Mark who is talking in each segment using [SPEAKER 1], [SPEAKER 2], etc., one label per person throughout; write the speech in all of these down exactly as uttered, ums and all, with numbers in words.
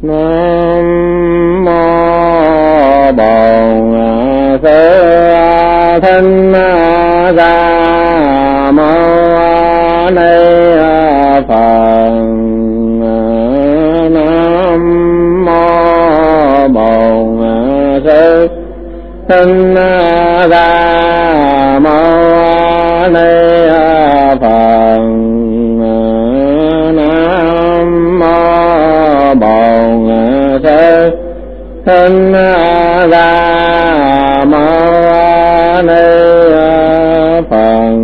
[SPEAKER 1] Nam mô Bổn Sư Thích Ca Mâu Ni Phật. Nam mô Bổn Sư Thích Ca Mâu Ni Phật. Nam mô Bổn Sư Thích Ca Mâu Ni Phật.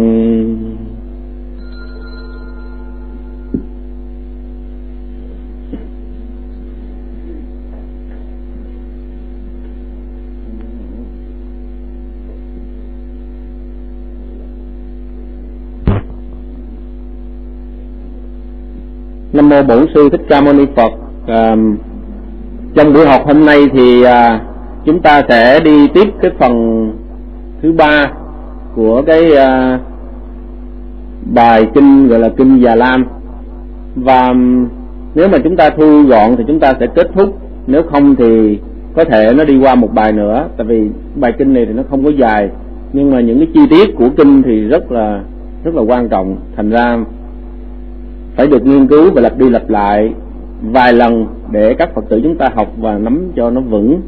[SPEAKER 1] Nam mô Bổn Sư Thích Ca Mâu Ni Phật. À, trong buổi học hôm nay thì à, chúng ta sẽ đi tiếp cái phần thứ ba của cái à, bài kinh gọi là kinh Già Lam. Và nếu mà chúng ta thu gọn thì chúng ta sẽ kết thúc, nếu không thì có thể nó đi qua một bài nữa, tại vì bài kinh này thì nó không có dài, nhưng mà những cái chi tiết của kinh thì rất là rất là quan trọng, thành ra phải được nghiên cứu và lặp đi lặp lại vài lần để các Phật tử chúng ta học và nắm cho nó vững.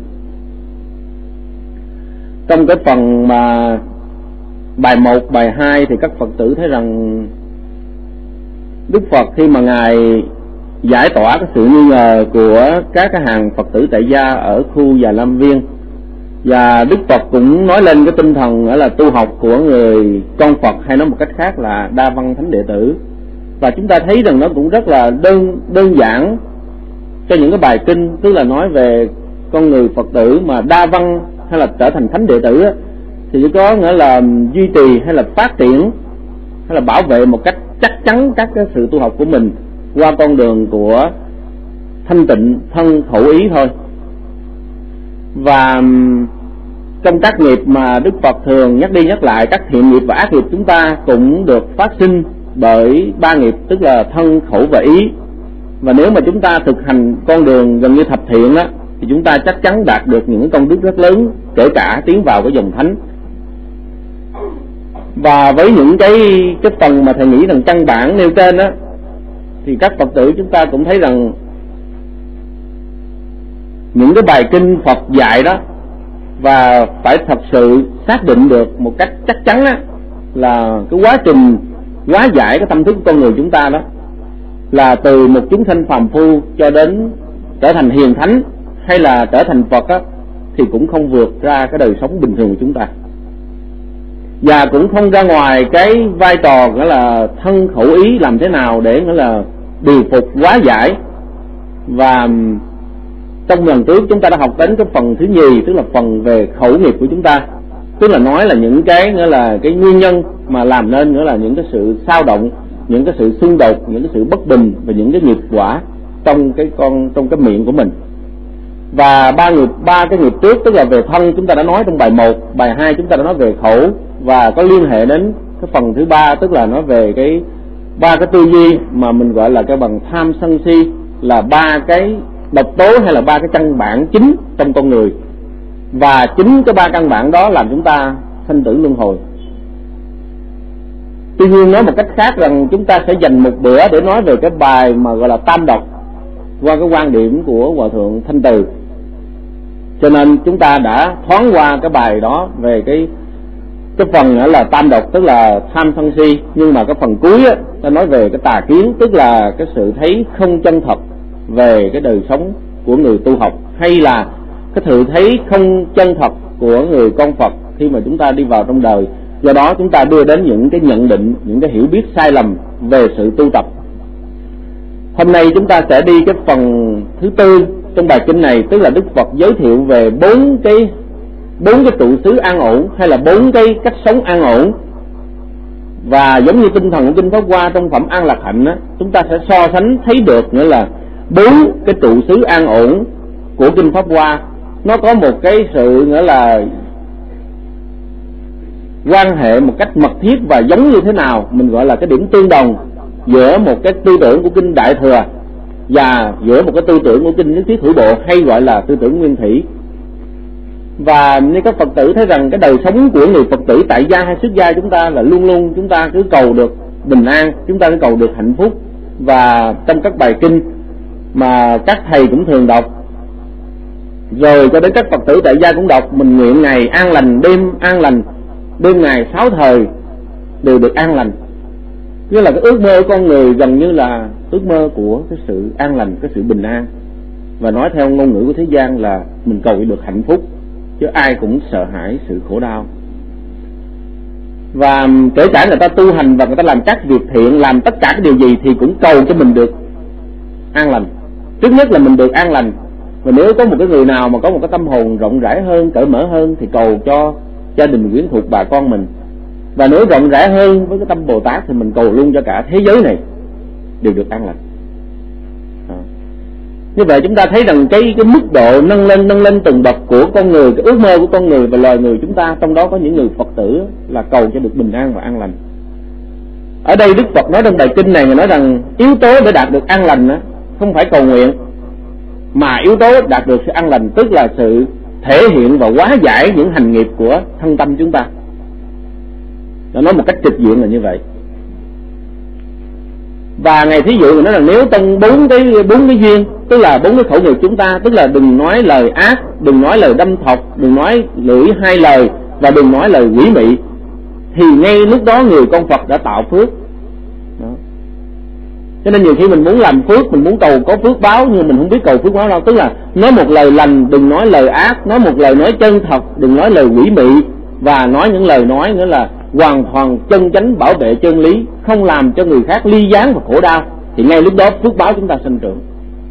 [SPEAKER 1] Trong cái phần mà bài một, bài hai thì các Phật tử thấy rằng Đức Phật khi mà Ngài giải tỏa cái sự nghi ngờ của các cái hàng Phật tử tại gia ở khu Già Lam Viên, và Đức Phật cũng nói lên cái tinh thần là tu học của người con Phật, hay nói một cách khác là đa văn thánh đệ tử. Và chúng ta thấy rằng nó cũng rất là đơn đơn giản cho những cái bài kinh, tức là nói về con người Phật tử mà đa văn hay là trở thành thánh đệ tử á, thì chỉ có nghĩa là duy trì hay là phát triển hay là bảo vệ một cách chắc chắn các cái sự tu học của mình qua con đường của thanh tịnh thân khẩu ý thôi. Và trong các nghiệp mà Đức Phật thường nhắc đi nhắc lại, các thiện nghiệp và ác nghiệp chúng ta cũng được phát sinh bởi ba nghiệp, tức là thân khẩu và ý. Và nếu mà chúng ta thực hành con đường gần như thập thiện á, thì chúng ta chắc chắn đạt được những công đức rất lớn, kể cả tiến vào cái dòng thánh. Và với những cái cái phần mà thầy nghĩ rằng căn bản nêu trên á, thì các Phật tử chúng ta cũng thấy rằng những cái bài kinh Phật dạy đó, và phải thật sự xác định được một cách chắc chắn á, là cái quá trình hóa giải cái tâm thức của con người chúng ta đó, là từ một chúng sanh phàm phu cho đến trở thành hiền thánh hay là trở thành Phật á, thì cũng không vượt ra cái đời sống bình thường của chúng ta, và cũng không ra ngoài cái vai trò nghĩa là thân khẩu ý làm thế nào để nghĩa là điều phục hóa giải. Và trong lần trước chúng ta đã học đến cái phần thứ nhì, tức là phần về khẩu nghiệp của chúng ta, tức là nói là những cái nghĩa là cái nguyên nhân mà làm nên nghĩa là những cái sự xao động, những cái sự xung đột, những cái sự bất bình và những cái nghiệp quả trong cái con trong cái miệng của mình. Và ba nghiệp ba cái nghiệp trước, tức là về thân, chúng ta đã nói trong bài một, bài hai chúng ta đã nói về khẩu, và có liên hệ đến cái phần thứ ba, tức là nói về cái ba cái tư duy mà mình gọi là cái bằng tham sân si, là ba cái độc tố hay là ba cái căn bản chính trong con người. Và chính cái ba căn bản đó làm chúng ta sanh tử luân hồi. Tuy nhiên nói một cách khác rằng chúng ta sẽ dành một bữa để nói về cái bài mà gọi là tam độc qua cái quan điểm của Hòa Thượng Thanh Từ, cho nên chúng ta đã thoáng qua cái bài đó về cái cái phần nữa là tam độc, tức là tham sân si. Nhưng mà cái phần cuối á, ta nói về cái tà kiến, tức là cái sự thấy không chân thật về cái đời sống của người tu học, hay là cái sự thấy không chân thật của người con Phật khi mà chúng ta đi vào trong đời. Do đó chúng ta đưa đến những cái nhận định, những cái hiểu biết sai lầm về sự tu tập. Hôm nay chúng ta sẽ đi cái phần thứ tư trong bài kinh này, tức là Đức Phật giới thiệu về bốn cái bốn cái trụ xứ an ổn, hay là bốn cái cách sống an ổn. Và giống như tinh thần của kinh Pháp Hoa trong phẩm An Lạc Hạnh á, chúng ta sẽ so sánh thấy được nữa là bốn cái trụ xứ an ổn của kinh Pháp Hoa nó có một cái sự nghĩa là quan hệ một cách mật thiết và giống như thế nào, mình gọi là cái điểm tương đồng giữa một cái tư tưởng của kinh Đại Thừa và giữa một cái tư tưởng của kinh nhất thiết hữu bộ hay gọi là tư tưởng nguyên thủy. Và như các Phật tử thấy rằng cái đời sống của người Phật tử tại gia hay xuất gia chúng ta là luôn luôn chúng ta cứ cầu được bình an, chúng ta cứ cầu được hạnh phúc. Và trong các bài kinh mà các thầy cũng thường đọc, rồi cho đến các Phật tử tại gia cũng đọc, mình nguyện ngày an lành, đêm an lành, đêm ngày sáu thời đều được an lành. Nghĩa là cái ước mơ của con người gần như là ước mơ của cái sự an lành, cái sự bình an. Và nói theo ngôn ngữ của thế gian là mình cầu được hạnh phúc, chứ ai cũng sợ hãi sự khổ đau. Và kể cả người ta tu hành và người ta làm các việc thiện, làm tất cả cái điều gì thì cũng cầu cho mình được an lành. Trước nhất là mình được an lành. Và nếu có một cái người nào mà có một cái tâm hồn rộng rãi hơn, cởi mở hơn thì cầu cho gia đình quyến thuộc bà con mình. Và nếu rộng rãi hơn với cái tâm Bồ Tát thì mình cầu luôn cho cả thế giới này đều được an lành. À. Như vậy chúng ta thấy rằng cái cái mức độ nâng lên nâng lên từng bậc của con người, cái ước mơ của con người và loài người chúng ta, trong đó có những người Phật tử là cầu cho được bình an và an lành. Ở đây Đức Phật nói trong bài kinh này, Ngài nói rằng yếu tố để đạt được an lành đó, không phải cầu nguyện, mà yếu tố đạt được sự an lành tức là sự thể hiện và hóa giải những hành nghiệp của thân tâm chúng ta. Nó nói một cách trực diện là như vậy. Và Ngài thí dụ nói rằng nếu trong bốn cái bốn cái duyên, tức là bốn cái khẩu nghiệp chúng ta, tức là đừng nói lời ác, đừng nói lời đâm thọc, đừng nói lưỡi hai lời và đừng nói lời quỷ mị, thì ngay lúc đó người con Phật đã tạo phước. Đó. Cho nên nhiều khi mình muốn làm phước, mình muốn cầu có phước báo, nhưng mình không biết cầu phước báo đâu. Tức là nói một lời lành, đừng nói lời ác, nói một lời nói chân thật, đừng nói lời quỷ mị, và nói những lời nói nữa là hoàn toàn chân chánh bảo vệ chân lý, không làm cho người khác ly gián và khổ đau, thì ngay lúc đó phước báo chúng ta sinh trưởng.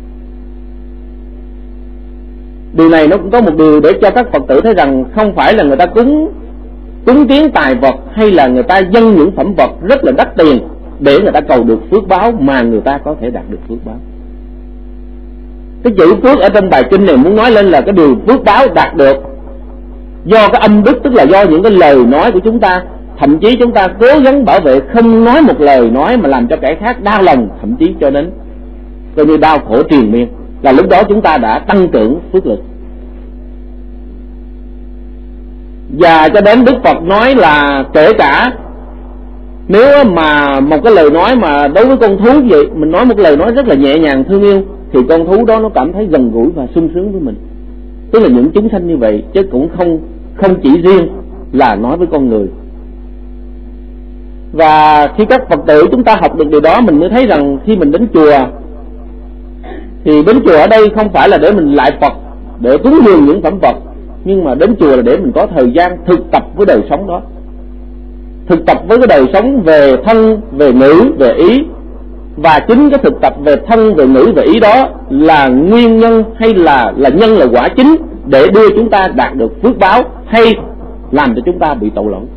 [SPEAKER 1] Điều này nó cũng có một điều để cho các Phật tử thấy rằng không phải là người ta cúng cúng kiến tài vật hay là người ta dâng những phẩm vật rất là đắt tiền để người ta cầu được phước báo mà người ta có thể đạt được phước báo. Cái chữ phước ở trong bài kinh này muốn nói lên là cái điều phước báo đạt được do cái âm đức, tức là do những cái lời nói của chúng ta. Thậm chí chúng ta cố gắng bảo vệ không nói một lời nói mà làm cho kẻ khác đau lòng, thậm chí cho đến coi như đau khổ triền miên, là lúc đó chúng ta đã tăng trưởng phước lực. Và cho đến Đức Phật nói là kể cả nếu mà một cái lời nói mà đối với con thú vậy, mình nói một lời nói rất là nhẹ nhàng thương yêu, thì con thú đó nó cảm thấy gần gũi và sung sướng với mình. Tức là những chúng sanh như vậy, chứ cũng không không chỉ riêng là nói với con người. Và khi các Phật tử chúng ta học được điều đó, mình mới thấy rằng khi mình đến chùa thì đến chùa ở đây không phải là để mình lại Phật, để cúng dường những phẩm vật, nhưng mà đến chùa là để mình có thời gian thực tập với đời sống đó, thực tập với cái đời sống về thân, về ngữ, về ý. Và chính cái thực tập về thân, về ngữ, về ý đó là nguyên nhân hay là là nhân là quả chính để đưa chúng ta đạt được phước báo hay làm cho chúng ta bị tội lỗi.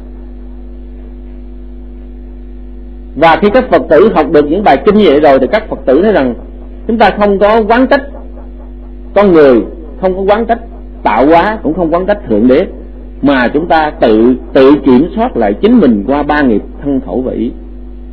[SPEAKER 1] Và khi các Phật tử học được những bài kinh như vậy rồi thì các Phật tử thấy rằng chúng ta không có quán trách con người, không có quán trách tạo hóa, cũng không quán trách Thượng Đế, mà chúng ta tự tự kiểm soát lại chính mình qua ba nghiệp thân khẩu và ý.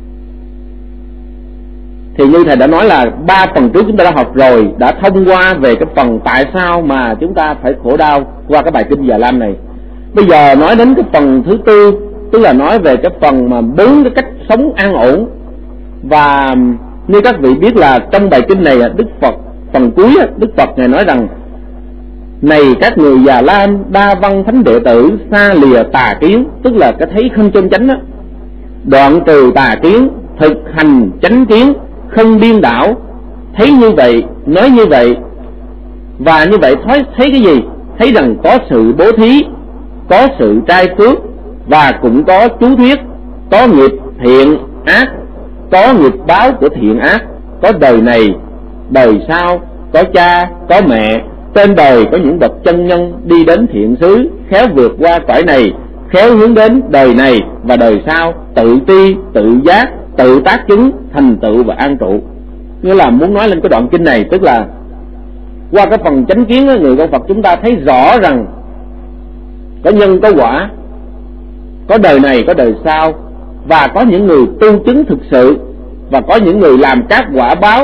[SPEAKER 1] Thì như thầy đã nói là ba phần trước chúng ta đã học rồi, đã thông qua về cái phần tại sao mà chúng ta phải khổ đau qua cái bài kinh Già Lam này. Bây giờ nói đến cái phần thứ tư, tức là nói về cái phần mà bốn cái cách sống an ổn. Và như các vị biết là trong bài kinh này Đức Phật phần cuối Đức Phật Ngài nói rằng: này các người Già Lam, đa văn thánh đệ tử, xa lìa tà kiến, tức là cái thấy không chân chánh đó, đoạn trừ tà kiến, thực hành chánh kiến, không điên đảo. Thấy như vậy, nói như vậy, và như vậy thấy, thấy cái gì? Thấy rằng có sự bố thí, có sự trai phước, và cũng có chú thuyết, có nghiệp thiện ác, có nghiệp báo của thiện ác, có đời này, đời sau, có cha, có mẹ, trên đời có những bậc chân nhân đi đến thiện xứ, khéo vượt qua cõi này, khéo hướng đến đời này và đời sau, tự ti, tự giác, tự tác chứng, thành tựu và an trụ. Nghĩa là muốn nói lên cái đoạn kinh này, tức là qua cái phần chánh kiến đó, người con Phật chúng ta thấy rõ rằng có nhân có quả, có đời này có đời sau, và có những người tu chứng thực sự, và có những người làm các quả báo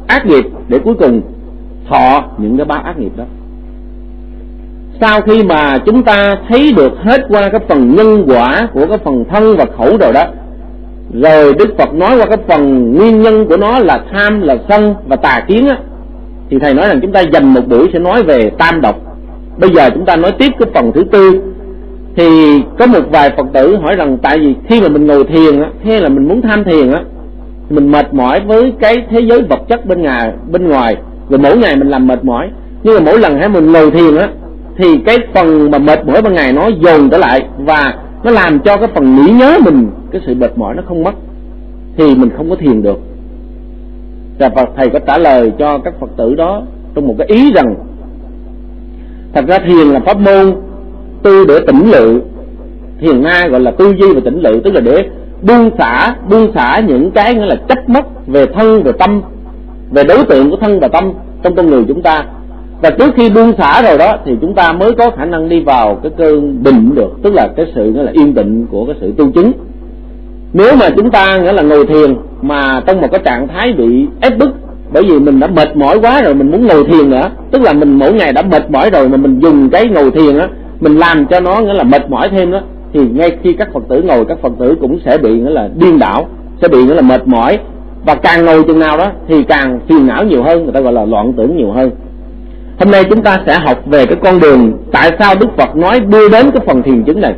[SPEAKER 1] ác nghiệp để cuối cùng thọ những cái báo ác nghiệp đó. Sau khi mà chúng ta thấy được hết qua cái phần nhân quả của cái phần thân và khẩu rồi đó, rồi Đức Phật nói qua cái phần nguyên nhân của nó là tham, là sân và tà kiến á, thì thầy nói rằng chúng ta dành một buổi sẽ nói về tam độc. Bây giờ chúng ta nói tiếp cái phần thứ tư. Thì có một vài Phật tử hỏi rằng tại vì khi mà mình ngồi thiền á, hay là mình muốn tham thiền á, mình mệt mỏi với cái thế giới vật chất bên ngoài, bên ngoài rồi mỗi ngày mình làm mệt mỏi, nhưng mà mỗi lần hãy mình ngồi thiền á thì cái phần mà mệt mỏi ban ngày nó dồn trở lại và nó làm cho cái phần nghĩ nhớ mình, cái sự mệt mỏi nó không mất, thì mình không có thiền được. Và thầy có trả lời cho các Phật tử đó trong một cái ý rằng thật ra thiền là pháp môn tu để tỉnh lự. Thiền na gọi là tư duy và tỉnh lự, tức là để buông xả buông xả những cái nghĩa là chấp mất về thân, về tâm, về đối tượng của thân và tâm trong con người chúng ta. Và trước khi buông xả rồi đó thì chúng ta mới có khả năng đi vào cái cơn định được, tức là cái sự nghĩa là yên tĩnh của cái sự tu chứng. Nếu mà chúng ta nghĩa là ngồi thiền mà trong một cái trạng thái bị ép bức, bởi vì mình đã mệt mỏi quá rồi mình muốn ngồi thiền nữa, tức là mình mỗi ngày đã mệt mỏi rồi mà mình dùng cái ngồi thiền á, mình làm cho nó nghĩa là mệt mỏi thêm đó, thì ngay khi các Phật tử ngồi, các Phật tử cũng sẽ bị nghĩa là điên đảo, sẽ bị nghĩa là mệt mỏi, và càng ngồi chừng nào đó thì càng phiền não nhiều hơn, người ta gọi là loạn tưởng nhiều hơn. Hôm nay chúng ta sẽ học về cái con đường tại sao Đức Phật nói đưa đến cái phần thiền chứng này.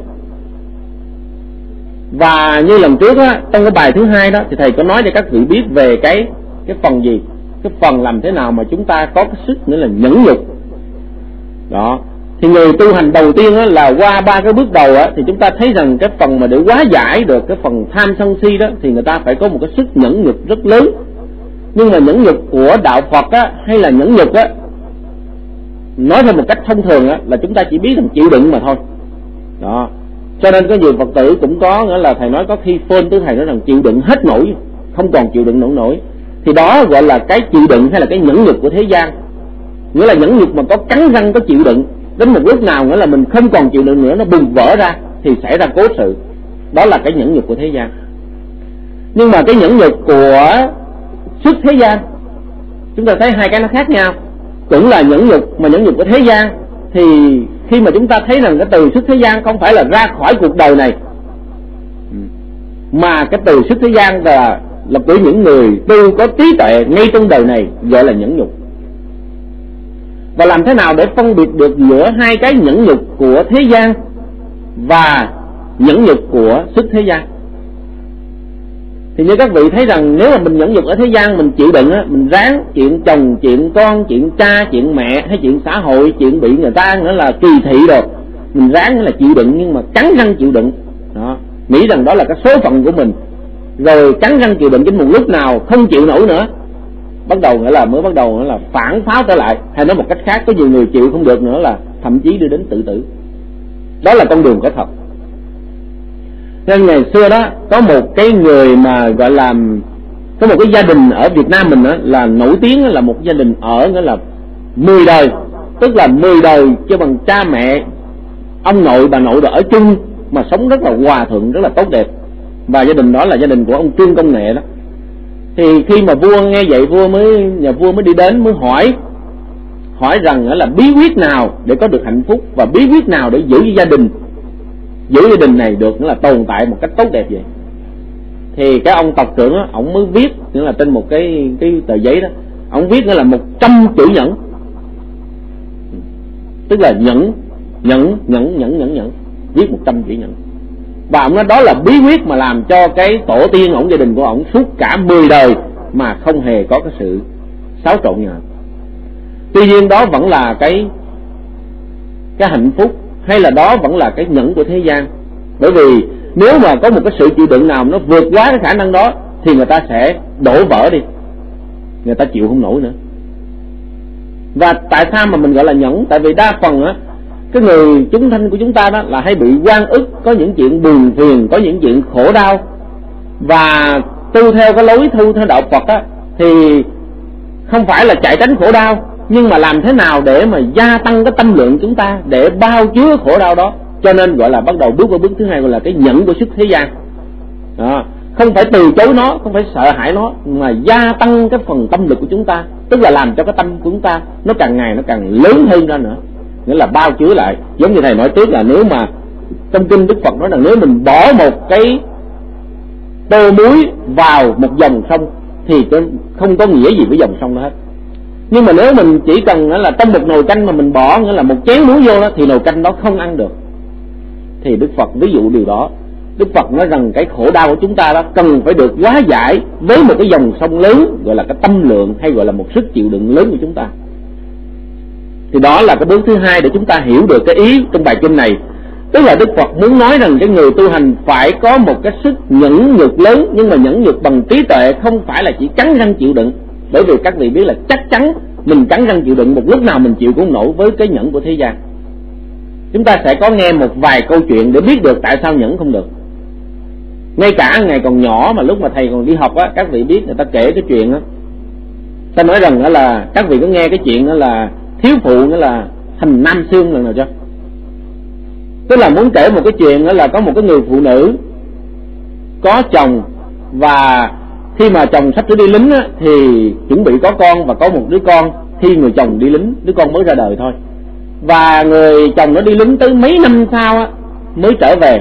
[SPEAKER 1] Và như lần trước á, trong cái bài thứ hai đó thì thầy có nói cho các vị biết về cái cái phần gì, cái phần làm thế nào mà chúng ta có cái sức nữa là nhẫn nhục. Đó, thì người tu hành đầu tiên á, là qua ba cái bước đầu á, thì chúng ta thấy rằng cái phần mà để hóa giải được cái phần tham sân si đó thì người ta phải có một cái sức nhẫn nhục rất lớn. Nhưng mà nhẫn nhục của đạo Phật á, hay là nhẫn nhục á, nói theo một cách thông thường á, là chúng ta chỉ biết rằng chịu đựng mà thôi. Đó, cho nên có nhiều Phật tử cũng có nghĩa là thầy nói có khi phone tới thầy nói rằng chịu đựng hết nổi, không còn chịu đựng nổi nổi, thì đó gọi là cái chịu đựng hay là cái nhẫn nhục của thế gian. Nghĩa là nhẫn nhục mà có cắn răng có chịu đựng, đến một lúc nào nghĩa là mình không còn chịu đựng nữa, nó bùng vỡ ra thì xảy ra cố sự. Đó là cái nhẫn nhục của thế gian. Nhưng mà cái nhẫn nhục của xuất thế gian, chúng ta thấy hai cái nó khác nhau. Cũng là nhẫn nhục, mà nhẫn nhục của thế gian thì khi mà chúng ta thấy rằng cái từ xuất thế gian không phải là ra khỏi cuộc đời này, mà cái từ xuất thế gian là là của những người tu có trí tuệ ngay trong đời này, gọi là nhẫn nhục. Và làm thế nào để phân biệt được giữa hai cái nhẫn nhục của thế gian và nhẫn nhục của xuất thế gian? Thì như các vị thấy rằng nếu mà mình nhẫn nhục ở thế gian, mình chịu đựng á, mình ráng chuyện chồng, chuyện con, chuyện cha, chuyện mẹ hay chuyện xã hội, chuyện bị người ta nữa là kỳ thị rồi, mình ráng là chịu đựng nhưng mà cắn răng chịu đựng. Đó, nghĩ rằng đó là cái số phận của mình, rồi cắn răng chịu đựng đến một lúc nào không chịu nổi nữa, bắt đầu nghĩa là mới bắt đầu nghĩa là phản pháo trở lại, hay nói một cách khác, có nhiều người chịu không được nữa là thậm chí đưa đến tự tử. Đó là con đường có thật. Nên ngày xưa đó có một cái người mà gọi là có một cái gia đình ở Việt Nam mình đó, là nổi tiếng là một gia đình ở nghĩa là mười đời, tức là mười đời cho bằng cha mẹ, ông nội bà nội đều ở chung mà sống rất là hòa thuận, rất là tốt đẹp. Và gia đình đó là gia đình của ông Trương Công Nghệ đó. Thì khi mà vua nghe vậy, vua mới nhà vua mới đi đến mới hỏi hỏi rằng là bí quyết nào để có được hạnh phúc và bí quyết nào để giữ gia đình giữ gia đình này được là tồn tại một cách tốt đẹp vậy. Thì cái ông tộc trưởng á, ông mới viết nghĩa là trên một cái cái tờ giấy đó, ông viết nghĩa là một trăm chữ nhẫn, tức là nhẫn nhẫn nhẫn nhẫn nhẫn nhẫn, viết một trăm chữ nhẫn. Và ông nói đó là bí quyết mà làm cho cái tổ tiên ổng, gia đình của ổng suốt cả mười đời mà không hề có cái sự xáo trộn nào. Tuy nhiên đó vẫn là cái cái hạnh phúc, hay là đó vẫn là cái nhẫn của thế gian. Bởi vì nếu mà có một cái sự chịu đựng nào nó vượt quá cái khả năng đó thì người ta sẽ đổ vỡ đi, người ta chịu không nổi nữa. Và tại sao mà mình gọi là nhẫn? Tại vì đa phần á, cái người chúng thanh của chúng ta đó là hay bị oan ức, có những chuyện buồn phiền, có những chuyện khổ đau. Và tu theo cái lối tu theo đạo Phật á, thì không phải là chạy tránh khổ đau, nhưng mà làm thế nào để mà gia tăng cái tâm lượng chúng ta để bao chứa khổ đau đó. Cho nên gọi là bắt đầu bước vào bước thứ hai, gọi là cái nhẫn của xuất thế gian đó. không phải từ chối nó, không phải sợ hãi nó, mà gia tăng cái phần tâm lực của chúng ta, tức là làm cho cái tâm của chúng ta nó càng ngày nó càng lớn hơn ra nữa, nghĩa là bao chứa lại. Giống như thầy nói trước là nếu mà trong kinh Đức Phật nói rằng nếu mình bỏ một cái tô muối vào một dòng sông thì không có nghĩa gì với dòng sông đó hết. Nhưng mà nếu mình chỉ cần là trong một nồi canh mà mình bỏ nghĩa là một chén muối vô đó thì nồi canh đó không ăn được. Thì Đức Phật ví dụ điều đó. Đức Phật nói rằng cái khổ đau của chúng ta đó cần phải được hóa giải với một cái dòng sông lớn, gọi là cái tâm lượng, hay gọi là một sức chịu đựng lớn của chúng ta. Thì đó là cái bước thứ hai để chúng ta hiểu được cái ý trong bài kinh này. Tức là Đức Phật muốn nói rằng cái người tu hành phải có một cái sức nhẫn nhục lớn, nhưng mà nhẫn nhục bằng trí tuệ, không phải là chỉ cắn răng chịu đựng. Bởi vì các vị biết là chắc chắn mình cắn răng chịu đựng một lúc nào mình chịu cũng không nổi với cái nhẫn của thế gian. Chúng ta sẽ có nghe một vài câu chuyện để biết được tại sao nhẫn không được. Ngay cả ngày còn nhỏ mà lúc mà thầy còn đi học á, các vị biết người ta kể cái chuyện á, ta nói rằng đó là các vị có nghe cái chuyện đó là thiếu phụ nghĩa là thành nam xương lần nào chưa? Tức là muốn kể một cái chuyện đó là có một cái người phụ nữ có chồng, và khi mà chồng sắp sửa đi lính á, thì chuẩn bị có con và có một đứa con. Khi người chồng đi lính, đứa con mới ra đời thôi, và người chồng nó đi lính tới mấy năm sau á, mới trở về.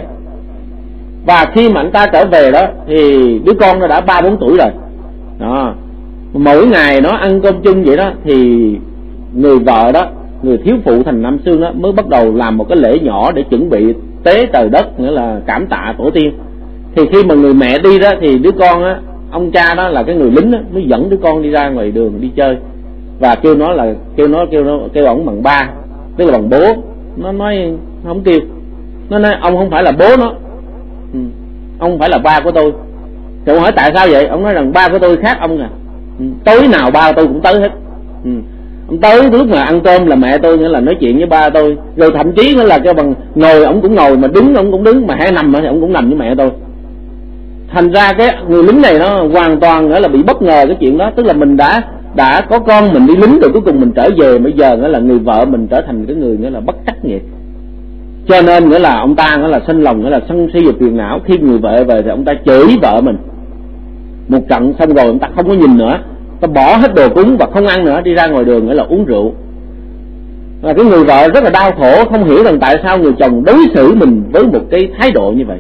[SPEAKER 1] Và khi mà anh ta trở về đó thì đứa con nó đã ba bốn tuổi rồi đó. Mỗi ngày nó ăn cơm chung vậy đó, thì người vợ đó, người thiếu phụ thành nam xương đó, mới bắt đầu làm một cái lễ nhỏ để chuẩn bị tế trời đất, nghĩa là cảm tạ tổ tiên. Thì khi mà người mẹ đi đó thì đứa con á, ông cha đó là cái người lính đó, mới dẫn đứa con đi ra ngoài đường đi chơi, và kêu nó là kêu nó kêu nó kêu ổng bằng ba, tức là bằng bố. Nó nói không kêu, nó nói ông không phải là bố nó, ừ. ông không phải là ba của tôi. Thì ông hỏi tại sao vậy? Ông nói rằng ba của tôi khác ông à, ừ. tối nào ba tôi cũng tới hết, ừ. ông tới lúc mà ăn cơm là mẹ tôi nghĩa là nói chuyện với ba tôi, rồi thậm chí nữa là cái bằng ngồi ông cũng ngồi, mà đứng ông cũng đứng, mà hay nằm thì ông cũng nằm với mẹ tôi. Thành ra cái người lính này nó hoàn toàn nữa là bị bất ngờ cái chuyện đó. Tức là mình đã đã có con mình đi lính rồi, cuối cùng mình trở về, bây giờ nữa là người vợ mình trở thành cái người nữa là bất trắc vậy. Cho nên nghĩa là ông ta nghĩa là sinh lòng nghĩa là sân si và phiền não. Khi người vợ về thì ông ta chửi vợ mình một trận, xong rồi ông ta không có nhìn nữa, ta bỏ hết đồ cúng và không ăn nữa, đi ra ngoài đường nghĩa là uống rượu. Và cái người vợ rất là đau khổ, không hiểu rằng tại sao người chồng đối xử mình với một cái thái độ như vậy.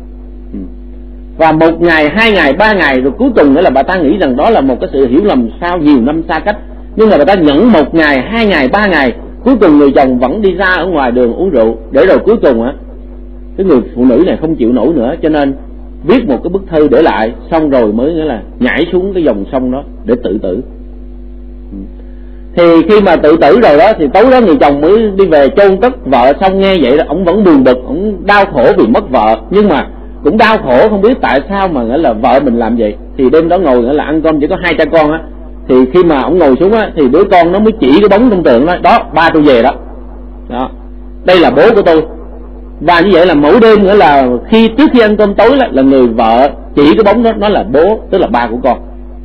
[SPEAKER 1] Và một ngày, hai ngày, ba ngày, rồi cuối cùng nữa là bà ta nghĩ rằng đó là một cái sự hiểu lầm sau nhiều năm xa cách. Nhưng mà bà ta nhẫn một ngày, hai ngày, ba ngày, cuối cùng người chồng vẫn đi ra ở ngoài đường uống rượu. Để rồi cuối cùng á, cái người phụ nữ này không chịu nổi nữa, cho nên viết một cái bức thư để lại, xong rồi mới nghĩa là nhảy xuống cái dòng sông đó để tự tử. Thì khi mà tự tử rồi đó, thì tối đó người chồng mới đi về chôn cất vợ. Xong nghe vậy đó, ông vẫn buồn bực, ông đau khổ vì mất vợ, nhưng mà cũng đau khổ không biết tại sao mà nghĩa là vợ mình làm vậy. Thì đêm đó ngồi nghĩa là ăn cơm, chỉ có hai cha con á. Thì khi mà ông ngồi xuống á, thì đứa con nó mới chỉ cái bóng trong tường đó, đó ba tôi về đó, đó đây là bố của tôi. Và như vậy là mỗi đêm nữa là khi trước khi ăn cơm tối đó, là người vợ chỉ cái bóng đó, nó là bố, tức là ba của con.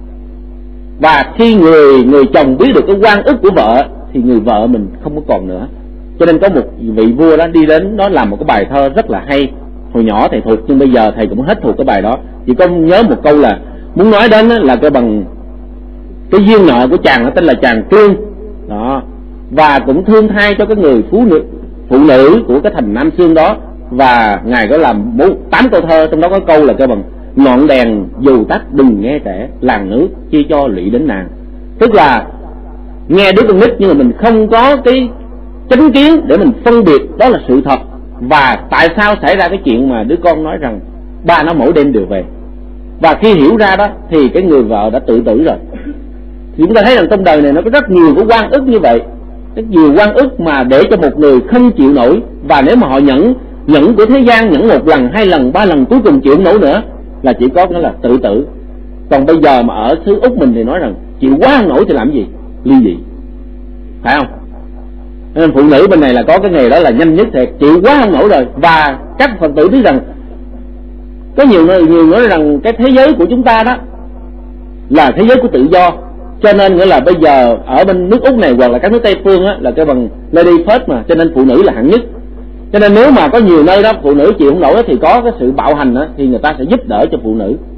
[SPEAKER 1] Và khi người người chồng biết được cái oan ức của vợ thì người vợ mình không có còn nữa. Cho nên có một vị vua đó đi đến đó làm một cái bài thơ rất là hay. Hồi nhỏ thầy thuộc, nhưng bây giờ thầy cũng hết thuộc cái bài đó. Chỉ có nhớ một câu là muốn nói đến là cái bằng cái duyên nợ của chàng, nó tên là chàng Trương đó, và cũng thương thai cho cái người phụ nữ phụ nữ của cái thành Nam Xương đó. Và ngài có làm tám câu thơ, trong đó có câu là cái bằng ngọn đèn dù tắt đừng nghe trẻ, làng nước chi cho lụy đến nàng. Tức là nghe đứa con nít nhưng mà mình không có cái chánh kiến để mình phân biệt đó là sự thật, và tại sao xảy ra cái chuyện mà đứa con nói rằng ba nó mỗi đêm đều về. Và khi hiểu ra đó thì cái người vợ đã tự tử rồi. Thì chúng ta thấy rằng trong đời này nó có rất nhiều cái oan ức như vậy, rất nhiều oan ức mà để cho một người không chịu nổi. Và nếu mà họ nhẫn nhẫn của thế gian, nhẫn một lần, hai lần, ba lần, cuối cùng chịu không nổi nữa là chỉ có nghĩa là tự tử. Còn bây giờ mà ở xứ Úc mình thì nói rằng chịu quá không nổi thì làm gì? Ly dị, phải không? Nên phụ nữ bên này là có cái nghề đó là nhanh nhất thiệt, chịu quá không nổi rồi. Và các Phật tử biết rằng có nhiều người nhiều nói rằng cái thế giới của chúng ta đó là thế giới của tự do. Cho nên nghĩa là bây giờ ở bên nước Úc này hoặc là các nước Tây phương á, là cái bằng lady first mà, cho nên phụ nữ là hạng nhất. Cho nên nếu mà có nhiều nơi đó phụ nữ chịu không nổi thì có cái sự bạo hành đó, thì người ta sẽ giúp đỡ cho phụ nữ.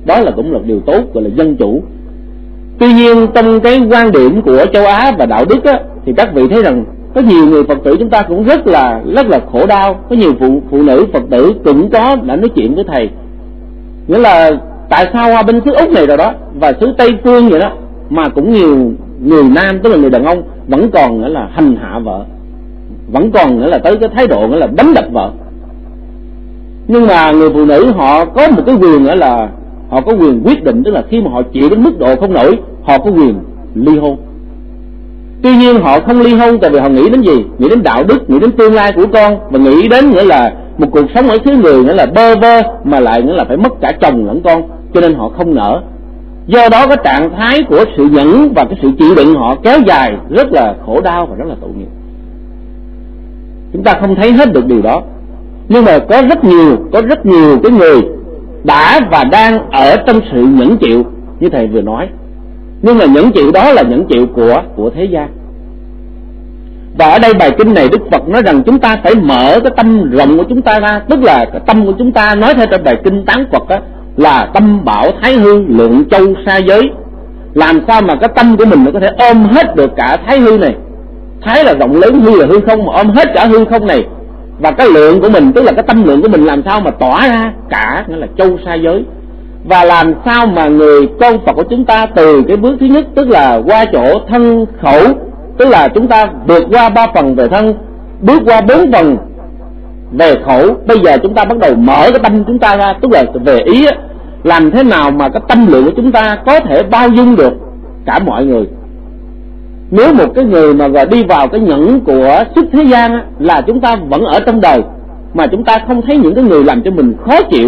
[SPEAKER 1] đó là cũng là điều tốt, gọi là dân chủ. Tuy nhiên trong cái quan điểm của châu Á và đạo đức á, thì các vị thấy rằng có nhiều người Phật tử chúng ta cũng rất là rất là khổ đau. Có nhiều phụ, phụ nữ Phật tử cũng có đã nói chuyện với thầy, nghĩa là tại sao qua bên xứ Úc này rồi đó và xứ Tây Phương vậy đó mà cũng nhiều người nam, tức là người đàn ông vẫn còn nữa là hành hạ vợ, vẫn còn nữa là tới cái thái độ nữa là đánh đập vợ. Nhưng mà người phụ nữ họ có một cái quyền nữa là họ có quyền quyết định, tức là khi mà họ chịu đến mức độ không nổi, họ có quyền ly hôn. Tuy nhiên họ không ly hôn tại vì họ nghĩ đến gì? Nghĩ đến đạo đức, nghĩ đến tương lai của con, và nghĩ đến nghĩa là một cuộc sống ở xứ người nghĩa là bơ vơ mà lại nghĩa là phải mất cả chồng lẫn con, cho nên họ không nỡ. Do đó cái trạng thái của sự nhẫn và cái sự chịu đựng họ kéo dài rất là khổ đau và rất là tội nghiệp. Chúng ta không thấy hết được điều đó. Nhưng mà có rất nhiều, có rất nhiều cái người đã và đang ở trong sự nhẫn chịu như thầy vừa nói. Nhưng mà nhẫn chịu đó là nhẫn chịu của của thế gian. Và ở đây bài kinh này Đức Phật nói rằng chúng ta phải mở cái tâm rộng của chúng ta ra, tức là cái tâm của chúng ta, nói theo trong bài kinh Tán Phật đó, là tâm bảo thái hư lượng châu sa giới. Làm sao mà cái tâm của mình nó có thể ôm hết được cả thái hư này. Thái là rộng lớn, hư là hư không, mà ôm hết cả hư không này. Và cái lượng của mình, tức là cái tâm lượng của mình làm sao mà tỏa ra cả, nghĩa là châu sa giới. Và làm sao mà người con Phật của chúng ta từ cái bước thứ nhất, tức là qua chỗ thân khẩu, tức là chúng ta vượt qua ba phần về thân, bước qua bốn phần về khẩu, bây giờ chúng ta bắt đầu mở cái tâm chúng ta ra, tức là về ý, làm thế nào mà cái tâm lượng của chúng ta có thể bao dung được cả mọi người. Nếu một cái người mà gọi đi vào cái nhẫn của xuất thế gian á, là chúng ta vẫn ở trong đời mà chúng ta không thấy những cái người làm cho mình khó chịu.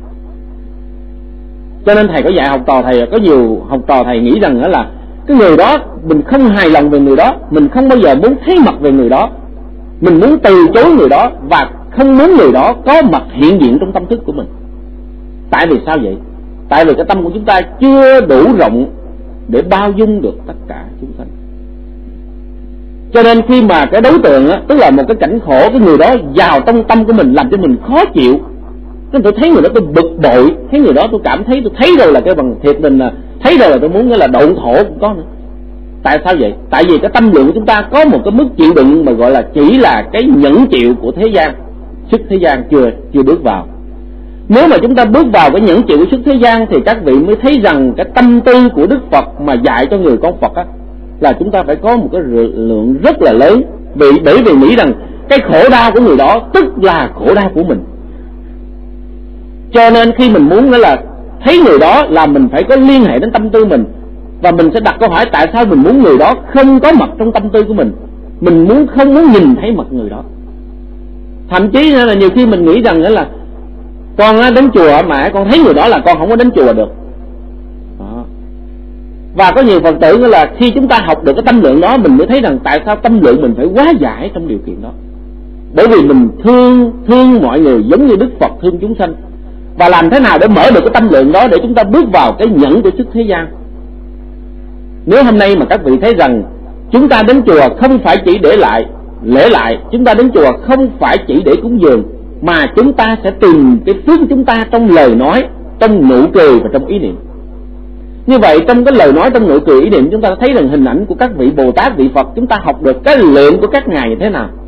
[SPEAKER 1] Cho nên thầy có dạy học trò thầy, có nhiều học trò thầy nghĩ rằng đó là cái người đó mình không hài lòng về người đó, mình không bao giờ muốn thấy mặt về người đó, mình muốn từ chối người đó và không muốn người đó có mặt hiện diện trong tâm thức của mình. Tại vì sao vậy? Tại vì cái tâm của chúng ta chưa đủ rộng để bao dung được tất cả chúng sanh. Cho nên khi mà cái đối tượng á, tức là một cái cảnh khổ, cái người đó vào trong tâm của mình làm cho mình khó chịu, nên tôi thấy người đó tôi bực bội, thấy người đó tôi cảm thấy, tôi thấy rồi là cái bằng thiệt tình là thấy rồi là tôi muốn là độn thổ cũng có nữa. Tại sao vậy? Tại vì cái tâm lượng của chúng ta có một cái mức chịu đựng mà gọi là chỉ là cái nhẫn chịu của thế gian, sức thế gian chưa chưa bước vào. Nếu mà chúng ta bước vào cái nhẫn chịu của sức thế gian thì các vị mới thấy rằng cái tâm tư của Đức Phật mà dạy cho người con Phật á, là chúng ta phải có một cái lượng rất là lớn, vì bởi vì nghĩ rằng cái khổ đau của người đó tức là khổ đau của mình. Cho nên khi mình muốn nói là thấy người đó là mình phải có liên hệ đến tâm tư mình, và mình sẽ đặt câu hỏi tại sao mình muốn người đó không có mặt trong tâm tư của mình, mình muốn không muốn nhìn thấy mặt người đó. Thậm chí là nhiều khi mình nghĩ rằng là con đến chùa mà con thấy người đó là con không có đến chùa được. Đó. Và có nhiều Phật tử là khi chúng ta học được cái tâm lượng đó, mình mới thấy rằng tại sao tâm lượng mình phải quá giải trong điều kiện đó. Bởi vì mình thương thương mọi người giống như Đức Phật thương chúng sanh. Và làm thế nào để mở được cái tâm lượng đó để chúng ta bước vào cái nhẫn của sức thế gian. Nếu hôm nay mà các vị thấy rằng chúng ta đến chùa không phải chỉ để lại lễ lại, chúng ta đến chùa không phải chỉ để cúng dường, mà chúng ta sẽ tìm cái phước của chúng ta trong lời nói, trong nụ cười và trong ý niệm. Như vậy trong cái lời nói, trong nụ cười, ý niệm, chúng ta thấy rằng hình ảnh của các vị Bồ Tát, vị Phật, chúng ta học được cái lượng của các ngài như thế nào.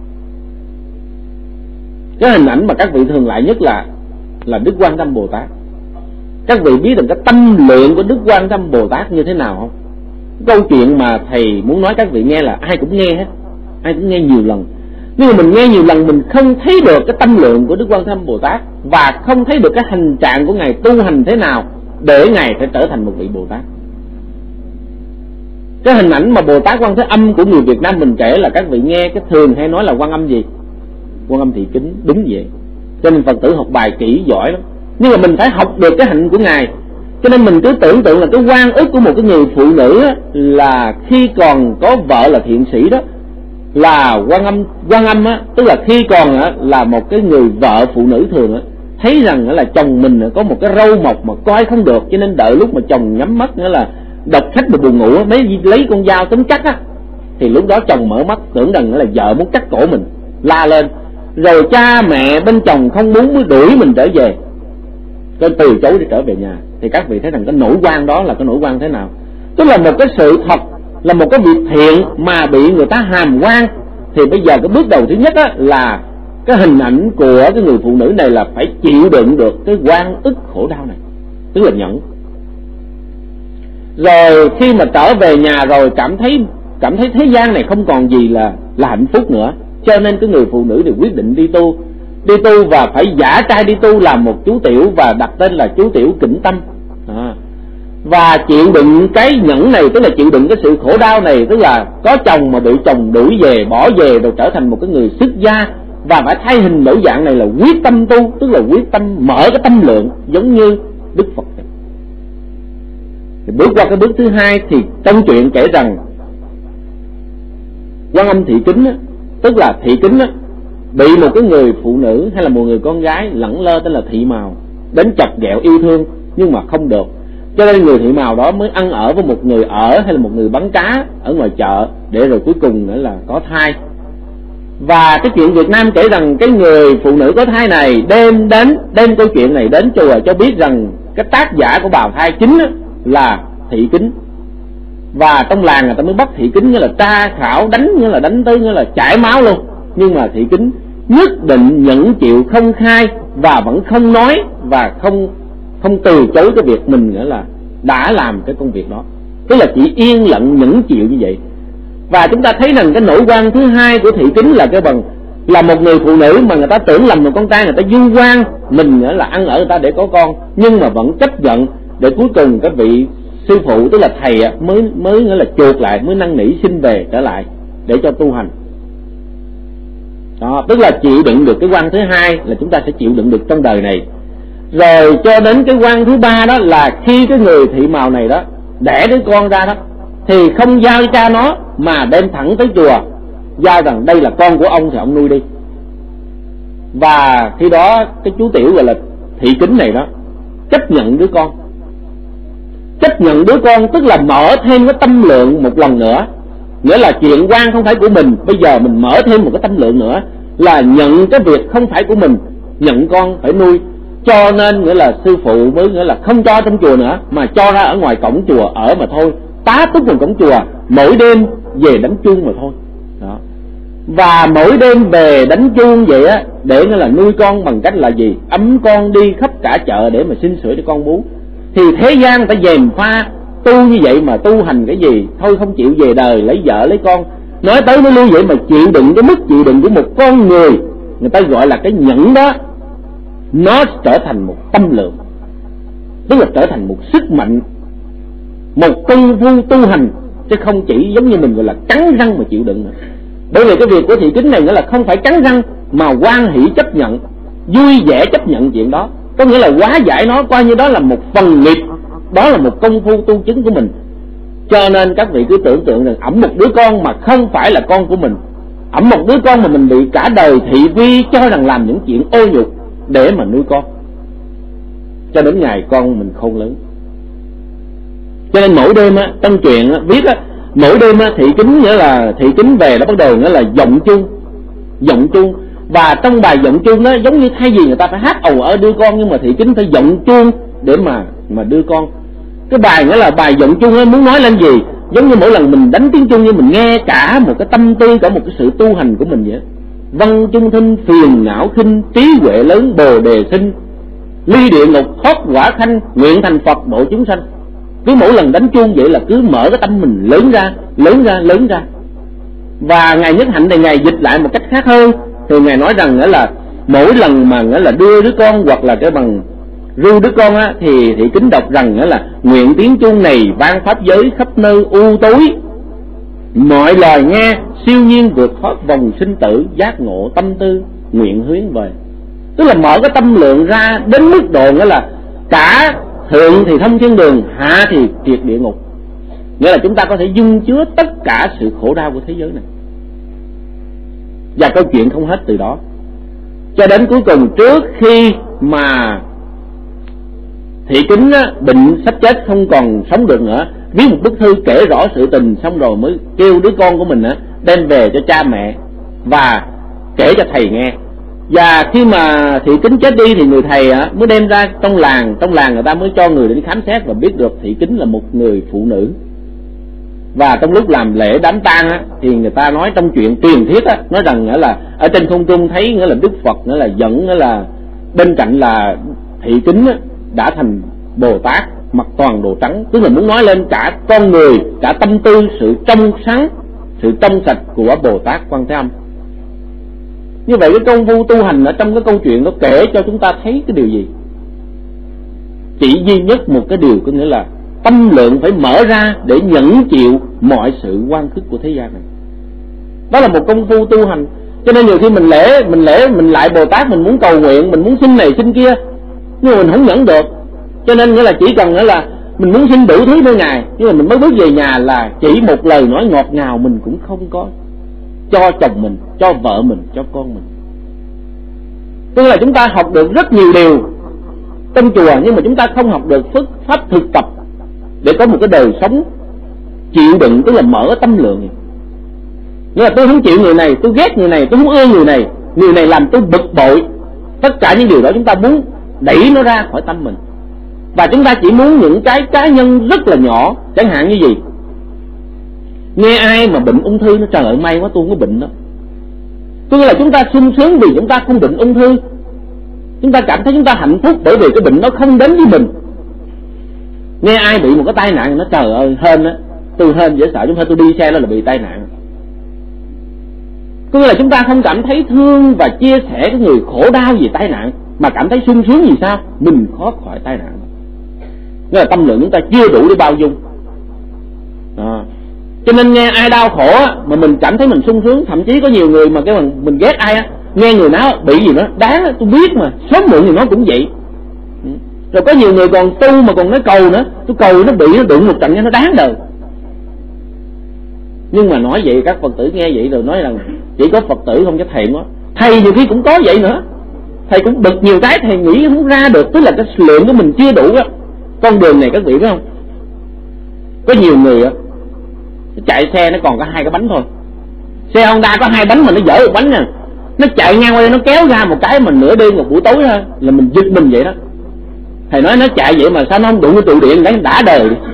[SPEAKER 1] Cái hình ảnh mà các vị thường lại nhất là là Đức Quan Tâm Bồ Tát. Các vị biết được cái tâm lượng của Đức Quan Tâm Bồ Tát như thế nào không? Câu chuyện mà thầy muốn nói các vị nghe là ai cũng nghe hết, ai cũng nghe nhiều lần. Nhưng mà mình nghe nhiều lần mình không thấy được cái tâm lượng của Đức Quan Tâm Bồ Tát, và không thấy được cái hành trạng của ngài tu hành thế nào để ngài phải trở thành một vị Bồ Tát. Cái hình ảnh mà Bồ Tát Quan Thế Âm của người Việt Nam mình kể là các vị nghe cái thường hay nói là Quan Âm gì? Quan Âm Thị Kính, đúng vậy. Cho nên Phật tử học bài kỹ giỏi lắm. Nhưng mà mình phải học được cái hạnh của ngài. Cho nên mình cứ tưởng tượng là cái oan ức của một cái người phụ nữ á, là khi còn có vợ là thiện sĩ đó, là Quan Âm Quan Âm á, tức là khi còn á, là một cái người vợ phụ nữ thường á, thấy rằng là chồng mình có một cái râu mọc mà coi không được, cho nên đợi lúc mà chồng nhắm mắt nữa là độc khách mà buồn ngủ, mấy lấy con dao tính cắt á, thì lúc đó chồng mở mắt tưởng rằng là vợ muốn cắt cổ mình, la lên, rồi cha mẹ bên chồng không muốn mới đuổi mình trở về, cái từ chối để trở về nhà. thì các vị thấy rằng cái nỗi oan đó là cái nỗi oan thế nào. Tức là một cái sự thật, là một cái việc thiện mà bị người ta hàm oan. Thì bây giờ cái bước đầu thứ nhất á, là cái hình ảnh của cái người phụ nữ này là phải chịu đựng được cái oan ức khổ đau này, tức là nhẫn. Rồi khi mà trở về nhà rồi cảm thấy cảm thấy thế gian này không còn gì là là hạnh phúc nữa, cho nên cái người phụ nữ thì quyết định đi tu, đi tu và phải giả trai đi tu làm một chú tiểu và đặt tên là chú tiểu Kĩnh Tâm. À, và chịu đựng cái nhẫn này, tức là chịu đựng cái sự khổ đau này, tức là có chồng mà bị chồng đuổi về, bỏ về, rồi trở thành một cái người xuất gia, và phải thay hình đổi dạng này là quyết tâm tu, tức là quyết tâm mở cái tâm lượng giống như Đức Phật. Thì bước qua cái bước thứ hai thì trong chuyện kể rằng Quan Âm Thị Kính á, tức là Thị Kính á, bị một cái người phụ nữ hay là một người con gái lẳng lơ tên là Thị Màu đến chọc ghẹo yêu thương, nhưng mà không được, cho nên người Thị Màu đó mới ăn ở với một người ở hay là một người bán cá ở ngoài chợ, để rồi cuối cùng nữa là có thai. Và cái chuyện Việt Nam kể rằng cái người phụ nữ có thai này đem đến đem câu chuyện này đến chùa cho biết rằng cái tác giả của bào thai chính là Thị Kính. Và trong làng người ta mới bắt Thị Kính, nghĩa là tra khảo, đánh, nghĩa là đánh tới nghĩa là chảy máu luôn. Nhưng mà Thị Kính nhất định nhẫn chịu không khai và vẫn không nói và không không từ chối cái việc mình nghĩa là đã làm cái công việc đó, tức là chỉ yên lặng nhẫn chịu như vậy. Và chúng ta thấy rằng cái nỗi oan thứ hai của Thị Kính là cái bằng là một người phụ nữ mà người ta tưởng lầm một con trai, người ta du oan mình nghĩa là ăn ở người ta để có con, nhưng mà vẫn chấp nhận, để cuối cùng cái vị sư phụ tức là thầy mới mới nghĩa là chuộc lại, mới năn nỉ xin về trở lại để cho tu hành. Đó, tức là chịu đựng được cái oan thứ hai là chúng ta sẽ chịu đựng được trong đời này. Rồi cho đến cái oan thứ ba đó là khi cái người Thị Màu này đó đẻ đứa con ra đó, thì không giao cho cha nó mà đem thẳng tới chùa giao rằng đây là con của ông thì ông nuôi đi. Và khi đó cái chú tiểu gọi là Thị Kính này đó chấp nhận đứa con. Chấp nhận đứa con tức là mở thêm cái tâm lượng một lần nữa, nghĩa là chuyện oan không phải của mình, bây giờ mình mở thêm một cái tâm lượng nữa là nhận cái việc không phải của mình, nhận con phải nuôi. Cho nên nghĩa là sư phụ mới nghĩa là không cho trong chùa nữa, mà cho ra ở ngoài cổng chùa ở mà thôi, tá túc ngoài cổng chùa, mỗi đêm về đánh chuông mà thôi. Đó. Và mỗi đêm về đánh chuông vậy á, để nghĩa là nuôi con bằng cách là gì? Ấm con đi khắp cả chợ để mà xin sữa cho con bú. Thì thế gian người ta dèm pha tu như vậy mà tu hành cái gì? Thôi không chịu về đời lấy vợ lấy con. Nói tới mới lưu vậy mà chịu đựng cái mức chịu đựng của một con người, người ta gọi là cái nhẫn đó, nó trở thành một tâm lượng, tức là trở thành một sức mạnh, một công phu tu hành, chứ không chỉ giống như mình gọi là cắn răng mà chịu đựng nữa. Bởi vì cái việc của Thị Kính này nghĩa là không phải cắn răng mà hoan hỷ chấp nhận, vui vẻ chấp nhận chuyện đó, có nghĩa là hóa giải nó, coi như đó là một phần nghiệp, đó là một công phu tu chứng của mình. Cho nên các vị cứ tưởng tượng rằng ẵm một đứa con mà không phải là con của mình, ẵm một đứa con mà mình bị cả đời thị uy cho rằng làm những chuyện ô nhục để mà nuôi con, cho đến ngày con mình khôn lớn. Cho nên mỗi đêm á, trong chuyện á, viết á, mỗi đêm á, Thị Kính nghĩa là Thị Kính về nó bắt đầu nghĩa là giọng chuông, giọng chuông. Và trong bài giọng chuông đó giống như thay vì người ta phải hát ầu ở đưa con, nhưng mà Thị Kính phải giọng chuông để mà mà đưa con. Cái bài nghĩa là bài giọng chuông ấy muốn nói lên gì? Giống như mỗi lần mình đánh tiếng chuông như mình nghe cả một cái tâm tư, cả một cái sự tu hành của mình vậy. Văn chung thinh phiền não khinh, trí huệ lớn bồ đề sinh, ly địa ngục thoát quả khanh, nguyện thành Phật độ chúng sanh. Cứ mỗi lần đánh chuông vậy là cứ mở cái tâm mình lớn ra, lớn ra, lớn ra. Và Ngài Nhất Hạnh thì Ngài dịch lại một cách khác hơn, thì Ngài nói rằng nghĩa là mỗi lần mà nghĩa là đưa đứa con hoặc là cái bằng ru đứa con á, thì Thị Kính đọc rằng nghĩa là nguyện tiếng chuông này vang pháp giới khắp nơi u tối, mọi loài nghe siêu nhiên vượt thoát vòng sinh tử, giác ngộ tâm tư nguyện hướng về. Tức là mở cái tâm lượng ra đến mức độ nghĩa là cả thượng thì thông thiên đường, hạ thì triệt địa ngục, nghĩa là chúng ta có thể dung chứa tất cả sự khổ đau của thế giới này. Và câu chuyện không hết từ đó, cho đến cuối cùng trước khi mà Thị Kính á, bệnh sắp chết không còn sống được nữa, viết một bức thư kể rõ sự tình, xong rồi mới kêu đứa con của mình á, đem về cho cha mẹ và kể cho thầy nghe. Và khi mà thị kính chết đi thì người thầy á, mới đem ra trong làng, trong làng người ta mới cho người đến khám xét và biết được thị kính là một người phụ nữ. Và trong lúc làm lễ đám tang á, thì người ta nói trong chuyện truyền thuyết á, nói rằng nghĩa là ở trên không trung thấy nghĩa là Đức Phật nghĩa là dẫn nghĩa là bên cạnh là thị kính á, đã thành Bồ Tát mặc toàn đồ trắng, tức là muốn nói lên cả con người, cả tâm tư, sự trong sáng, sự trong sạch của Bồ Tát Quan Thế Âm. Như vậy cái công phu tu hành ở trong cái câu chuyện nó kể cho chúng ta thấy cái điều gì? Chỉ duy nhất một cái điều, có nghĩa là tâm lượng phải mở ra để nhẫn chịu mọi sự oan khuất của thế gian này. Đó là một công phu tu hành. Cho nên nhiều khi mình lễ, mình lễ, mình lại Bồ Tát, mình muốn cầu nguyện, mình muốn xin này xin kia, nhưng mà mình không nhẫn được. Cho nên nghĩa là chỉ cần nghĩa là mình muốn xin đủ thứ với Ngài, nhưng mà mình mới bước về nhà là chỉ một lời nói ngọt ngào mình cũng không có cho chồng mình, cho vợ mình, cho con mình. Tức là chúng ta học được rất nhiều điều trong chùa, nhưng mà chúng ta không học được phước pháp thực tập để có một cái đời sống chịu đựng, tức là mở tâm lượng. Nghĩa là tôi không chịu người này, tôi ghét người này, tôi không ưa người này, người này làm tôi bực bội. Tất cả những điều đó chúng ta muốn đẩy nó ra khỏi tâm mình. Và chúng ta chỉ muốn những cái cá nhân rất là nhỏ. Chẳng hạn như gì? Nghe ai mà bệnh ung thư, nó trời ơi may quá tôi không có bệnh đó. Tức là chúng ta sung sướng vì chúng ta không bệnh ung thư. Chúng ta cảm thấy chúng ta hạnh phúc bởi vì cái bệnh nó không đến với mình. Nghe ai bị một cái tai nạn, nó trời ơi hên á, tôi hên dễ sợ, chúng ta tôi đi xe đó là bị tai nạn. Có nghĩa là chúng ta không cảm thấy thương và chia sẻ cái người khổ đau vì tai nạn, mà cảm thấy sung sướng vì sao? Mình khó khỏi tai nạn. Nghĩa là tâm lượng chúng ta chưa đủ để bao dung. À. Cho nên nghe ai đau khổ á, mà mình cảm thấy mình sung sướng. Thậm chí có nhiều người mà cái mình, mình ghét ai á, nghe người nào bị gì đó đáng, tôi biết mà, sớm muộn thì nó cũng vậy. Rồi có nhiều người còn tu mà còn nói cầu nữa, tôi cầu nó bị nó đụng một trận nó đáng đời. Nhưng mà nói vậy các Phật tử nghe vậy rồi nói rằng chỉ có Phật tử không, cho thầy nó thầy nhiều khi cũng có vậy nữa. Thầy cũng bực nhiều cái thầy nghĩ không ra được, tức là cái lượng của mình chưa đủ á. Con đường này các vị biết không, có nhiều người á chạy xe nó còn có hai cái bánh thôi. Xe Honda có hai bánh mà nó dở một bánh nè, nó chạy ngang qua đây nó kéo ra một cái, mình nửa đêm một buổi tối thôi là mình giật mình vậy đó. Thầy nói nó chạy vậy mà sao nó không đụng cái trụ điện lấy đã đời đi.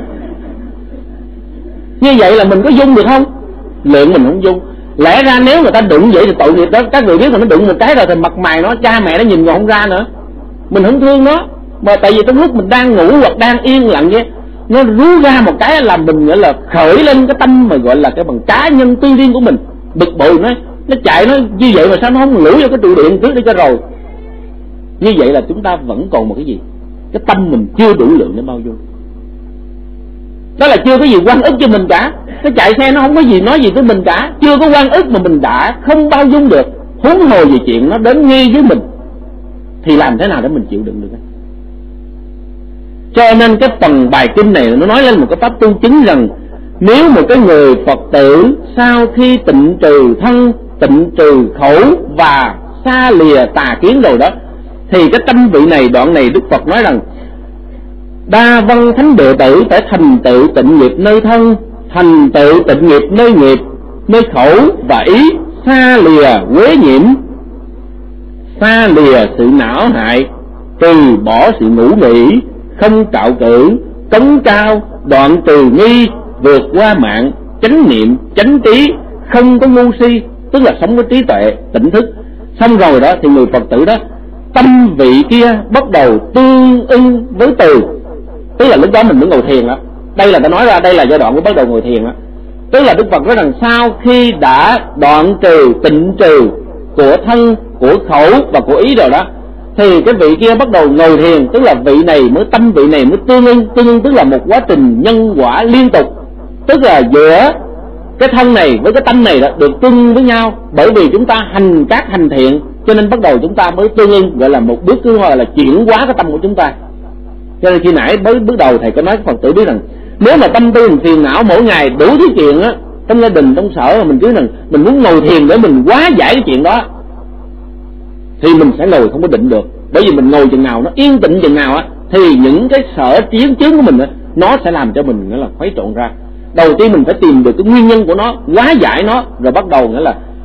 [SPEAKER 1] Như vậy là mình có dung được không? Lượng mình không dung. Lẽ ra nếu người ta đụng vậy thì tội nghiệp đó. Các người biết là nó đụng một cái rồi thì mặt mày nó, cha mẹ nó nhìn còn không ra nữa. Mình không thương nó. Mà tại vì trong lúc mình đang ngủ hoặc đang yên lặng vậy, nó rú ra một cái làm mình gọi là khởi lên cái tâm mà gọi là cái bằng cá nhân tư riêng của mình. Bực bội nó, nó chạy nó như vậy mà sao nó không lủi vào cái trụ điện trước đi cho rồi. Như vậy là chúng ta vẫn còn một cái gì? Cái tâm mình chưa đủ lượng để bao dung. Đó là chưa có gì oan ức cho mình cả. Cái chạy xe nó không có gì nói gì tới mình cả. Chưa có oan ức mà mình đã không bao dung được, huống hồ về chuyện nó đến ngay với mình, thì làm thế nào để mình chịu đựng được đấy? Cho nên cái phần bài kinh này nó nói lên một cái pháp tu chứng rằng nếu một cái người Phật tử sau khi tịnh trừ thân, tịnh trừ khẩu và xa lìa tà kiến rồi đó, thì cái tâm vị này, đoạn này Đức Phật nói rằng đa văn thánh đệ tử phải thành tựu tịnh nghiệp nơi thân, thành tựu tịnh nghiệp nơi nghiệp, nơi khẩu và ý, xa lìa quế nhiễm, xa lìa sự não hại, từ bỏ sự ngủ nghỉ, không cạo cử, cống cao, đoạn trừ nghi, vượt qua mạng, chánh niệm, chánh trí, không có ngu si, tức là sống với trí tuệ, tỉnh thức. Xong rồi đó thì người Phật tử đó, tâm vị kia bắt đầu tương ưng với từ, tức là lúc đó mình mới ngồi thiền đó. Đây là ta nói ra đây là giai đoạn của bắt đầu ngồi thiền đó. Tức là Đức Phật nói rằng sau khi đã đoạn trừ, tịnh trừ của thân, của khẩu và của ý rồi đó, thì cái vị kia bắt đầu ngồi thiền, tức là vị này mới tâm vị này mới tương ưng. Tương ưng tức là một quá trình nhân quả liên tục, tức là giữa cái thân này với cái tâm này đó được tương với nhau, bởi vì chúng ta hành các hành thiện, cho nên bắt đầu chúng ta mới tương ưng, gọi là một bước thứ hai là chuyển hóa cái tâm của chúng ta. Cho nên khi nãy mới bước đầu thầy có nói Phật tử biết rằng nếu mà tâm tư phiền não mỗi ngày đủ thứ chuyện á, trong gia đình, trong sở mà mình cứ rằng mình muốn ngồi thiền để mình hóa giải cái chuyện đó, thì mình sẽ ngồi không có định được. Bởi vì mình ngồi chừng nào nó yên tĩnh chừng nào á, thì những cái sở chiến chướng của mình á, nó sẽ làm cho mình nghĩa là khuấy trộn ra. Đầu tiên mình phải tìm được cái nguyên nhân của nó, hóa giải nó, rồi bắt đầu nghĩa là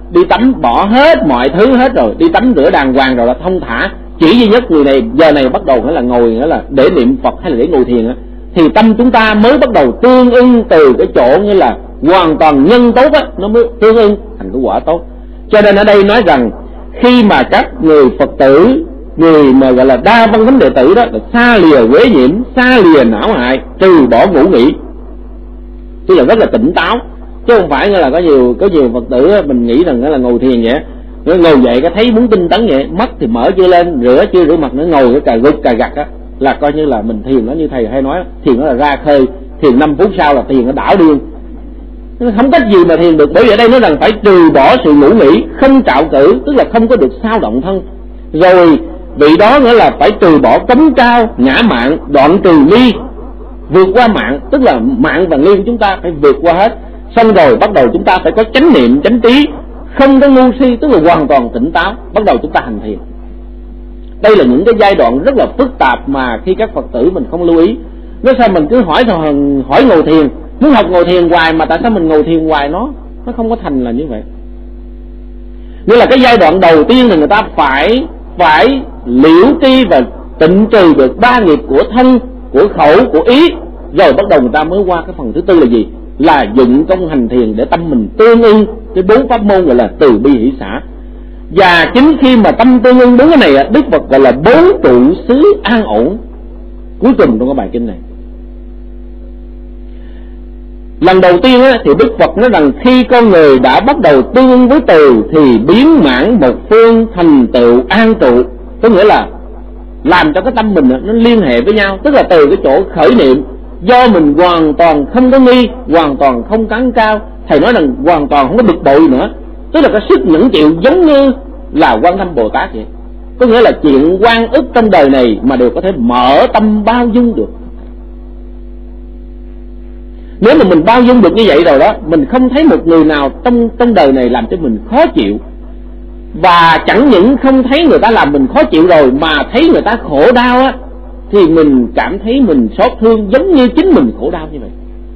[SPEAKER 1] đi tắm bỏ hết mọi thứ hết rồi, đi tắm rửa đàng hoàng rồi là thông thả, chỉ duy nhất người này giờ này bắt đầu nghĩa là ngồi nghĩa là để niệm Phật hay là để ngồi thiền á, thì tâm chúng ta mới bắt đầu tương ưng từ cái chỗ như là hoàn toàn nhân tốt á, nó mới tương ưng thành cái quả tốt. Cho nên ở đây nói rằng khi mà các người Phật tử, người mà gọi là đa văn thánh đệ tử đó là xa lìa quế nhiễm, xa lìa não hại, trừ bỏ ngủ nghỉ, tức là rất là tỉnh táo, chứ không phải là có nhiều có nhiều Phật tử mình nghĩ rằng là ngồi thiền vậy, nó ngồi dậy cái thấy muốn tinh tấn vậy, mắt thì mở chưa lên, rửa chưa rửa mặt nữa, ngồi cái cà gục cà gặt á, là coi như là mình thiền. Nó như thầy hay nói, thiền nó là ra khơi, thiền năm phút sau là thiền nó đảo điên, không cách gì mà thiền được. Bởi vì ở đây nói rằng phải trừ bỏ sự ngủ nghỉ, không trạo cử, tức là không có được sao động thân. Rồi vị đó nghĩa là phải trừ bỏ cấm cao, ngã mạn, đoạn trừ ly, vượt qua mạng, tức là mạng và ly của chúng ta phải vượt qua hết. Xong rồi bắt đầu chúng ta phải có chánh niệm, chánh trí, không có ngu si, tức là hoàn toàn tỉnh táo, bắt đầu chúng ta hành thiền. Đây là những cái giai đoạn rất là phức tạp mà khi các Phật tử mình không lưu ý. Nói sao mình cứ hỏi hỏi ngồi thiền, muốn học ngồi thiền hoài mà tại sao mình ngồi thiền hoài nó nó không có thành là như vậy. Nghĩa là cái giai đoạn đầu tiên là người ta phải phải liễu tri và tịnh trừ được ba nghiệp của thân, của khẩu, của ý, rồi bắt đầu người ta mới qua cái phần thứ tư là gì? Là dụng công hành thiền để tâm mình tương ưng cái bốn pháp môn gọi là từ bi hỷ xả. Và chính khi mà tâm tương ưng bốn cái này, Đức Phật gọi là bốn trụ xứ an ổn cuối cùng trong cái bài kinh này. Lần đầu tiên á, thì Đức Phật nói rằng khi con người đã bắt đầu tương ưng với từ thì biến mãn một phương, thành tựu an trụ, có nghĩa là làm cho cái tâm mình nó liên hệ với nhau, tức là từ cái chỗ khởi niệm do mình hoàn toàn không có nghi, hoàn toàn không cắn cao, thầy nói rằng hoàn toàn không có bực bội nữa, tức là cái sức nhẫn chịu giống như là Quan Âm Bồ Tát vậy. Có nghĩa là chuyện oan ức trong đời này mà đều có thể mở tâm bao dung được. Nếu mà mình bao dung được như vậy rồi đó, mình không thấy một người nào trong trong đời này làm cho mình khó chịu. Và chẳng những không thấy người ta làm mình khó chịu rồi, mà thấy người ta khổ đau á, thì mình cảm thấy mình xót thương giống như chính mình khổ đau như vậy.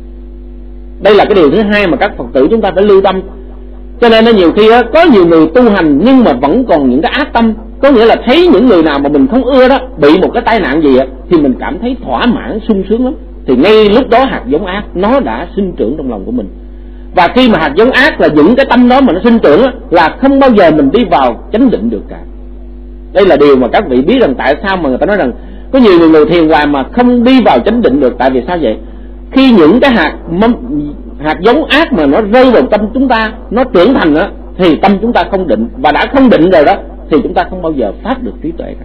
[SPEAKER 1] Đây là cái điều thứ hai mà các Phật tử chúng ta phải lưu tâm. Cho nên nhiều khi á, có nhiều người tu hành nhưng mà vẫn còn những cái ác tâm. Có nghĩa là thấy những người nào mà mình không ưa đó bị một cái tai nạn gì á, thì mình cảm thấy thỏa mãn, sung sướng lắm. Thì ngay lúc đó hạt giống ác nó đã sinh trưởng trong lòng của mình. Và khi mà hạt giống ác là những cái tâm đó mà nó sinh trưởng á, là không bao giờ mình đi vào chánh định được cả. Đây là điều mà các vị biết rằng tại sao mà người ta nói rằng có nhiều người ngồi thiền hoài mà không đi vào chánh định được. Tại vì sao vậy? Khi những cái hạt hạt giống ác mà nó rơi vào tâm chúng ta, nó trưởng thành á, thì tâm chúng ta không định. Và đã không định rồi đó thì chúng ta không bao giờ phát được trí tuệ cả.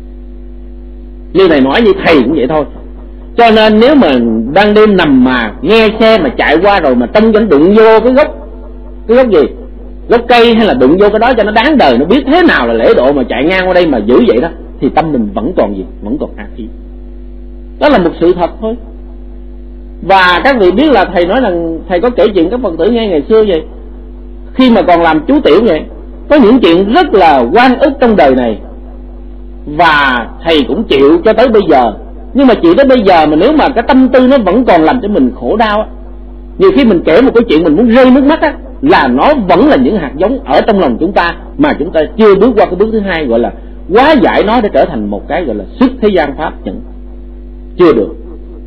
[SPEAKER 1] Như này nói như thầy cũng vậy thôi. Cho nên nếu mà ban đêm nằm mà nghe xe mà chạy qua rồi mà tâm vẫn đụng vô cái gốc, cái gốc gì, gốc cây hay là đụng vô cái đó cho nó đáng đời, nó biết thế nào là lễ độ mà chạy ngang qua đây mà giữ vậy đó, thì tâm mình vẫn còn gì, vẫn còn ác ý. Đó là một sự thật thôi. Và các vị biết là thầy nói rằng thầy có kể chuyện các Phật tử nghe ngày xưa vậy. Khi mà còn làm chú tiểu vậy, có những chuyện rất là oan ức trong đời này và thầy cũng chịu cho tới bây giờ. Nhưng mà chịu tới bây giờ mà nếu mà cái tâm tư nó vẫn còn làm cho mình khổ đau á, nhiều khi mình kể một cái chuyện mình muốn rơi nước mắt á, là nó vẫn là những hạt giống ở trong lòng chúng ta mà chúng ta chưa bước qua cái bước thứ hai, gọi là hóa giải nó để trở thành một cái gọi là xuất thế gian pháp nhận. Chưa được.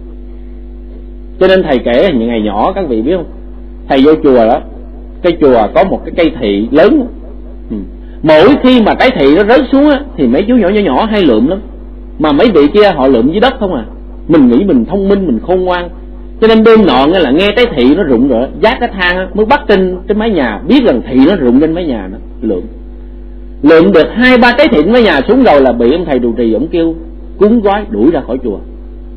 [SPEAKER 1] Cho nên thầy kể những ngày nhỏ, các vị biết không, thầy vô chùa đó, cái chùa có một cái cây thị lớn, ừ. Mỗi khi mà cái thị nó rớt xuống á, thì mấy chú nhỏ nhỏ nhỏ hay lượm lắm. Mà mấy vị kia họ lượm dưới đất không à. Mình nghĩ mình thông minh, mình khôn ngoan. Cho nên đêm nọ là nghe cái thị nó rụng rồi, vác cái thang mới bắt trên trên mái nhà, biết rằng thị nó rụng trên mái nhà đó, lượm. Lượm được hai ba cái thị trên mái nhà xuống rồi là bị ông thầy trụ trì ổng kêu cúng gói đuổi ra khỏi chùa.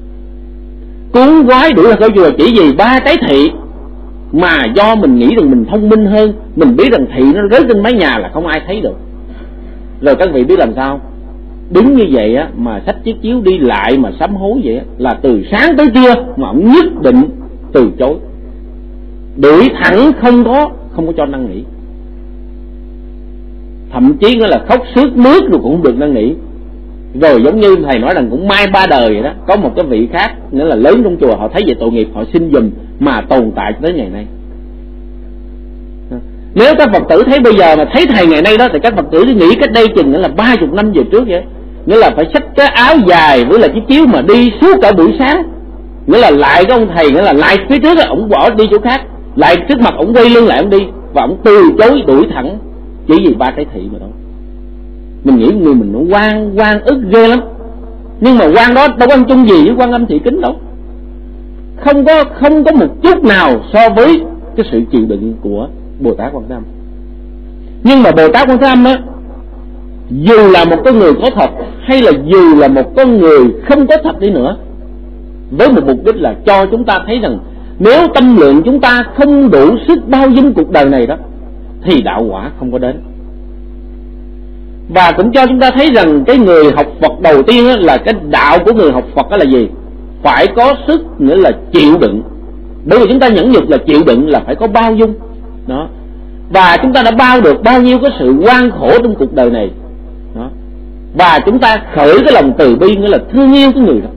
[SPEAKER 1] Cúng gói đuổi ra khỏi chùa chỉ vì ba cái thị mà do mình nghĩ rằng mình thông minh hơn, mình biết rằng thị nó rớt trên mái nhà là không ai thấy được. Rồi các vị biết làm sao? Đứng như vậy á, mà xách chiếc chiếu đi lại mà sám hối vậy á, là từ sáng tới trưa mà ông nhất định từ chối, đuổi thẳng, không có không có cho năn nỉ. Thậm chí nữa là khóc sướt mướt rồi cũng không được năn nỉ. Rồi giống như thầy nói rằng cũng mai ba đời vậy đó, có một cái vị khác nữa là lớn trong chùa, họ thấy về tội nghiệp họ xin giùm mà tồn tại tới ngày nay. Nếu các Phật tử thấy bây giờ mà thấy thầy ngày nay đó, thì các Phật tử nghĩ cách đây chừng là ba chục năm về trước vậy. Nghĩa là phải xách cái áo dài với là chiếc chiếu mà đi suốt cả buổi sáng. Nghĩa là lại cái ông thầy, nghĩa là lại phía trước đó, ông bỏ đi chỗ khác, lại trước mặt ông quay lưng lại ông đi, và ông từ chối đuổi thẳng. Chỉ vì ba cái thị mà thôi. Mình nghĩ người mình nó quan quan ức ghê lắm. Nhưng mà quan đó đâu có ăn chung gì với Quan Âm Thị Kính đâu. Không có không có một chút nào so với cái sự chịu đựng của Bồ Tát Quan Thế Âm. Nhưng mà Bồ Tát Quan Thế Âm á, dù là một con người có thật hay là dù là một con người không có thật đi nữa, với một mục đích là cho chúng ta thấy rằng nếu tâm lượng chúng ta không đủ sức bao dung cuộc đời này đó, thì đạo quả không có đến. Và cũng cho chúng ta thấy rằng cái người học Phật đầu tiên á, là cái đạo của người học Phật đó là gì? Phải có sức, nghĩa là chịu đựng. Bởi vì chúng ta nhẫn nhục là chịu đựng, là phải có bao dung đó. Và chúng ta đã bao được bao nhiêu cái sự oan khổ trong cuộc đời này đó. Và chúng ta khởi cái lòng từ bi, nghĩa là thương yêu cái người đó.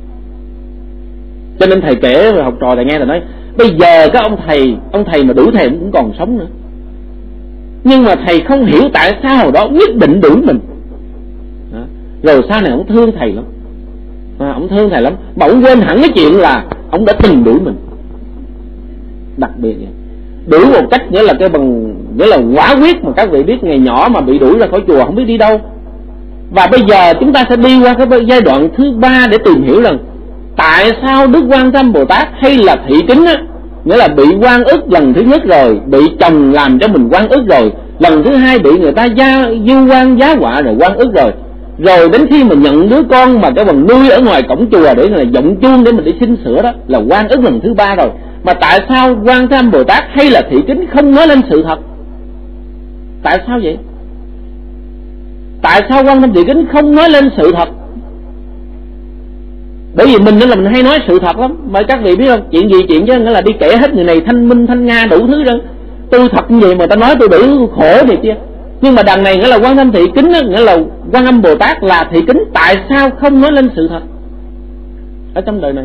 [SPEAKER 1] Cho nên thầy kể học trò thầy nghe, thầy nói bây giờ các ông thầy Ông thầy mà đuổi thầy cũng còn sống nữa, nhưng mà thầy không hiểu tại sao hồi đó quyết định đuổi mình đó. Rồi sau này ông thương thầy lắm à, Ông thương thầy lắm, mà ông quên hẳn cái chuyện là ông đã từng đuổi mình. Đặc biệt vậy, đuổi một cách nghĩa là cái bằng nghĩa là quả quyết, mà các vị biết ngày nhỏ mà bị đuổi ra khỏi chùa không biết đi đâu. Và bây giờ chúng ta sẽ đi qua cái giai đoạn thứ ba để tìm hiểu rằng tại sao Đức Quan Thế Âm Bồ Tát hay là Thị Kính á, nghĩa là bị oan ức lần thứ nhất rồi, bị chồng làm cho mình oan ức rồi, lần thứ hai bị người ta gia du quan giá họa rồi oan ức rồi, rồi đến khi mà nhận đứa con mà cái bằng nuôi ở ngoài cổng chùa để là giọng chuông để mình đi xin sữa đó, là oan ức lần thứ ba rồi. Mà tại sao Quan Thế Âm Bồ Tát hay là Thị Kính không nói lên sự thật? Tại sao vậy? Tại sao Quan Thế Âm Thị Kính không nói lên sự thật? Bởi vì mình nên là mình hay nói sự thật lắm. Mà các vị biết không, chuyện gì chuyện chứ, nghĩa là đi kể hết người này thanh minh thanh nga đủ thứ đó. Tôi thật như vậy mà ta nói tôi đủ khổ này kia. Nhưng mà đằng này nghĩa là Quan Âm Thị Kính đó, nghĩa là Quan Âm Bồ Tát là Thị Kính, tại sao không nói lên sự thật ở trong đời này?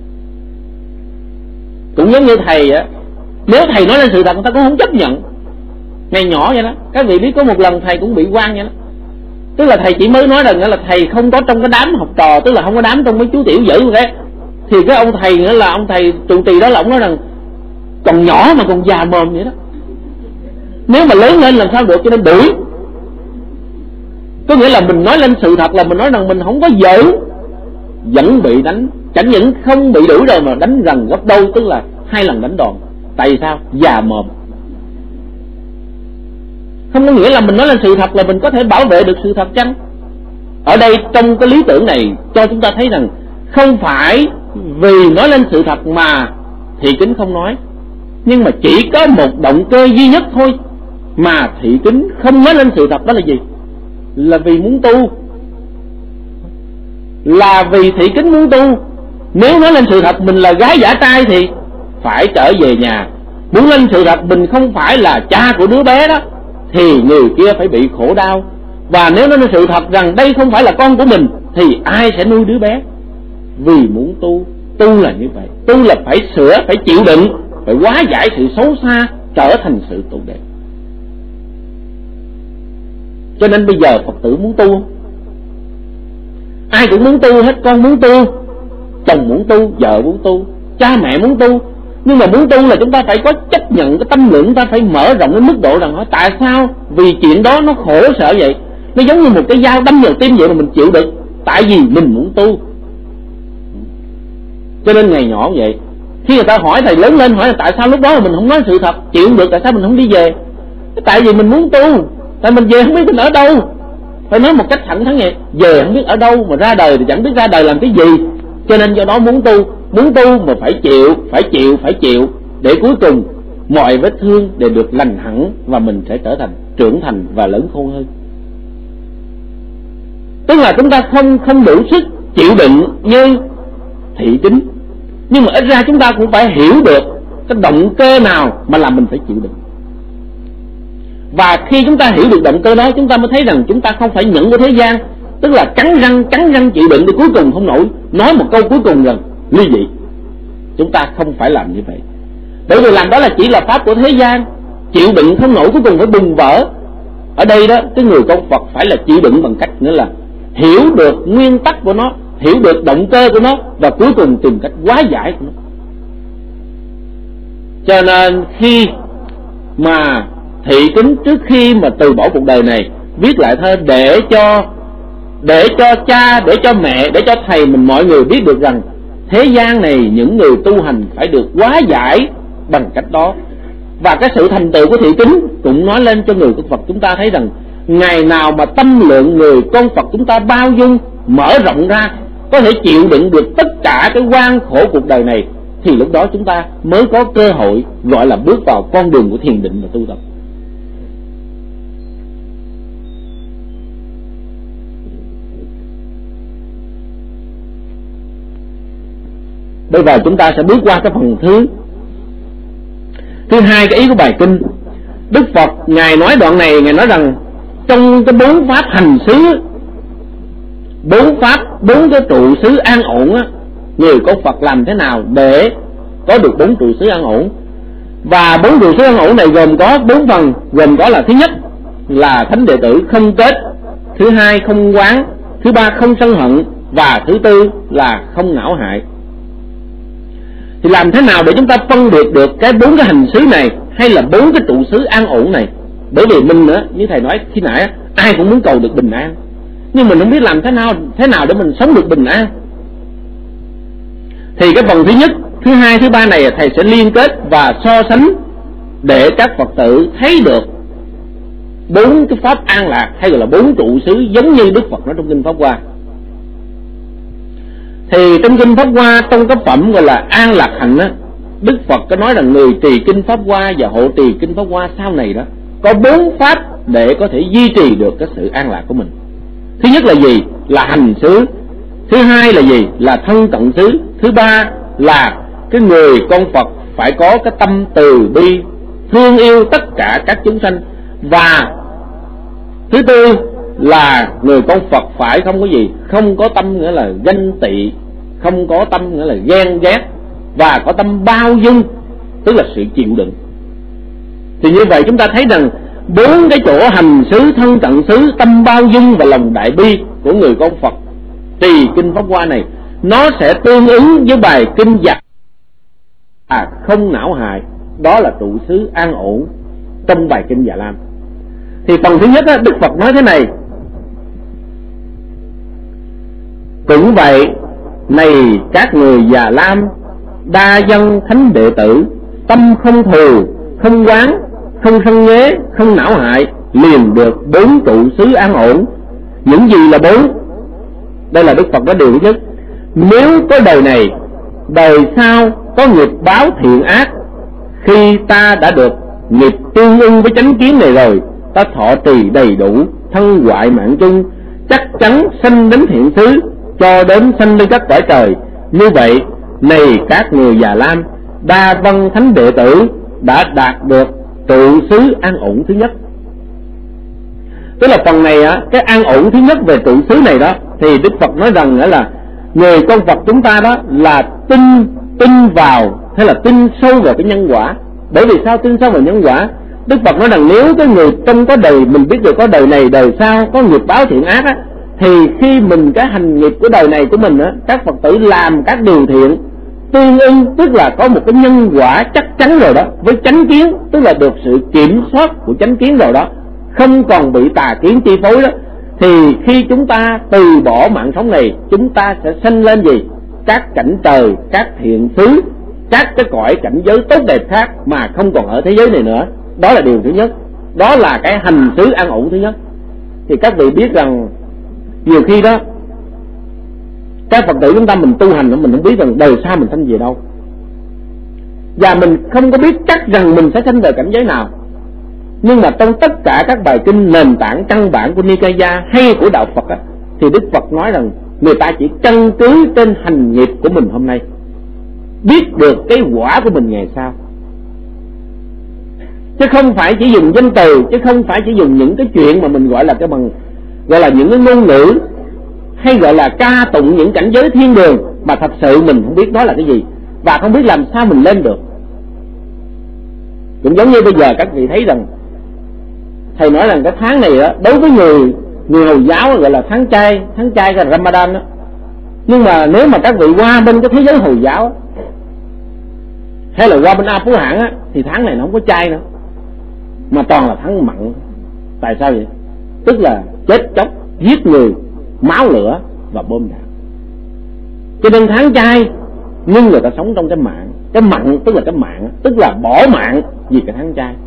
[SPEAKER 1] Cũng giống như thầy á, nếu thầy nói lên sự thật người ta cũng không chấp nhận. Ngày nhỏ vậy đó, các vị biết có một lần thầy cũng bị oan vậy đó. Tức là thầy chỉ mới nói rằng là thầy không có trong cái đám học trò, tức là không có đám trong mấy chú tiểu dữ vậy. Thì cái ông thầy nữa là ông thầy trụ trì đó là ông nói rằng còn nhỏ mà còn già mồm vậy đó, nếu mà lớn lên làm sao được, cho nên đuổi. Có nghĩa là mình nói lên sự thật là mình nói rằng mình không có giỡn, vẫn bị đánh. Chẳng những không bị đuổi rồi mà đánh gần gấp đôi, tức là hai lần đánh đòn. Tại vì sao? Già mồm. Không có nghĩa là mình nói lên sự thật là mình có thể bảo vệ được sự thật chăng? Ở đây trong cái lý tưởng này cho chúng ta thấy rằng không phải vì nói lên sự thật mà Thị Kính không nói, nhưng mà chỉ có một động cơ duy nhất thôi mà Thị Kính không nói lên sự thật, đó là gì? Là vì muốn tu. Là vì Thị Kính muốn tu. Nếu nói lên sự thật mình là gái giả trai thì phải trở về nhà. Muốn lên sự thật mình không phải là cha của đứa bé đó thì người kia phải bị khổ đau. Và nếu nói lên sự thật rằng đây không phải là con của mình thì ai sẽ nuôi đứa bé? Vì muốn tu. Tu là như vậy. Tu là phải sửa, phải chịu đựng, phải hóa giải sự xấu xa trở thành sự tốt đẹp. Cho nên bây giờ Phật tử muốn tu, ai cũng muốn tu hết. Con muốn tu, chồng muốn tu, vợ muốn tu, cha mẹ muốn tu. Nhưng mà muốn tu là chúng ta phải có chấp nhận cái tâm lượng, ta phải mở rộng cái mức độ rằng hỏi tại sao vì chuyện đó nó khổ sở vậy. Nó giống như một cái dao đâm vào tim vậy mà mình chịu được, tại vì mình muốn tu. Cho nên ngày nhỏ vậy, khi người ta hỏi thầy lớn lên hỏi là tại sao lúc đó mà mình không nói sự thật, chịu không được, tại sao mình không đi về? Tại vì mình muốn tu. Tại mình về không biết mình ở đâu. Phải nói một cách thẳng thắn vậy, về không biết ở đâu, mà ra đời thì chẳng biết ra đời làm cái gì. Cho nên do đó muốn tu. Muốn tu mà phải chịu, phải chịu, phải chịu, để cuối cùng mọi vết thương đều được lành hẳn và mình sẽ trở thành trưởng thành và lớn khôn hơn. Tức là chúng ta không không đủ sức chịu đựng như Thị Kính, nhưng mà ít ra chúng ta cũng phải hiểu được cái động cơ nào mà làm mình phải chịu đựng. Và khi chúng ta hiểu được động cơ đó, chúng ta mới thấy rằng chúng ta không phải nhẫn của thế gian, tức là cắn răng cắn răng chịu đựng để cuối cùng không nổi, nói một câu cuối cùng rằng ly dị. Chúng ta không phải làm như vậy, bởi vì làm đó là chỉ là pháp của thế gian. chịu đựng không nổi cuối cùng phải bùng vỡ. Ở đây đó, cái người con Phật phải là chịu đựng bằng cách nghĩa là hiểu được nguyên tắc của nó, hiểu được động cơ của nó, và cuối cùng tìm cách hóa giải của nó. Cho nên khi mà Thị Kính trước khi mà từ bỏ cuộc đời này viết lại thơ để cho để cho cha, để cho mẹ, để cho thầy mình, mọi người biết được rằng thế gian này những người tu hành phải được hóa giải bằng cách đó. Và cái sự thành tựu của Thị Kính cũng nói lên cho người con Phật chúng ta thấy rằng ngày nào mà tâm lượng người con Phật chúng ta bao dung, mở rộng ra, có thể chịu đựng được tất cả cái oan khổ cuộc đời này, thì lúc đó chúng ta mới có cơ hội gọi là bước vào con đường của thiền định và tu tập. Bây giờ chúng ta sẽ bước qua cái phần thứ thứ hai, cái ý của bài kinh. Đức Phật ngài nói đoạn này, ngài nói rằng trong cái bốn pháp hành xứ, bốn pháp, bốn cái trụ xứ an ổn á, người có Phật làm thế nào để có được bốn trụ xứ an ổn. Và bốn trụ xứ an ổn này gồm có bốn phần, gồm có là thứ nhất là thánh đệ tử không kết, thứ hai không oán, thứ ba không sân hận, và thứ tư là không não hại. Thì làm thế nào để chúng ta phân biệt được cái bốn cái hành xứ này hay là bốn cái trụ xứ an ổn này? Bởi vì mình nữa, như thầy nói khi nãy, ai cũng muốn cầu được bình an, nhưng mình không biết làm thế nào thế nào để mình sống được bình an. Thì cái phần thứ nhất, thứ hai, thứ ba này thầy sẽ liên kết và so sánh để các Phật tử thấy được bốn cái pháp an lạc hay gọi là bốn trụ xứ giống như Đức Phật nói trong kinh Pháp Hoa. Thì trong kinh Pháp Hoa, trong cái phẩm gọi là An Lạc Hạnh á, Đức Phật có nói rằng người trì kinh Pháp Hoa và hộ trì kinh Pháp Hoa sau này đó có bốn pháp để có thể duy trì được cái sự an lạc của mình. Thứ nhất là gì? Là hành xứ. Thứ hai là gì? Là thân cận xứ. Thứ ba là cái người con Phật phải có cái tâm từ bi, thương yêu tất cả các chúng sanh. Và thứ tư là người con Phật phải không có gì? Không có tâm nghĩa là ganh tị, không có tâm nghĩa là ghen ghét, và có tâm bao dung, tức là sự chịu đựng. Thì như vậy chúng ta thấy rằng bốn cái chỗ hành xứ, thân cận xứ, tâm bao dung và lòng đại bi của người con Phật trì kinh Pháp Hoa này, nó sẽ tương ứng với bài kinh Già à, không não hại, đó là trụ xứ an ổn trong bài kinh Già Lam. Thì phần thứ nhất á, Đức Phật nói thế này: cũng vậy, này các người Già Lam, đa dân thánh đệ tử, tâm không thù, không oán, không sân nghế, không não hại, liền được bốn trụ xứ an ổn. Những gì là bốn? Đây là Đức Phật có điều thứ nhất: nếu có đời này, đời sau có nghiệp báo thiện ác, khi ta đã được nghiệp tương ưng với chánh kiến này rồi, ta thọ trì đầy đủ, thân hoại mạng chung, chắc chắn sanh đến thiện xứ, cho đến sanh lên các cõi trời. Như vậy, này các người Già Lam, đa văn thánh đệ tử đã đạt được trụ xứ an ổn thứ nhất. Tức là phần này á, cái an ổn thứ nhất về trụ xứ này đó, thì Đức Phật nói rằng là người con Phật chúng ta đó là tin tin vào hay là tin sâu vào cái nhân quả. Bởi vì sao tin sâu vào nhân quả? Đức Phật nói rằng nếu cái người trong có đời mình biết được có đời này đời sau có nghiệp báo thiện ác á, thì khi mình cái hành nghiệp của đời này của mình á, các Phật tử làm các điều thiện tương ưng, tức là có một cái nhân quả chắc chắn rồi đó, với chánh kiến, tức là được sự kiểm soát của chánh kiến rồi đó, không còn bị tà kiến chi phối đó, thì khi chúng ta từ bỏ mạng sống này, chúng ta sẽ sanh lên gì? Các cảnh trời, các thiện xứ, các cái cõi cảnh giới tốt đẹp khác mà không còn ở thế giới này nữa. Đó là điều thứ nhất, đó là cái hành xứ an ổn thứ nhất. Thì các vị biết rằng nhiều khi đó các Phật tử chúng ta mình tu hành, mình không biết rằng đời sau mình sanh về đâu, và mình không có biết chắc rằng mình sẽ sanh về cảnh giới nào. Nhưng mà trong tất cả các bài kinh nền tảng căn bản của Nikaya hay của đạo Phật á, thì Đức Phật nói rằng người ta chỉ căn cứ trên hành nghiệp của mình hôm nay, biết được cái quả của mình ngày sau, chứ không phải chỉ dùng danh từ, chứ không phải chỉ dùng những cái chuyện mà mình gọi là cái bằng gọi là những cái ngôn ngữ, hay gọi là ca tụng những cảnh giới thiên đường, mà thật sự mình không biết đó là cái gì, và không biết làm sao mình lên được. Cũng giống như bây giờ các vị thấy rằng thầy nói rằng cái tháng này đó, đối với người người Hồi giáo gọi là tháng chay, tháng chay là Ramadan đó. Nhưng mà nếu mà các vị qua bên cái thế giới Hồi giáo đó, hay là qua bên A Phú Hãn á, thì tháng này nó không có chay nữa, mà toàn là tháng mặn. Tại sao vậy? Tức là chết chóc, giết người, máu lửa và bom đạn. Cho nên tháng chay, nhưng người ta sống trong cái mạng. Cái mặn tức là cái mạng, tức là bỏ mạng vì cái tháng chay.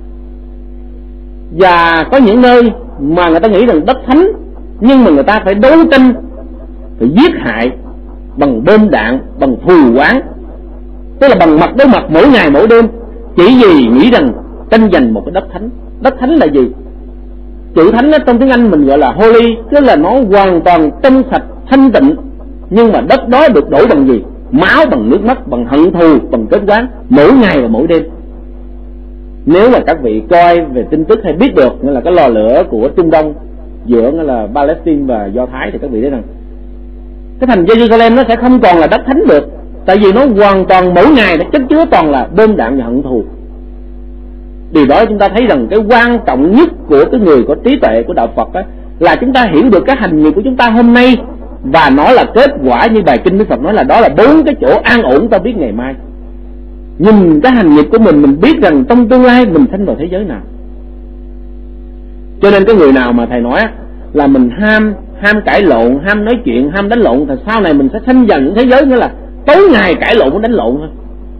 [SPEAKER 1] Và có những nơi mà người ta nghĩ rằng đất thánh, nhưng mà người ta phải đấu tranh, phải giết hại bằng bom đạn, bằng thù oán, tức là bằng mặt đối mặt mỗi ngày mỗi đêm, chỉ vì nghĩ rằng tranh giành một cái đất thánh. Đất thánh là gì? Chữ thánh đó, trong tiếng Anh mình gọi là holy, tức là nó hoàn toàn trong sạch thanh tịnh. Nhưng mà đất đó được đổ bằng gì? Máu, bằng nước mắt, bằng hận thù, bằng kết oán, mỗi ngày và mỗi đêm. Nếu mà các vị coi về tin tức hay biết được nghĩa là cái lò lửa của Trung Đông giữa nghĩa là Palestine và Do Thái, thì các vị thấy rằng cái thành Jerusalem nó sẽ không còn là đất thánh được, tại vì nó hoàn toàn mỗi ngày nó chất chứa toàn là bom đạn và hận thù. Điều đó chúng ta thấy rằng cái quan trọng nhất của cái người có trí tuệ của đạo Phật đó, là chúng ta hiểu được cái hành nghiệp của chúng ta hôm nay, và nó là kết quả như bài kinh Đức Phật nói là đó là bốn cái chỗ an ổn ta biết ngày mai. Nhìn cái hành nghiệp của mình, mình biết rằng trong tương lai mình sanh vào thế giới nào. Cho nên cái người nào mà thầy nói là mình ham ham cãi lộn, ham nói chuyện, ham đánh lộn, thì sau này mình sẽ sanh vào những thế giới nghĩa là tối ngày cãi lộn đánh lộn thôi.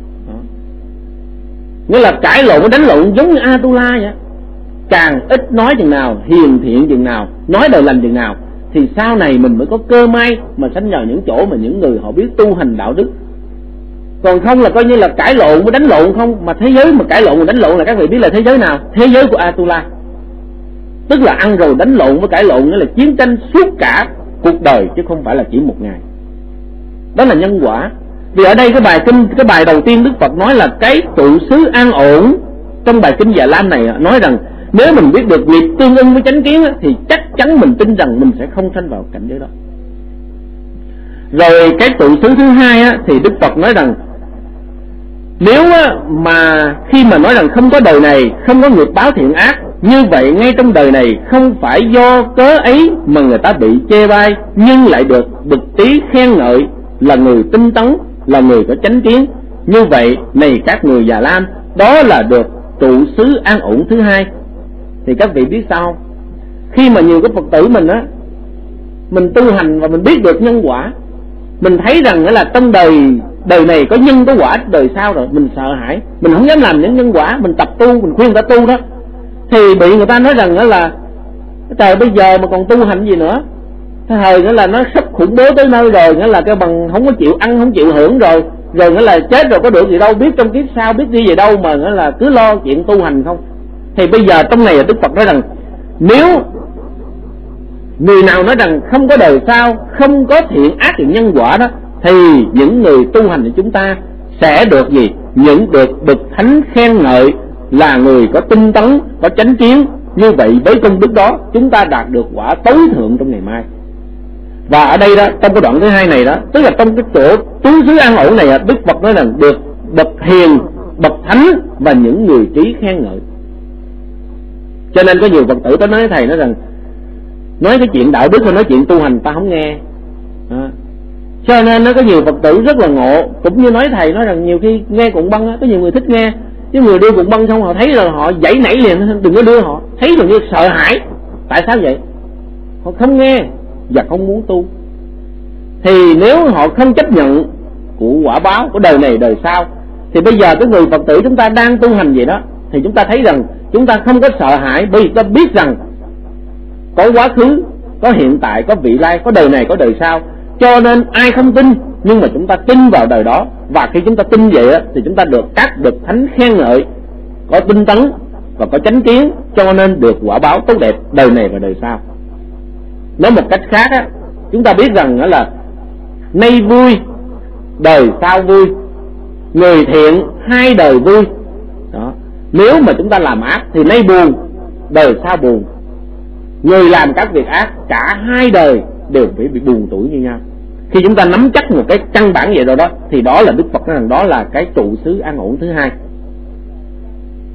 [SPEAKER 1] Nghĩa là cãi lộn đánh lộn giống như Atula vậy. Càng ít nói chừng nào, hiền thiện chừng nào, nói đời lành chừng nào, thì sau này mình mới có cơ may mà sanh vào những chỗ mà những người họ biết tu hành đạo đức. Còn không là coi như là cãi lộn với đánh lộn không. Mà thế giới mà cãi lộn và đánh lộn là các vị biết là thế giới nào? Thế giới của Atula. Tức là ăn rồi đánh lộn với cãi lộn, nghĩa là chiến tranh suốt cả cuộc đời, chứ không phải là chỉ một ngày. Đó là nhân quả. Vì ở đây cái bài kinh, cái bài đầu tiên Đức Phật nói là cái trụ xứ an ổn. Trong bài kinh Già Lam này nói rằng nếu mình biết được nghiệp tương ưng với chánh kiến thì chắc chắn mình tin rằng mình sẽ không sanh vào cảnh giới đó. Rồi cái trụ xứ thứ hai thì Đức Phật nói rằng nếu mà khi mà nói rằng không có đời này, không có nghiệp báo thiện ác, như vậy ngay trong đời này không phải do cớ ấy mà người ta bị chê bai, nhưng lại được bậc trí khen ngợi là người tinh tấn, là người có chánh kiến. Như vậy này các người Già Lam, đó là được trụ xứ an ổn thứ hai. Thì các vị biết sao? Khi mà nhiều cái Phật tử mình á, mình tu hành và mình biết được nhân quả, mình thấy rằng là trong đời đời này có nhân có quả, đời sau rồi mình sợ hãi, mình không dám làm những nhân quả, mình tập tu, mình khuyên người ta tu đó, thì bị người ta nói rằng là trời bây giờ mà còn tu hành gì nữa, thời nghĩa là nó sắp khủng bố tới nơi rồi, nghĩa là cái bằng không có chịu ăn không chịu hưởng rồi, rồi nghĩa là chết rồi có được gì đâu, biết trong kiếp sau biết đi về đâu, mà nghĩa là cứ lo chuyện tu hành không. Thì bây giờ trong này Đức Phật nói rằng nếu người nào nói rằng không có đời sau, không có thiện ác thiện nhân quả đó, thì những người tu hành của chúng ta sẽ được gì? Những được bậc thánh khen ngợi là người có tinh tấn, có chánh kiến. Như vậy với công đức đó chúng ta đạt được quả tối thượng trong ngày mai. Và ở đây đó, trong cái đoạn thứ hai này đó, tức là trong cái chỗ tứ xứ an ổn này, Đức Phật nói rằng được bậc hiền, bậc thánh và những người trí khen ngợi. Cho nên có nhiều Phật tử tới nói thầy nói rằng nói cái chuyện đạo đức và nói chuyện tu hành ta không nghe à. Cho nên nó có nhiều Phật tử rất là ngộ, cũng như nói thầy nói rằng nhiều khi nghe cuộn băng á, có nhiều người thích nghe, chứ người đưa cuộn băng xong họ thấy rồi họ giãy nảy liền, đừng có đưa họ, thấy rồi như sợ hãi. Tại sao vậy? Họ không nghe và không muốn tu. Thì nếu họ không chấp nhận của quả báo của đời này đời sau, thì bây giờ cái người Phật tử chúng ta đang tu hành vậy đó, thì chúng ta thấy rằng chúng ta không có sợ hãi, bởi vì ta biết rằng có quá khứ, có hiện tại, có vị lai, có đời này, có đời sau. Cho nên ai không tin, nhưng mà chúng ta tin vào đời đó. Và khi chúng ta tin vậy đó, thì chúng ta được các bậc thánh khen ngợi, có tinh tấn và có chánh kiến, cho nên được quả báo tốt đẹp đời này và đời sau. Nói một cách khác á, chúng ta biết rằng đó là nay vui, đời sau vui, người thiện hai đời vui đó. Nếu mà chúng ta làm ác thì nay buồn, đời sau buồn. Người làm các việc ác cả hai đời đều phải bị buồn tuổi như nhau. Khi chúng ta nắm chắc một cái căn bản vậy rồi đó, thì đó là Đức Phật nói rằng đó là cái trụ xứ an ổn thứ hai.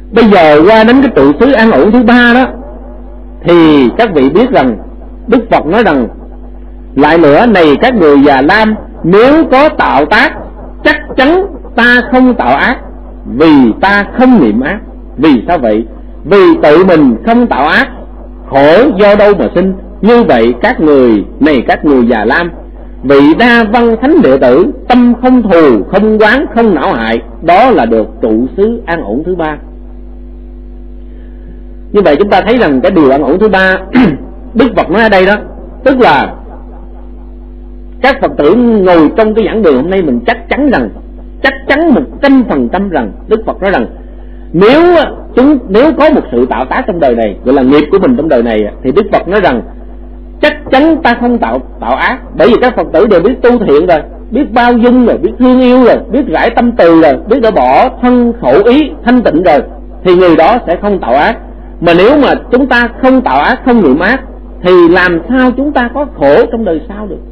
[SPEAKER 1] Bây giờ qua đến cái trụ xứ an ổn thứ ba đó, thì các vị biết rằng Đức Phật nói rằng lại nữa này các người già lam, nếu có tạo tác chắc chắn ta không tạo ác, vì ta không niệm ác. Vì sao vậy? Vì tự mình không tạo ác, khổ do đâu mà sinh. Như vậy các người này các người già lam, vị đa văn thánh đệ tử, tâm không thù không oán không não hại, đó là được trụ xứ an ổn thứ ba. Như vậy chúng ta thấy rằng cái điều an ổn thứ ba Đức Phật nói ở đây đó, tức là các Phật tử ngồi trong cái giảng đường hôm nay mình chắc chắn rằng, chắc chắn một trăm phần trăm rằng Đức Phật nói rằng nếu chúng nếu có một sự tạo tác trong đời này, gọi là nghiệp của mình trong đời này, thì Đức Phật nói rằng chắc chắn ta không tạo tạo ác. Bởi vì các Phật tử đều biết tu thiện rồi, biết bao dung rồi, biết thương yêu rồi, biết rải tâm từ rồi, biết đã bỏ thân khẩu ý thanh tịnh rồi, thì người đó sẽ không tạo ác. Mà nếu mà chúng ta không tạo ác, không niệm ác, thì làm sao chúng ta có khổ trong đời sau được?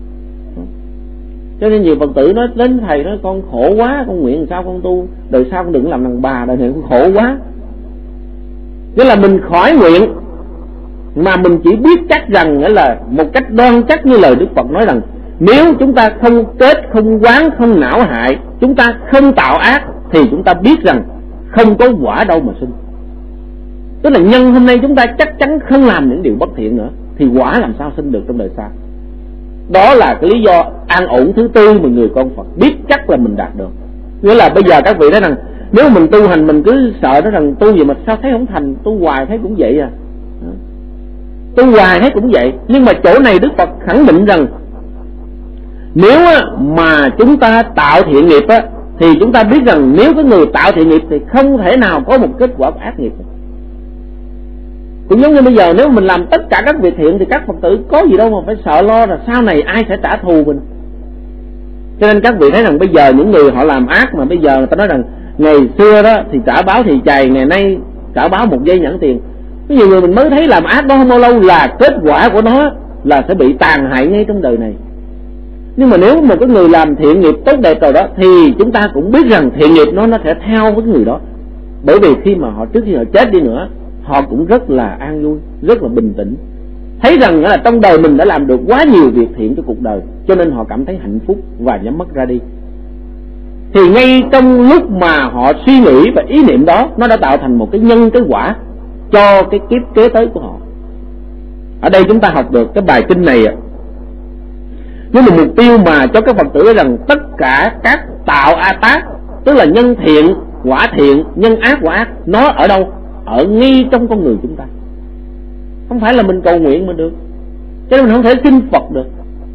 [SPEAKER 1] Cho nên nhiều Phật tử nói đến thầy nói con khổ quá, con nguyện làm sao con tu đời sau con đừng làm đàn bà, đời này con khổ quá. Nghĩa là mình khỏi nguyện, mà mình chỉ biết chắc rằng nghĩa là một cách đoan chắc như lời Đức Phật nói rằng nếu chúng ta không kết, không quán, không não hại, chúng ta không tạo ác, thì chúng ta biết rằng không có quả đâu mà sinh. Tức là nhân hôm nay chúng ta chắc chắn không làm những điều bất thiện nữa, thì quả làm sao sinh được trong đời sau. Đó là cái lý do an ổn thứ tư mà người con Phật biết chắc là mình đạt được. Nghĩa là bây giờ các vị nói rằng nếu mình tu hành mình cứ sợ nó rằng tu gì mà sao thấy không thành, tu hoài thấy cũng vậy à, tu hoài thấy cũng vậy. Nhưng mà chỗ này Đức Phật khẳng định rằng nếu mà chúng ta tạo thiện nghiệp á, thì chúng ta biết rằng nếu cái người tạo thiện nghiệp thì không thể nào có một kết quả ác nghiệp. Cũng giống như bây giờ nếu mình làm tất cả các việc thiện thì các Phật tử có gì đâu mà phải sợ lo là sau này ai sẽ trả thù mình. Cho nên các vị thấy rằng bây giờ những người họ làm ác mà bây giờ người ta nói rằng ngày xưa đó thì trả báo thì chày, ngày nay trả báo một giây nhẫn tiền. Có nhiều người mình mới thấy làm ác đó không bao lâu là kết quả của nó là sẽ bị tàn hại ngay trong đời này. Nhưng mà nếu một cái người làm thiện nghiệp tốt đẹp rồi đó thì chúng ta cũng biết rằng thiện nghiệp nó nó sẽ theo với người đó. Bởi vì khi mà họ trước khi họ chết đi nữa, họ cũng rất là an vui, rất là bình tĩnh, thấy rằng là trong đời mình đã làm được quá nhiều việc thiện cho cuộc đời, cho nên họ cảm thấy hạnh phúc và nhắm mắt ra đi. Thì ngay trong lúc mà họ suy nghĩ và ý niệm đó, nó đã tạo thành một cái nhân cái quả cho cái kiếp kế tới của họ. Ở đây chúng ta học được cái bài kinh này với một mục tiêu mà cho các Phật tử rằng tất cả các tạo a tác, tức là nhân thiện quả thiện, nhân ác quả ác, nó ở đâu? Ở ngay trong con người chúng ta. Không phải là mình cầu nguyện mà được, cho nên mình không thể xin Phật được.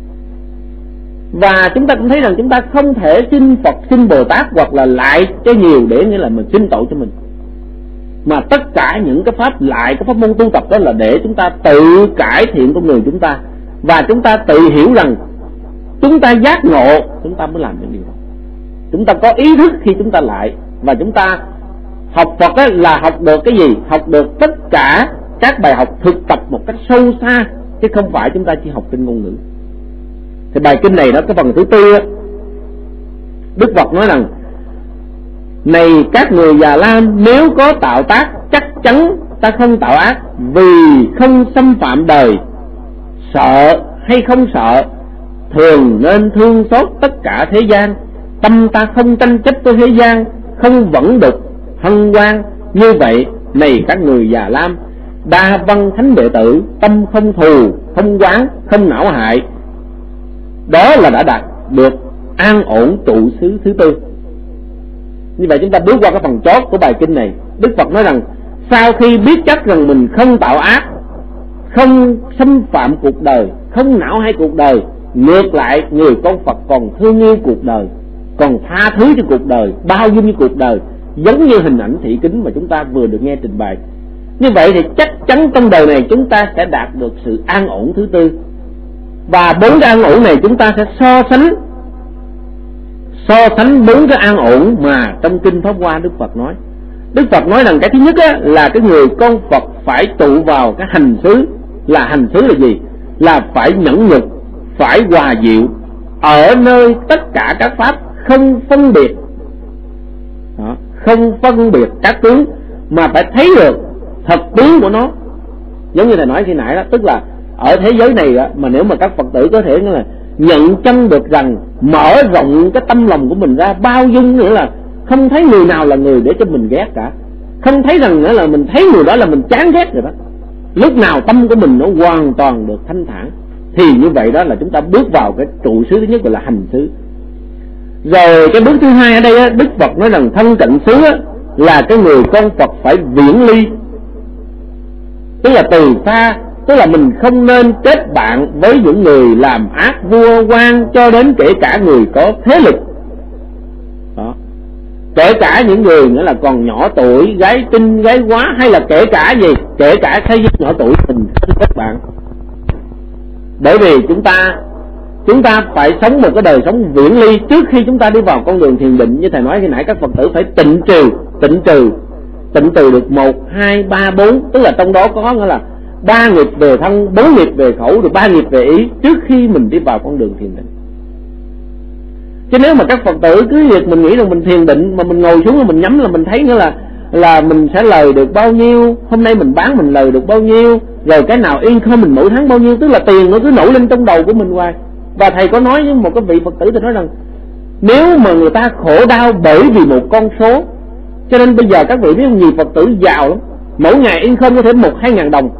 [SPEAKER 1] Và chúng ta cũng thấy rằng chúng ta không thể xin Phật, xin Bồ Tát hoặc là lại cho nhiều để nghĩa là mình xin tội cho mình. Mà tất cả những cái pháp lại, cái pháp môn tu tập đó là để chúng ta tự cải thiện con người chúng ta. Và chúng ta tự hiểu rằng chúng ta giác ngộ, chúng ta mới làm những điều đó. Chúng ta có ý thức khi chúng ta lại. Và chúng ta học Phật á, là học được cái gì? Học được tất cả các bài học thực tập một cách sâu xa, chứ không phải chúng ta chỉ học kinh ngôn ngữ. Thì bài kinh này đó, cái phần thứ tư á, Đức Phật nói rằng này các người già lam, nếu có tạo tác chắc chắn ta không tạo ác, vì không xâm phạm đời. Sợ hay không sợ, thường nên thương xót tất cả thế gian. Tâm ta không tranh chấp với thế gian, không vẫn đục hân hoan. Như vậy này các người già lam, đa văn thánh đệ tử, tâm không thù không oán không não hại, đó là đã đạt được an ổn trụ xứ thứ tư. Như vậy chúng ta bước qua cái phần chót của bài kinh này. Đức Phật nói rằng sau khi biết chắc rằng mình không tạo ác, không xâm phạm cuộc đời, không não hay cuộc đời, ngược lại người con Phật còn thương yêu cuộc đời, còn tha thứ cho cuộc đời, bao dung cho cuộc đời, giống như hình ảnh thị kính mà chúng ta vừa được nghe trình bày. Như vậy thì chắc chắn trong đời này chúng ta sẽ đạt được sự an ổn thứ tư. Và bốn cái an ổn này chúng ta sẽ so sánh so sánh bốn cái an ổn mà trong kinh Pháp Hoa Đức Phật nói. Đức Phật nói rằng cái thứ nhất á, là cái người con Phật phải trụ vào cái hành xứ. Là hành xứ là gì? Là phải nhẫn nhục, phải hòa diệu, ở nơi tất cả các pháp không phân biệt đó, không phân biệt các tướng, mà phải thấy được thật tướng của nó. Giống như thầy nói khi nãy đó, tức là ở thế giới này đó, mà nếu mà các Phật tử có thể là nhận chân được rằng mở rộng cái tâm lòng của mình ra, bao dung nữa là không thấy người nào là người để cho mình ghét cả, không thấy rằng nữa là mình thấy người đó là mình chán ghét rồi đó. Lúc nào tâm của mình nó hoàn toàn được thanh thản thì như vậy đó là chúng ta bước vào cái trụ xứ thứ nhất gọi là hành xứ. Rồi cái bước thứ hai ở đây á, Đức Phật nói rằng thân cận xứ á, là cái người con Phật phải viễn ly, tức là từ xa, tức là mình không nên kết bạn với những người làm ác vua quan, cho đến kể cả người có thế lực đó, kể cả những người nữa là còn nhỏ tuổi, gái tinh gái quá, hay là kể cả gì, kể cả thế giới nhỏ tuổi mình không kết bạn. Bởi vì chúng ta chúng ta phải sống một cái đời sống viễn ly trước khi chúng ta đi vào con đường thiền định. Như thầy nói khi nãy, các Phật tử phải tịnh trừ tịnh trừ tịnh trừ được một hai ba bốn, tức là trong đó có nghĩa là ba nghiệp về thân, bốn nghiệp về khẩu, rồi ba nghiệp về ý, trước khi mình đi vào con đường thiền định. Chứ nếu mà các Phật tử cứ việc mình nghĩ rằng mình thiền định mà mình ngồi xuống và mình nhắm là mình thấy nghĩa là là mình sẽ lời được bao nhiêu, hôm nay mình bán mình lời được bao nhiêu, rồi cái nào income mình mỗi tháng bao nhiêu, tức là tiền nó cứ nổi lên trong đầu của mình hoài. Và thầy có nói với một cái vị Phật tử, thầy nói rằng nếu mà người ta khổ đau bởi vì một con số, cho nên bây giờ các vị biết nhiều Phật tử giàu lắm, mỗi ngày income có thể một hai ngàn đồng,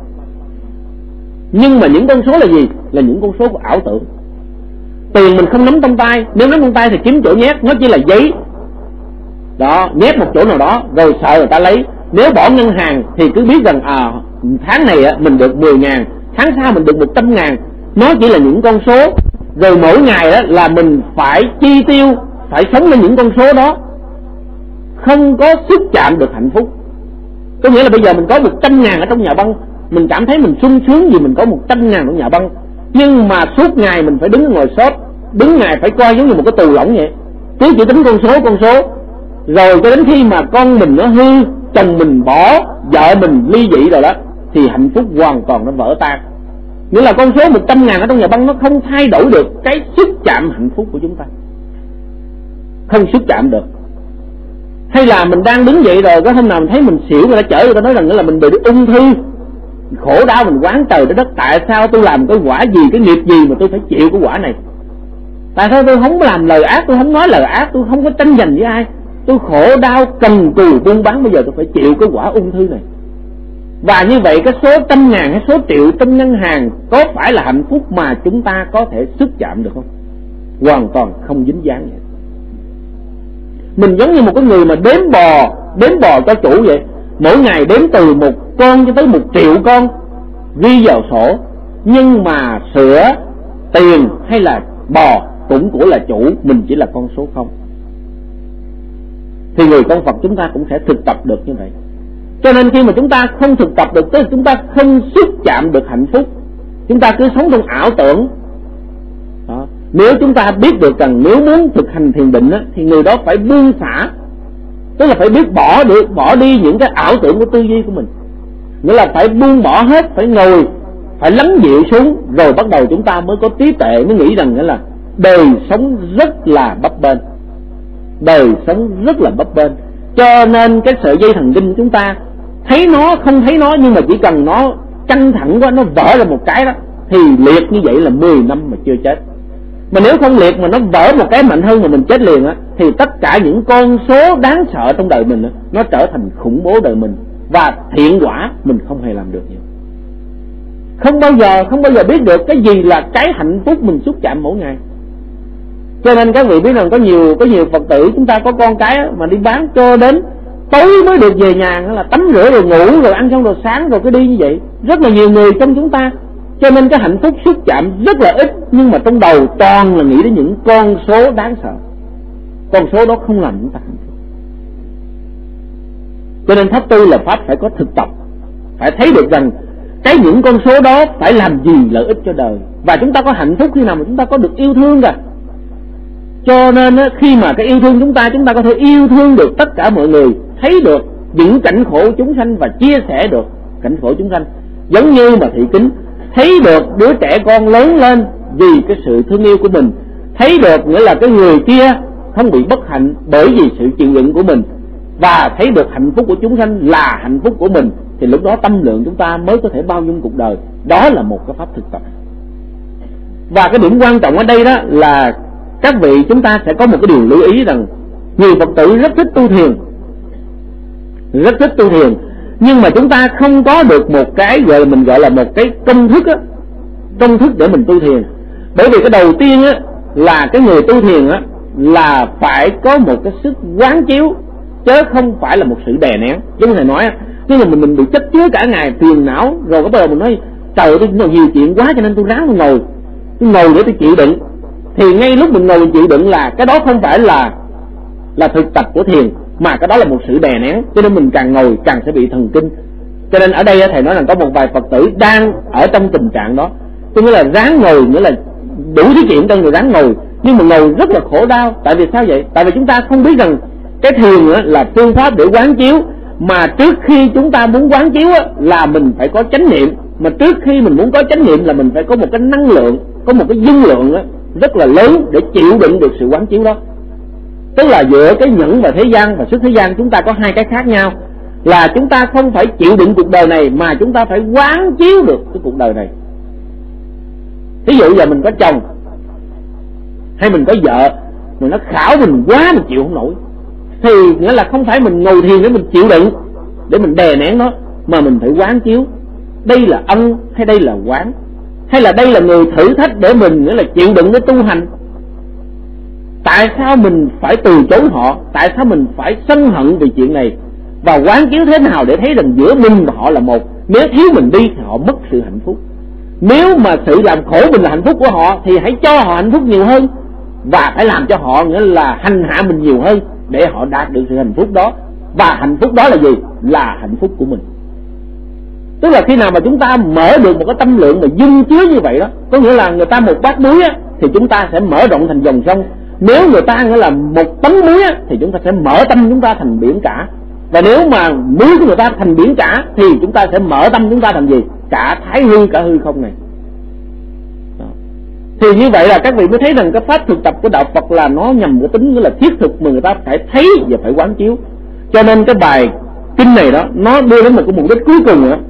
[SPEAKER 1] nhưng mà những con số là gì? Là những con số của ảo tưởng. Tiền mình không nắm trong tay, nếu nắm trong tay thì kiếm chỗ nhét, nó chỉ là giấy đó, nhét một chỗ nào đó rồi sợ người ta lấy. Nếu bỏ ngân hàng thì cứ biết rằng à, tháng này mình được mười ngàn, tháng sau mình được một trăm ngàn, nó chỉ là những con số. Rồi mỗi ngày đó là mình phải chi tiêu, phải sống lên những con số đó, không có xúc chạm được hạnh phúc. Có nghĩa là bây giờ mình có một trăm ngàn ở trong nhà băng, mình cảm thấy mình sung sướng vì mình có một trăm ngàn trong nhà băng, nhưng mà suốt ngày mình phải đứng ngồi shop, đứng ngày phải coi giống như một cái tù lỏng vậy, cứ chỉ tính con số con số. Rồi cho đến khi mà con mình nó hư, chồng mình bỏ, vợ mình ly dị rồi đó, thì hạnh phúc hoàn toàn nó vỡ tan. Nghĩa là con số một trăm ngàn ở trong nhà băng nó không thay đổi được cái xúc chạm hạnh phúc của chúng ta, không xúc chạm được. Hay là mình đang đứng dậy rồi, có hôm nào mình thấy mình xỉu, người ta chở người ta nói rằng là mình bị ung thư, khổ đau, mình quán trời đất, tại sao tôi làm cái quả gì, cái nghiệp gì mà tôi phải chịu cái quả này? Tại sao tôi không làm lời ác, tôi không nói lời ác, tôi không có tranh giành với ai, tôi khổ đau cần cù buôn bán, bây giờ tôi phải chịu cái quả ung thư này. Và như vậy cái số trăm ngàn hay số triệu trong ngân hàng có phải là hạnh phúc mà chúng ta có thể xúc chạm được không? Hoàn toàn không dính dáng vậy. Mình giống như một cái người mà đếm bò, đếm bò cho chủ vậy, mỗi ngày đếm từ một con cho tới một triệu con, ghi vào sổ, nhưng mà sữa, tiền hay là bò cũng của là chủ, mình chỉ là con số không. Thì người con Phật chúng ta cũng sẽ thực tập được như vậy. Cho nên khi mà chúng ta không thực tập được, tức là chúng ta không xúc chạm được hạnh phúc, chúng ta cứ sống trong ảo tưởng đó. Nếu chúng ta biết được rằng nếu muốn thực hành thiền định á, thì người đó phải buông xả, tức là phải biết bỏ được bỏ đi những cái ảo tưởng của tư duy của mình, nghĩa là phải buông bỏ hết, phải ngồi, phải lắng dịu xuống, rồi bắt đầu chúng ta mới có trí tuệ, mới nghĩ rằng nghĩa là đời sống rất là bấp bênh, đời sống rất là bấp bênh. Cho nên cái sợi dây thần kinh chúng ta thấy nó không thấy nó, nhưng mà chỉ cần nó căng thẳng quá, nó vỡ ra một cái đó thì liệt như vậy là mười năm mà chưa chết. Mà nếu không liệt mà nó vỡ một cái mạnh hơn mà mình chết liền á, thì tất cả những con số đáng sợ trong đời mình á, nó trở thành khủng bố đời mình, và thiện quả mình không hề làm được nhiều. Không bao giờ không bao giờ biết được cái gì là cái hạnh phúc mình xúc chạm mỗi ngày. Cho nên các vị biết rằng có nhiều có nhiều Phật tử chúng ta có con cái mà đi bán cho đến tối mới được về nhà, là tắm rửa rồi ngủ rồi ăn xong rồi sáng rồi cứ đi như vậy. Rất là nhiều người trong chúng ta. Cho nên cái hạnh phúc xúc chạm rất là ít, nhưng mà trong đầu toàn là nghĩ đến những con số đáng sợ. Con số đó không làm chúng ta hạnh phúc. Cho nên pháp tu là pháp phải có thực tập, phải thấy được rằng cái những con số đó phải làm gì lợi ích cho đời. Và chúng ta có hạnh phúc khi nào mà chúng ta có được yêu thương rồi. Cho nên khi mà cái yêu thương chúng ta, chúng ta có thể yêu thương được tất cả mọi người, thấy được những cảnh khổ chúng sanh và chia sẻ được cảnh khổ chúng sanh. Giống như mà Thị Kính thấy được đứa trẻ con lớn lên vì cái sự thương yêu của mình, thấy được nghĩa là cái người kia không bị bất hạnh bởi vì sự chịu đựng của mình, và thấy được hạnh phúc của chúng sanh là hạnh phúc của mình, thì lúc đó tâm lượng chúng ta mới có thể bao dung cuộc đời. Đó là một cái pháp thực tập. Và cái điểm quan trọng ở đây đó là các vị chúng ta sẽ có một cái điều lưu ý rằng nhiều Phật tử rất thích tu thiền, rất thích tu thiền, nhưng mà chúng ta không có được một cái gọi là mình gọi là một cái công thức á, công thức để mình tu thiền. Bởi vì cái đầu tiên á là cái người tu thiền á là phải có một cái sức quán chiếu, chứ không phải là một sự đè nén. Giống thầy nói á, chứ là mình mình bị chất chứa cả ngày phiền não, rồi có bắt đầu mình nói trời ơi tôi nhiều chuyện quá cho nên tôi ráng tôi ngồi, tôi ngồi để tôi chịu đựng. Thì ngay lúc mình ngồi mình chịu đựng là cái đó không phải là là thực tập của thiền, mà cái đó là một sự đè nén, cho nên mình càng ngồi càng sẽ bị thần kinh. Cho nên ở đây thầy nói rằng có một vài Phật tử đang ở trong tình trạng đó, tức là ráng ngồi, nghĩa là đủ thứ chuyện cho người ráng ngồi, nhưng mà ngồi rất là khổ đau. Tại vì sao vậy? Tại vì chúng ta không biết rằng cái thiền là phương pháp để quán chiếu, mà trước khi chúng ta muốn quán chiếu là mình phải có chánh niệm, mà trước khi mình muốn có chánh niệm là mình phải có một cái năng lượng, có một cái dung lượng rất là lớn để chịu đựng được sự quán chiếu đó. Tức là giữa cái nhẫn và thế gian và xuất thế gian chúng ta có hai cái khác nhau, là chúng ta không phải chịu đựng cuộc đời này mà chúng ta phải quán chiếu được cái cuộc đời này. Ví dụ giờ mình có chồng hay mình có vợ mà nó khảo mình quá mình chịu không nổi, thì nghĩa là không phải mình ngồi thiền để mình chịu đựng, để mình đè nén nó, mà mình phải quán chiếu đây là ân hay đây là quán, hay là đây là người thử thách để mình nghĩa là chịu đựng cái tu hành. Tại sao mình phải từ chối họ? Tại sao mình phải sân hận vì chuyện này? Và quán chiếu thế nào để thấy rằng giữa mình và họ là một? Nếu thiếu mình đi thì họ mất sự hạnh phúc. Nếu mà sự làm khổ mình là hạnh phúc của họ thì hãy cho họ hạnh phúc nhiều hơn, và phải làm cho họ nghĩa là hành hạ mình nhiều hơn để họ đạt được sự hạnh phúc đó. Và hạnh phúc đó là gì? Là hạnh phúc của mình. Tức là khi nào mà chúng ta mở được một cái tâm lượng mà dung chứa như vậy đó, có nghĩa là người ta một bát muối á, thì chúng ta sẽ mở rộng thành dòng sông. Nếu người ta nghĩa là một tấn muối á, thì chúng ta sẽ mở tâm chúng ta thành biển cả. Và nếu mà muối của người ta thành biển cả thì chúng ta sẽ mở tâm chúng ta thành gì? Cả thái hư, cả hư không này. Đó. Thì như vậy là các vị mới thấy rằng cái pháp thực tập của đạo Phật là nó nhằm cái tính nghĩa là thiết thực mà người ta phải thấy và phải quán chiếu. Cho nên cái bài kinh này đó nó đưa đến một cái mục đích cuối cùng nữa.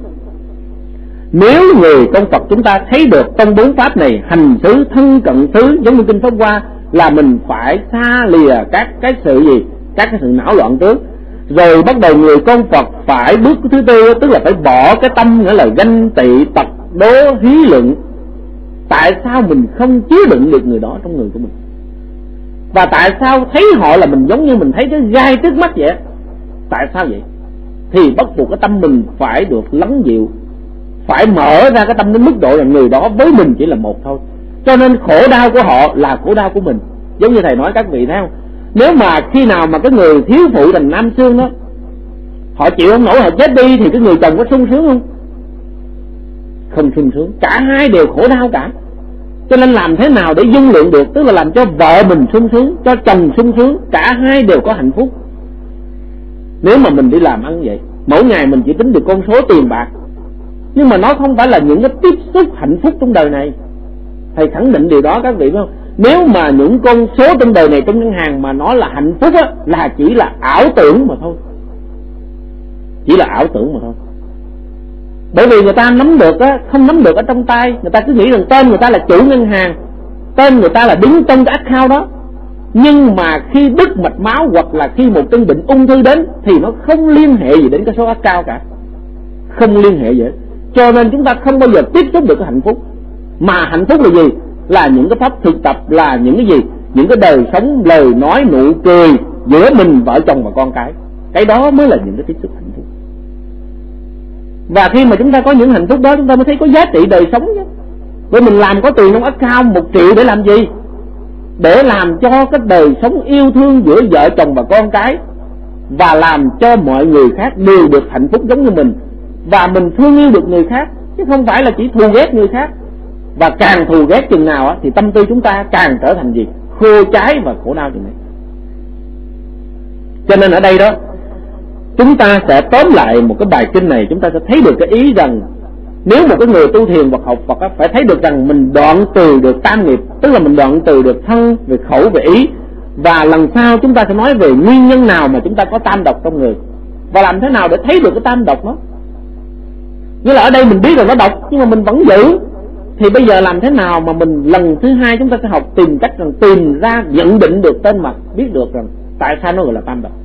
[SPEAKER 1] Nếu người con Phật chúng ta thấy được trong bốn pháp này, hành xứ, thân cận xứ, giống như kinh Pháp Hoa, là mình phải xa lìa các cái sự gì, các cái sự não loạn trước, rồi bắt đầu người con Phật phải bước thứ tư, tức là phải bỏ cái tâm nghĩa là ganh tị, tật đố, hí luận. Tại sao mình không chứa đựng được người đó trong người của mình? Và tại sao thấy họ là mình giống như mình thấy cái gai trước mắt vậy? Tại sao vậy? Thì bắt buộc cái tâm mình phải được lắng dịu, phải mở ra cái tâm đến mức độ là người đó với mình chỉ là một thôi. Cho nên khổ đau của họ là khổ đau của mình. Giống như thầy nói các vị thấy không? Nếu mà khi nào mà cái người thiếu phụ thành nam xương đó, họ chịu không nổi, họ chết đi, thì cái người chồng có sung sướng không? Không sung sướng. Cả hai đều khổ đau cả. Cho nên làm thế nào để dung lượng được? Tức là làm cho vợ mình sung sướng, cho chồng sung sướng, cả hai đều có hạnh phúc. Nếu mà mình đi làm ăn vậy, mỗi ngày mình chỉ tính được con số tiền bạc, nhưng mà nó không phải là những cái tiếp xúc hạnh phúc trong đời này. Thầy khẳng định điều đó các vị biết không? Nếu mà những con số trong đời này trong ngân hàng mà nó là hạnh phúc á, là chỉ là ảo tưởng mà thôi. Chỉ là ảo tưởng mà thôi. Bởi vì người ta nắm được á, không nắm được ở trong tay. Người ta cứ nghĩ rằng tên người ta là chủ ngân hàng, tên người ta là đứng trong cái account đó. Nhưng mà khi đứt mạch máu hoặc là khi một cơn bệnh ung thư đến thì nó không liên hệ gì đến cái số account cả. Không liên hệ gì hết. Cho nên chúng ta không bao giờ tiếp xúc được cái hạnh phúc. Mà hạnh phúc là gì? Là những cái pháp thực tập, là những cái gì? Những cái đời sống, lời nói, nụ cười giữa mình, vợ chồng và con cái. Cái đó mới là những cái tiếp xúc hạnh phúc. Và khi mà chúng ta có những hạnh phúc đó, chúng ta mới thấy có giá trị đời sống chứ. Bởi mình làm có tiền trong account một triệu để làm gì? Để làm cho cái đời sống yêu thương giữa vợ chồng và con cái, và làm cho mọi người khác đều được hạnh phúc giống như mình, và mình thương yêu được người khác, chứ không phải là chỉ thù ghét người khác. Và càng thù ghét chừng nào á, thì tâm tư chúng ta càng trở thành gì? Khô cháy và khổ đau chừng này. Cho nên ở đây đó, chúng ta sẽ tóm lại một cái bài kinh này, chúng ta sẽ thấy được cái ý rằng nếu một cái người tu thiền hoặc học Phật á, phải thấy được rằng mình đoạn từ được tam nghiệp, tức là mình đoạn từ được thân, về khẩu, về ý, Và lần sau chúng ta sẽ nói về nguyên nhân nào mà chúng ta có tam độc trong người, và làm thế nào để thấy được cái tam độc đó. Như là ở đây mình biết là nó độc nhưng mà mình vẫn giữ, thì bây giờ làm thế nào mà mình lần thứ hai chúng ta sẽ học tìm cách rằng tìm ra nhận định được tên mặt, biết được rằng tại sao nó gọi là tam độc.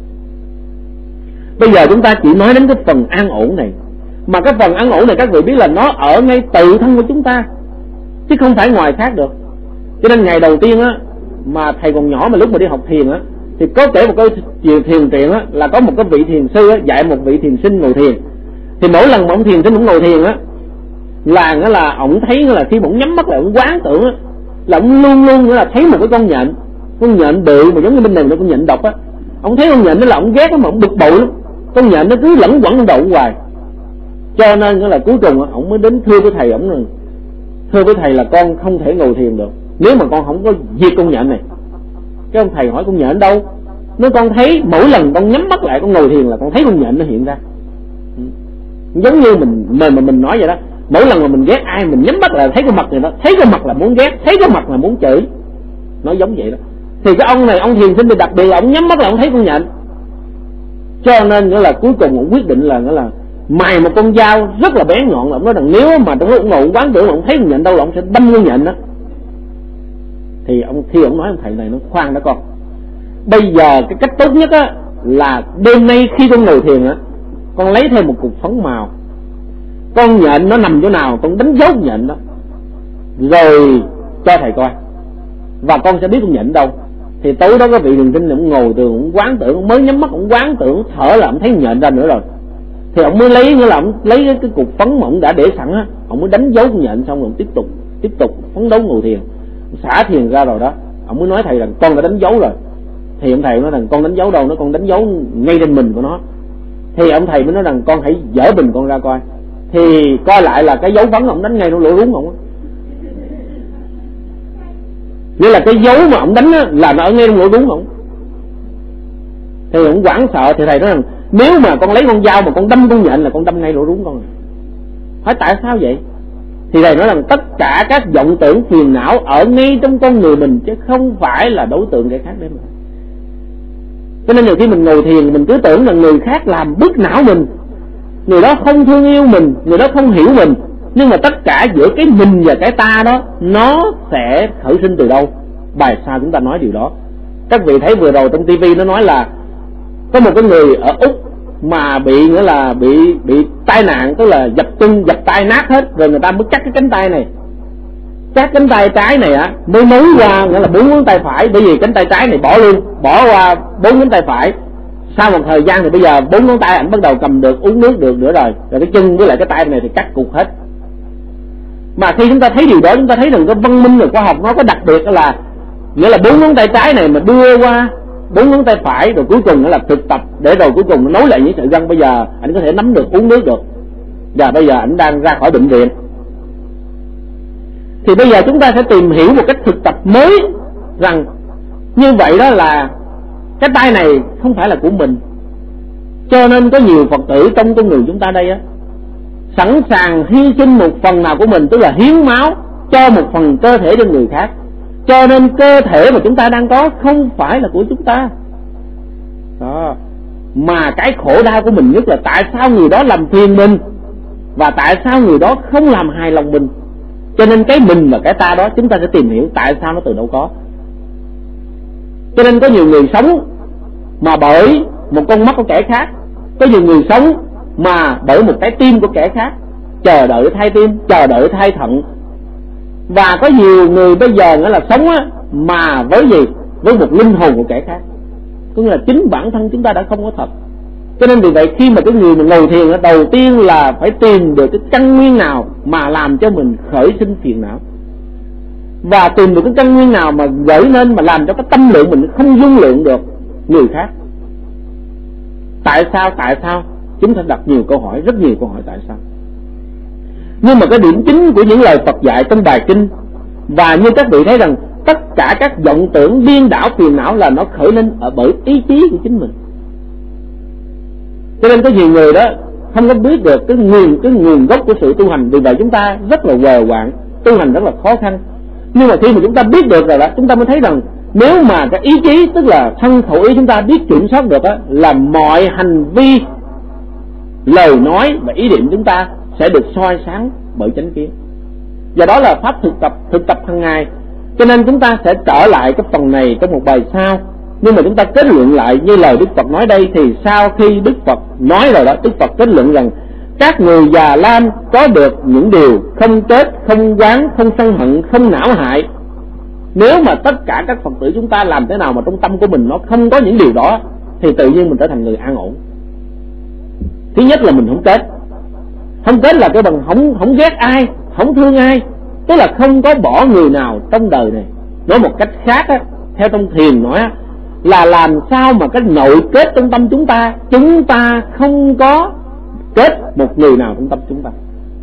[SPEAKER 1] Bây giờ chúng ta chỉ nói đến cái phần an ổn này, mà cái phần an ổn này các vị biết là nó ở ngay tự thân của chúng ta chứ không phải ngoài khác được. Cho nên ngày đầu tiên á mà thầy còn nhỏ, mà lúc mà đi học thiền á, thì có kể một cái thiền truyện á, là có một cái vị thiền sư á, dạy một vị thiền sinh ngồi thiền. Thì mỗi lần mà ông thiền sinh ông ngồi thiền á, là nghĩa là ông thấy là khi mà ông nhắm mắt lại ông quán tưởng á, là ông luôn luôn nghĩa là thấy một cái con nhện, con nhện bự mà giống như bên này là con nhện độc á. Ông thấy con nhện đó là ông ghét đó, mà ông bực bội lắm, con nhện nó cứ lẫn quẩn trong đầu hoài. Cho nên nghĩa là cuối cùng á, ông mới đến thưa với thầy ông rằng, thưa với thầy là con không thể ngồi thiền được nếu mà con không có diệt con nhện này. Cái ông thầy hỏi con nhện đâu? Nếu con thấy mỗi lần con nhắm mắt lại con ngồi thiền là con thấy con nhện nó hiện ra. Giống như mình mình mà mình nói vậy đó, mỗi lần mà mình ghét ai mình nhắm mắt lại thấy cái mặt này đó, thấy cái mặt là muốn ghét, thấy cái mặt là muốn chửi, nó giống vậy đó. Thì cái ông này, ông thiền sinh thì đặc biệt là ông nhắm mắt lại ông thấy con nhện. Cho nên nghĩa là cuối cùng ông quyết định là nghĩa là mài một con dao rất là bén nhọn, là ông nói rằng nếu mà trong lúc ông ngồi ông quán tưởng ông thấy con nhện đâu là ông sẽ đâm con nhện đó. Thì ông khi ông nói ông thầy này nó khoan đó con, bây giờ cái cách tốt nhất á là đêm nay khi con ngồi thiền á, con lấy thêm một cục phấn màu, con nhện nó nằm chỗ nào con đánh dấu nhện đó rồi cho thầy coi, và con sẽ biết con nhện đâu. Thì tối đó cái vị thiền sinh ông ngồi từ ông quán tưởng, ông mới nhắm mắt ông quán tưởng thở là ông thấy nhện ra nữa rồi, thì ông mới lấy nghĩa là ông lấy cái, cái cục phấn mà ông đã để sẵn á, ông mới đánh dấu con nhện xong rồi ông tiếp tục tiếp tục phấn đấu ngồi thiền, xả thiền ra rồi đó, ông mới nói thầy rằng con đã đánh dấu rồi. Thì ông thầy nói rằng con đánh dấu đâu, nó con đánh dấu ngay trên mình của nó. Thì ông thầy mới nói rằng con hãy dỡ bình con ra coi. Thì coi lại là cái dấu phấn ông đánh ngay nó lỗ rúng ông á. Nghĩa là cái dấu mà ông đánh á, là nó ở ngay trong lỗ rúng ông. Thì ông hoảng sợ, thì thầy nói rằng nếu mà con lấy con dao mà con đâm con nhện là con đâm ngay lỗ rúng con. Hỏi tại sao vậy? Thì thầy nói rằng tất cả các vọng tưởng phiền não ở ngay trong con người mình, chứ không phải là đối tượng kẻ khác để mà. Cho nên nhiều khi mình ngồi thiền mình cứ tưởng là người khác làm bức não mình, người đó không thương yêu mình, người đó không hiểu mình. Nhưng mà tất cả giữa cái mình và cái ta đó, nó sẽ khởi sinh từ đâu? Bài sao chúng ta nói điều đó. Các vị thấy vừa rồi trong tivi nó nói là có một cái người ở Úc mà bị nghĩa là bị bị tai nạn, tức là dập chân dập tay nát hết, rồi người ta mới cắt cái cánh tay này, cắt cánh tay trái này á mới nối qua nghĩa là bốn ngón tay phải, bởi vì cánh tay trái này bỏ luôn, bỏ qua bốn ngón tay phải. Sau một thời gian thì bây giờ bốn ngón tay ảnh bắt đầu cầm được, uống nước được nữa rồi, rồi cái chân với lại cái tay này thì cắt cụt hết. Mà khi chúng ta thấy điều đó, chúng ta thấy rằng cái văn minh của khoa học nó có đặc biệt là nghĩa là bốn ngón tay trái này mà đưa qua bốn ngón tay phải, rồi cuối cùng nó là thực tập để rồi cuối cùng nó nối lại những sợi gân. Bây giờ anh có thể nắm được, uống nước được, và bây giờ anh đang ra khỏi bệnh viện. Thì bây giờ chúng ta sẽ tìm hiểu một cách thực tập mới rằng như vậy đó là cái tay này không phải là của mình. Cho nên có nhiều Phật tử trong con người chúng ta đây á, sẵn sàng hy sinh một phần nào của mình, tức là hiến máu cho một phần cơ thể cho người khác. Cho nên cơ thể mà chúng ta đang có không phải là của chúng ta đó. Mà cái khổ đau của mình nhất là tại sao người đó làm phiền mình, và tại sao người đó không làm hài lòng mình. Cho nên cái mình và cái ta đó chúng ta sẽ tìm hiểu tại sao nó từ đâu có. Cho nên có nhiều người sống mà bởi một con mắt của kẻ khác, có nhiều người sống mà bởi một cái tim của kẻ khác, chờ đợi thay tim, chờ đợi thay thận. Và có nhiều người bây giờ nữa là sống á, mà với gì? Với một linh hồn của kẻ khác, có nghĩa là chính bản thân chúng ta đã không có thật. Cho nên vì vậy khi mà cái người mà ngồi thiền á, đầu tiên là phải tìm được cái căn nguyên nào mà làm cho mình khởi sinh phiền não, và tìm được cái căn nguyên nào mà gửi lên mà làm cho cái tâm lượng mình không dung lượng được người khác. Tại sao? Tại sao? Chúng ta đặt nhiều câu hỏi, rất nhiều câu hỏi tại sao. Nhưng mà cái điểm chính của những lời Phật dạy trong bài kinh, và như các vị thấy rằng tất cả các vọng tưởng điên đảo phiền não là nó khởi lên ở bởi ý chí của chính mình. Cho nên có nhiều người đó không có biết được cái nguồn cái nguồn gốc của sự tu hành. Vì vậy chúng ta rất là quờ quạng, tu hành rất là khó khăn. Nhưng mà khi mà chúng ta biết được rồi đó, chúng ta mới thấy rằng Nếu mà cái ý chí, tức là thân khẩu ý chúng ta biết kiểm soát được á, là mọi hành vi, lời nói và ý niệm chúng ta sẽ được soi sáng bởi chánh kiến. Và đó là pháp thực tập, thực tập hàng ngày. Cho nên chúng ta sẽ trở lại cái phần này trong một bài sau. Nhưng mà chúng ta kết luận lại như lời Đức Phật nói đây, thì sau khi Đức Phật nói rồi đó, Đức Phật kết luận rằng các người già lam có được những điều không chết, không oán, không sân hận, không não hại. Nếu mà tất cả các Phật tử chúng ta làm thế nào mà trong tâm của mình nó không có những điều đó, thì tự nhiên mình trở thành người an ổn. Thứ nhất là mình không kết. Không kết là cái bằng không, không ghét ai, không thương ai, tức là không có bỏ người nào trong đời này. Nói một cách khác á, theo trong thiền nói á, là làm sao mà cái nội kết trong tâm chúng ta, chúng ta không có kết một người nào trong tâm chúng ta.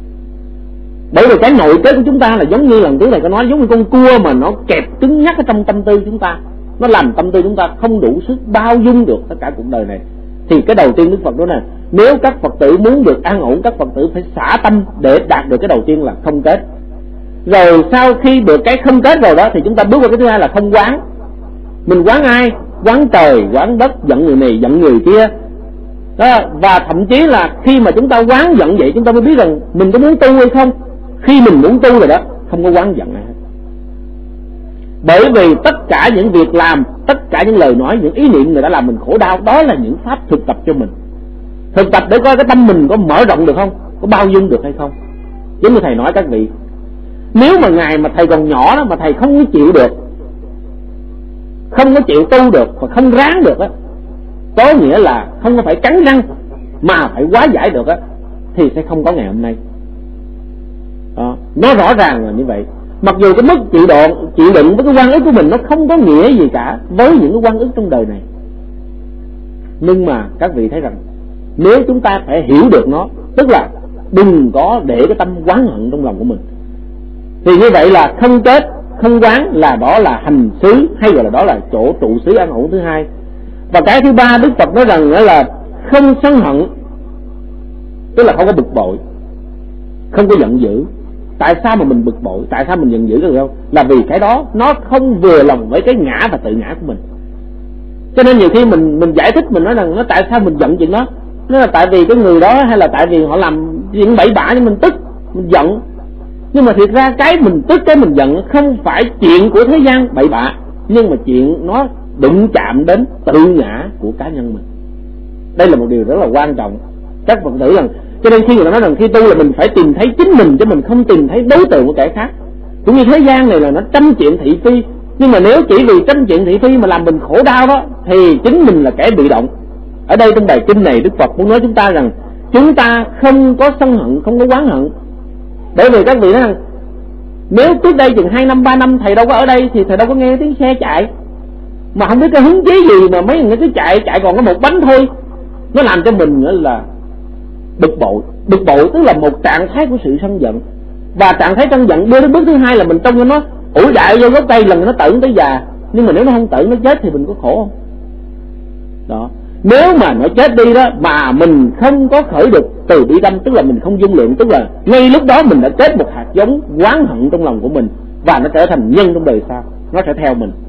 [SPEAKER 1] Bởi vì cái nội kết của chúng ta là giống như lần trước này có nói, giống như con cua mà nó kẹp cứng nhắc ở trong tâm tư chúng ta, nó làm tâm tư chúng ta không đủ sức bao dung được tất cả cuộc đời này. Thì cái đầu tiên Đức Phật nói là nếu các Phật tử muốn được an ổn, các Phật tử phải xả tâm để đạt được cái đầu tiên là không kết. Rồi sau khi được cái không kết rồi đó thì chúng ta bước vào cái thứ hai là không quán. Mình quán ai? Quán trời, quán đất, giận người này, giận người kia đó. Và thậm chí là khi mà chúng ta quán giận vậy, chúng ta mới biết rằng mình có muốn tu hay không. Khi mình muốn tu rồi đó, không có quán giận này hết. Bởi vì tất cả những việc làm, tất cả những lời nói, những ý niệm người đã làm mình khổ đau, đó là những pháp thực tập cho mình. Thực tập để coi cái tâm mình có mở rộng được không, có bao dung được hay không. Giống như thầy nói các vị, nếu mà ngày mà thầy còn nhỏ đó mà thầy không có chịu được, không có chịu tu được và không ráng được á, có nghĩa là không có phải cắn răng mà phải hóa giải được á, thì sẽ không có ngày hôm nay. Đó, nó rõ ràng là như vậy. Mặc dù cái mức chịu đựng, chịu đựng với cái quan ức của mình nó không có nghĩa gì cả với những cái quan ức trong đời này. Nhưng mà các vị thấy rằng nếu chúng ta phải hiểu được nó, tức là đừng có để cái tâm oán hận trong lòng của mình, thì như vậy là không kết, không quán là đó là hành xứ, hay gọi là đó là chỗ trụ xứ an ổn thứ hai. Và cái thứ ba Đức Phật nói rằng là không sân hận, tức là không có bực bội, không có giận dữ. Tại sao mà mình bực bội, tại sao mình giận dữ được không? Là vì cái đó nó không vừa lòng với cái ngã và tự ngã của mình. Cho nên nhiều khi mình mình giải thích, mình nói rằng nó tại sao mình giận chuyện đó, nó là tại vì cái người đó, hay là tại vì họ làm chuyện bậy bạ nên mình tức, mình giận. Nhưng mà thiệt ra cái mình tức, cái mình giận không phải chuyện của thế gian bậy bạ, nhưng mà chuyện nó đụng chạm đến tự ngã của cá nhân mình. Đây là một điều rất là quan trọng. Các Phật tử rằng, cho nên khi người ta nói rằng khi tu là mình phải tìm thấy chính mình, chứ mình không tìm thấy đối tượng của kẻ khác. Cũng như thế gian này là nó trăm chuyện thị phi, nhưng mà nếu chỉ vì trăm chuyện thị phi mà làm mình khổ đau đó, thì chính mình là kẻ bị động. Ở đây trong bài kinh này Đức Phật muốn nói chúng ta rằng chúng ta không có sân hận, không có oán hận. Bởi vì các vị nói rằng nếu trước đây chừng hai năm ba năm thầy đâu có ở đây thì thầy đâu có nghe tiếng xe chạy, mà không biết cái hứng chí gì mà mấy người cứ chạy chạy còn có một bánh thôi, nó làm cho mình là bực bội. Bực bội tức là một trạng thái của sự sân giận, và trạng thái sân giận đưa đến bước thứ hai là mình trông cho nó ủi đại vô gốc cây, lần nó tởn tới già. Nhưng mà nếu nó không tởn, nó chết thì mình có khổ không? Đó. Nếu mà nó chết đi đó mà mình không có khởi được từ bi tâm, tức là mình không dung lượng, tức là ngay lúc đó mình đã kết một hạt giống oán hận trong lòng của mình, và nó trở thành nhân trong đời sau, nó sẽ theo mình,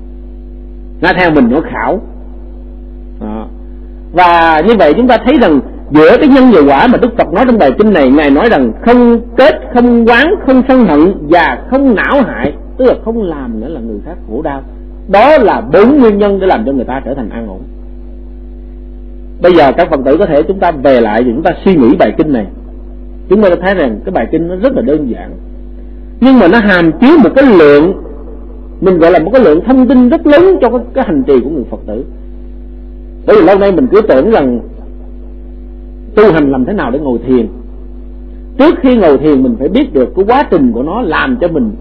[SPEAKER 1] nó theo mình, nó khảo. Đó. Và như vậy chúng ta thấy rằng giữa cái nhân và quả mà Đức Phật nói trong bài kinh này, Ngài nói rằng không kết, không oán, không sân hận và không não hại, tức là không làm nữa là người khác khổ đau. Đó là bốn nguyên nhân để làm cho người ta trở thành an ổn. Bây giờ các Phật tử có thể chúng ta về lại và chúng ta suy nghĩ bài kinh này, chúng ta thấy rằng cái bài kinh nó rất là đơn giản, nhưng mà nó hàm chứa một cái lượng, mình gọi là một cái lượng thông tin rất lớn cho cái, cái hành trì của người Phật tử. Bởi vì lâu nay mình cứ tưởng rằng tu hành làm thế nào để ngồi thiền. Trước khi ngồi thiền mình phải biết được cái quá trình của nó, làm cho mình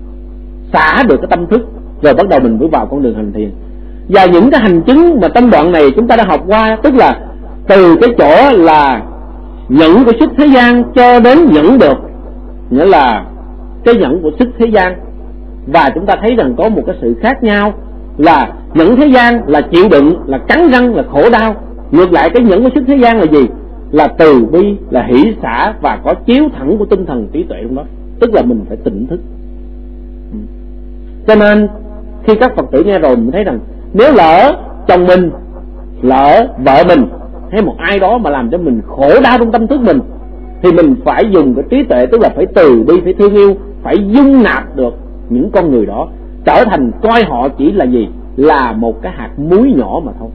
[SPEAKER 1] xả được cái tâm thức, rồi bắt đầu mình mới vào con đường hành thiền. Và những cái hành chứng mà trong đoạn này chúng ta đã học qua, tức là từ cái chỗ là nhẫn của sức thế gian cho đến nhẫn được, nghĩa là cái nhẫn của sức thế gian. Và chúng ta thấy rằng có một cái sự khác nhau, là nhẫn thế gian là chịu đựng, là cắn răng, là khổ đau. Ngược lại cái nhẫn của sức thế gian là gì? Là từ bi, là hỷ xả, và có chiếu thẳng của tinh thần trí tuệ trong đó, tức là mình phải tỉnh thức. Cho nên khi các Phật tử nghe rồi mình thấy rằng nếu lỡ chồng mình, lỡ vợ mình hay một ai đó mà làm cho mình khổ đau trong tâm thức mình, thì mình phải dùng cái trí tuệ, tức là phải từ bi, phải thương yêu, phải dung nạp được những con người đó, trở thành coi họ chỉ là gì, là một cái hạt muối nhỏ mà thôi.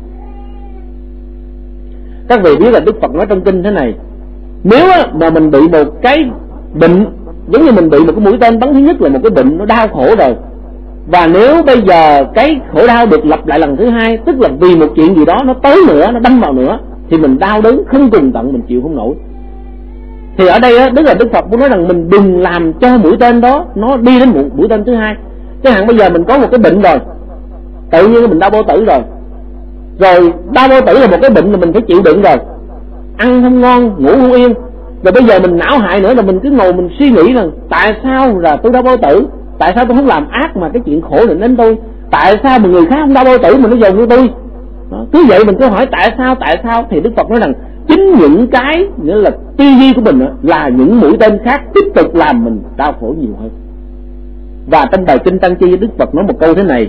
[SPEAKER 1] Các vị biết là Đức Phật nói trong kinh thế này, nếu mà mình bị một cái bệnh, giống như mình bị một cái mũi tên bắn, thứ nhất là một cái bệnh nó đau khổ rồi, và nếu bây giờ cái khổ đau được lặp lại lần thứ hai, tức là vì một chuyện gì đó nó tới nữa, nó đâm vào nữa, thì mình đau đớn không cùng tận, mình chịu không nổi. Thì ở đây Đức là Đức Phật muốn nói rằng mình đừng làm cho mũi tên đó nó đi đến mũi, mũi tên thứ hai. Chẳng hạn bây giờ mình có một cái bệnh rồi, tự nhiên mình đau bao tử rồi, rồi đau bao tử là một cái bệnh mà mình phải chịu đựng rồi, ăn không ngon, ngủ không yên, rồi bây giờ mình não hại nữa là mình cứ ngồi mình suy nghĩ rằng tại sao là tôi đau bao tử, tại sao tôi không làm ác mà cái chuyện khổ định đến tôi, tại sao mà người khác không đau bao tử mà nó dồn như tôi đó. Cứ vậy mình cứ hỏi tại sao tại sao, thì Đức Phật nói rằng chính những cái nghĩa là tư duy của mình là những mũi tên khác tiếp tục làm mình đau khổ nhiều hơn. Và trong bài kinh Tăng Chi, Đức Phật nói một câu thế này.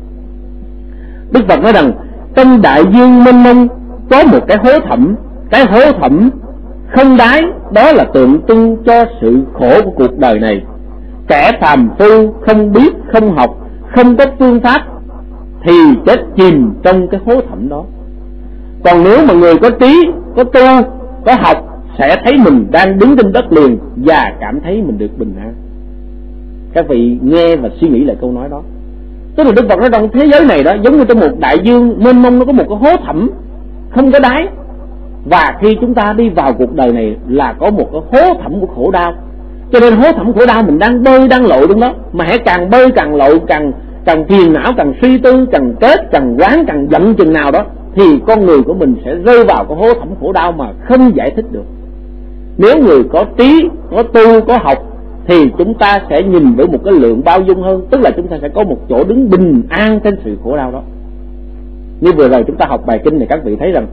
[SPEAKER 1] Đức Phật nói rằng trong đại dương mênh mông có một cái hố thẳm, cái hố thẳm không đáy, đó là tượng trưng cho sự khổ của cuộc đời này. Kẻ phàm phu không biết, không học, không có phương pháp thì chết chìm trong cái hố thẳm đó. Còn nếu mà người có trí, có tu, có học, sẽ thấy mình đang đứng trên đất liền và cảm thấy mình được bình an. Các vị nghe và suy nghĩ lại câu nói đó. Tức là Đức Phật nói trong thế giới này đó, giống như trong một đại dương mênh mông, nó có một cái hố thẳm không có đáy. Và khi chúng ta đi vào cuộc đời này là có một cái hố thẳm của khổ đau. Cho nên hố thẳm khổ đau mình đang bơi, đang lội trong đó. Mà hãy càng bơi, càng lội, càng càng phiền não, càng suy tư, càng kết, càng quán, càng giận chừng nào đó, thì con người của mình sẽ rơi vào cái hố thẳm khổ đau mà không giải thích được. Nếu người có trí, có tu, có học thì chúng ta sẽ nhìn với một cái lượng bao dung hơn, tức là chúng ta sẽ có một chỗ đứng bình an trên sự khổ đau đó. Như vừa rồi chúng ta học bài kinh này, các vị thấy rằng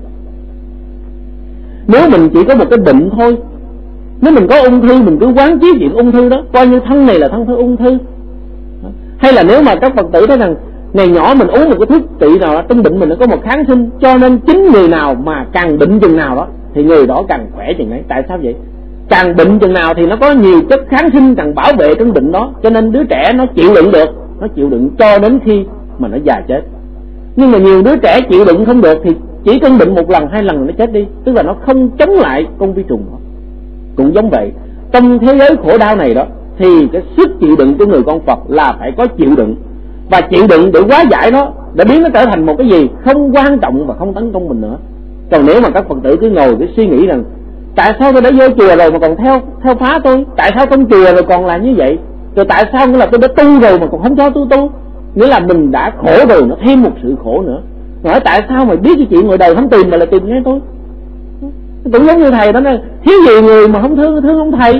[SPEAKER 1] nếu mình chỉ có một cái bệnh thôi, nếu mình có ung thư mình cứ quán chiếu chuyện ung thư đó, coi như thân này là thân thư ung thư. Hay là nếu mà các Phật tử thấy rằng ngày nhỏ mình uống một cái thuốc trị nào đó, trong bệnh mình nó có một kháng sinh, cho nên chính người nào mà càng bệnh chừng nào đó thì người đó càng khỏe chừng ấy. Tại sao vậy? Càng bệnh chừng nào thì nó có nhiều chất kháng sinh càng bảo vệ trong bệnh đó, cho nên đứa trẻ nó chịu đựng được, nó chịu đựng cho đến khi mà nó già chết. Nhưng mà nhiều đứa trẻ chịu đựng không được thì chỉ cơn bệnh một lần hai lần nó chết đi, tức là nó không chống lại con vi trùng đó. Cũng giống vậy, trong thế giới khổ đau này đó thì cái sức chịu đựng của người con Phật là phải có chịu đựng, và chịu đựng để hóa giải nó, để biến nó trở thành một cái gì không quan trọng và không tấn công mình nữa. Còn nếu mà các Phật tử cứ ngồi cứ suy nghĩ rằng tại sao tôi đã vô chùa rồi mà còn theo theo phá tôi, tại sao trong chùa rồi còn làm như vậy, rồi tại sao nghĩa là tôi đã tu rồi mà còn không cho tôi tu, nghĩa là mình đã khổ rồi nó thêm một sự khổ nữa. Hỏi tại sao mà biết cái chuyện ngoài đời không tìm mà lại tìm ngay tôi. Cũng giống như thầy đó nói, thiếu gì người mà không thương thương ông thầy.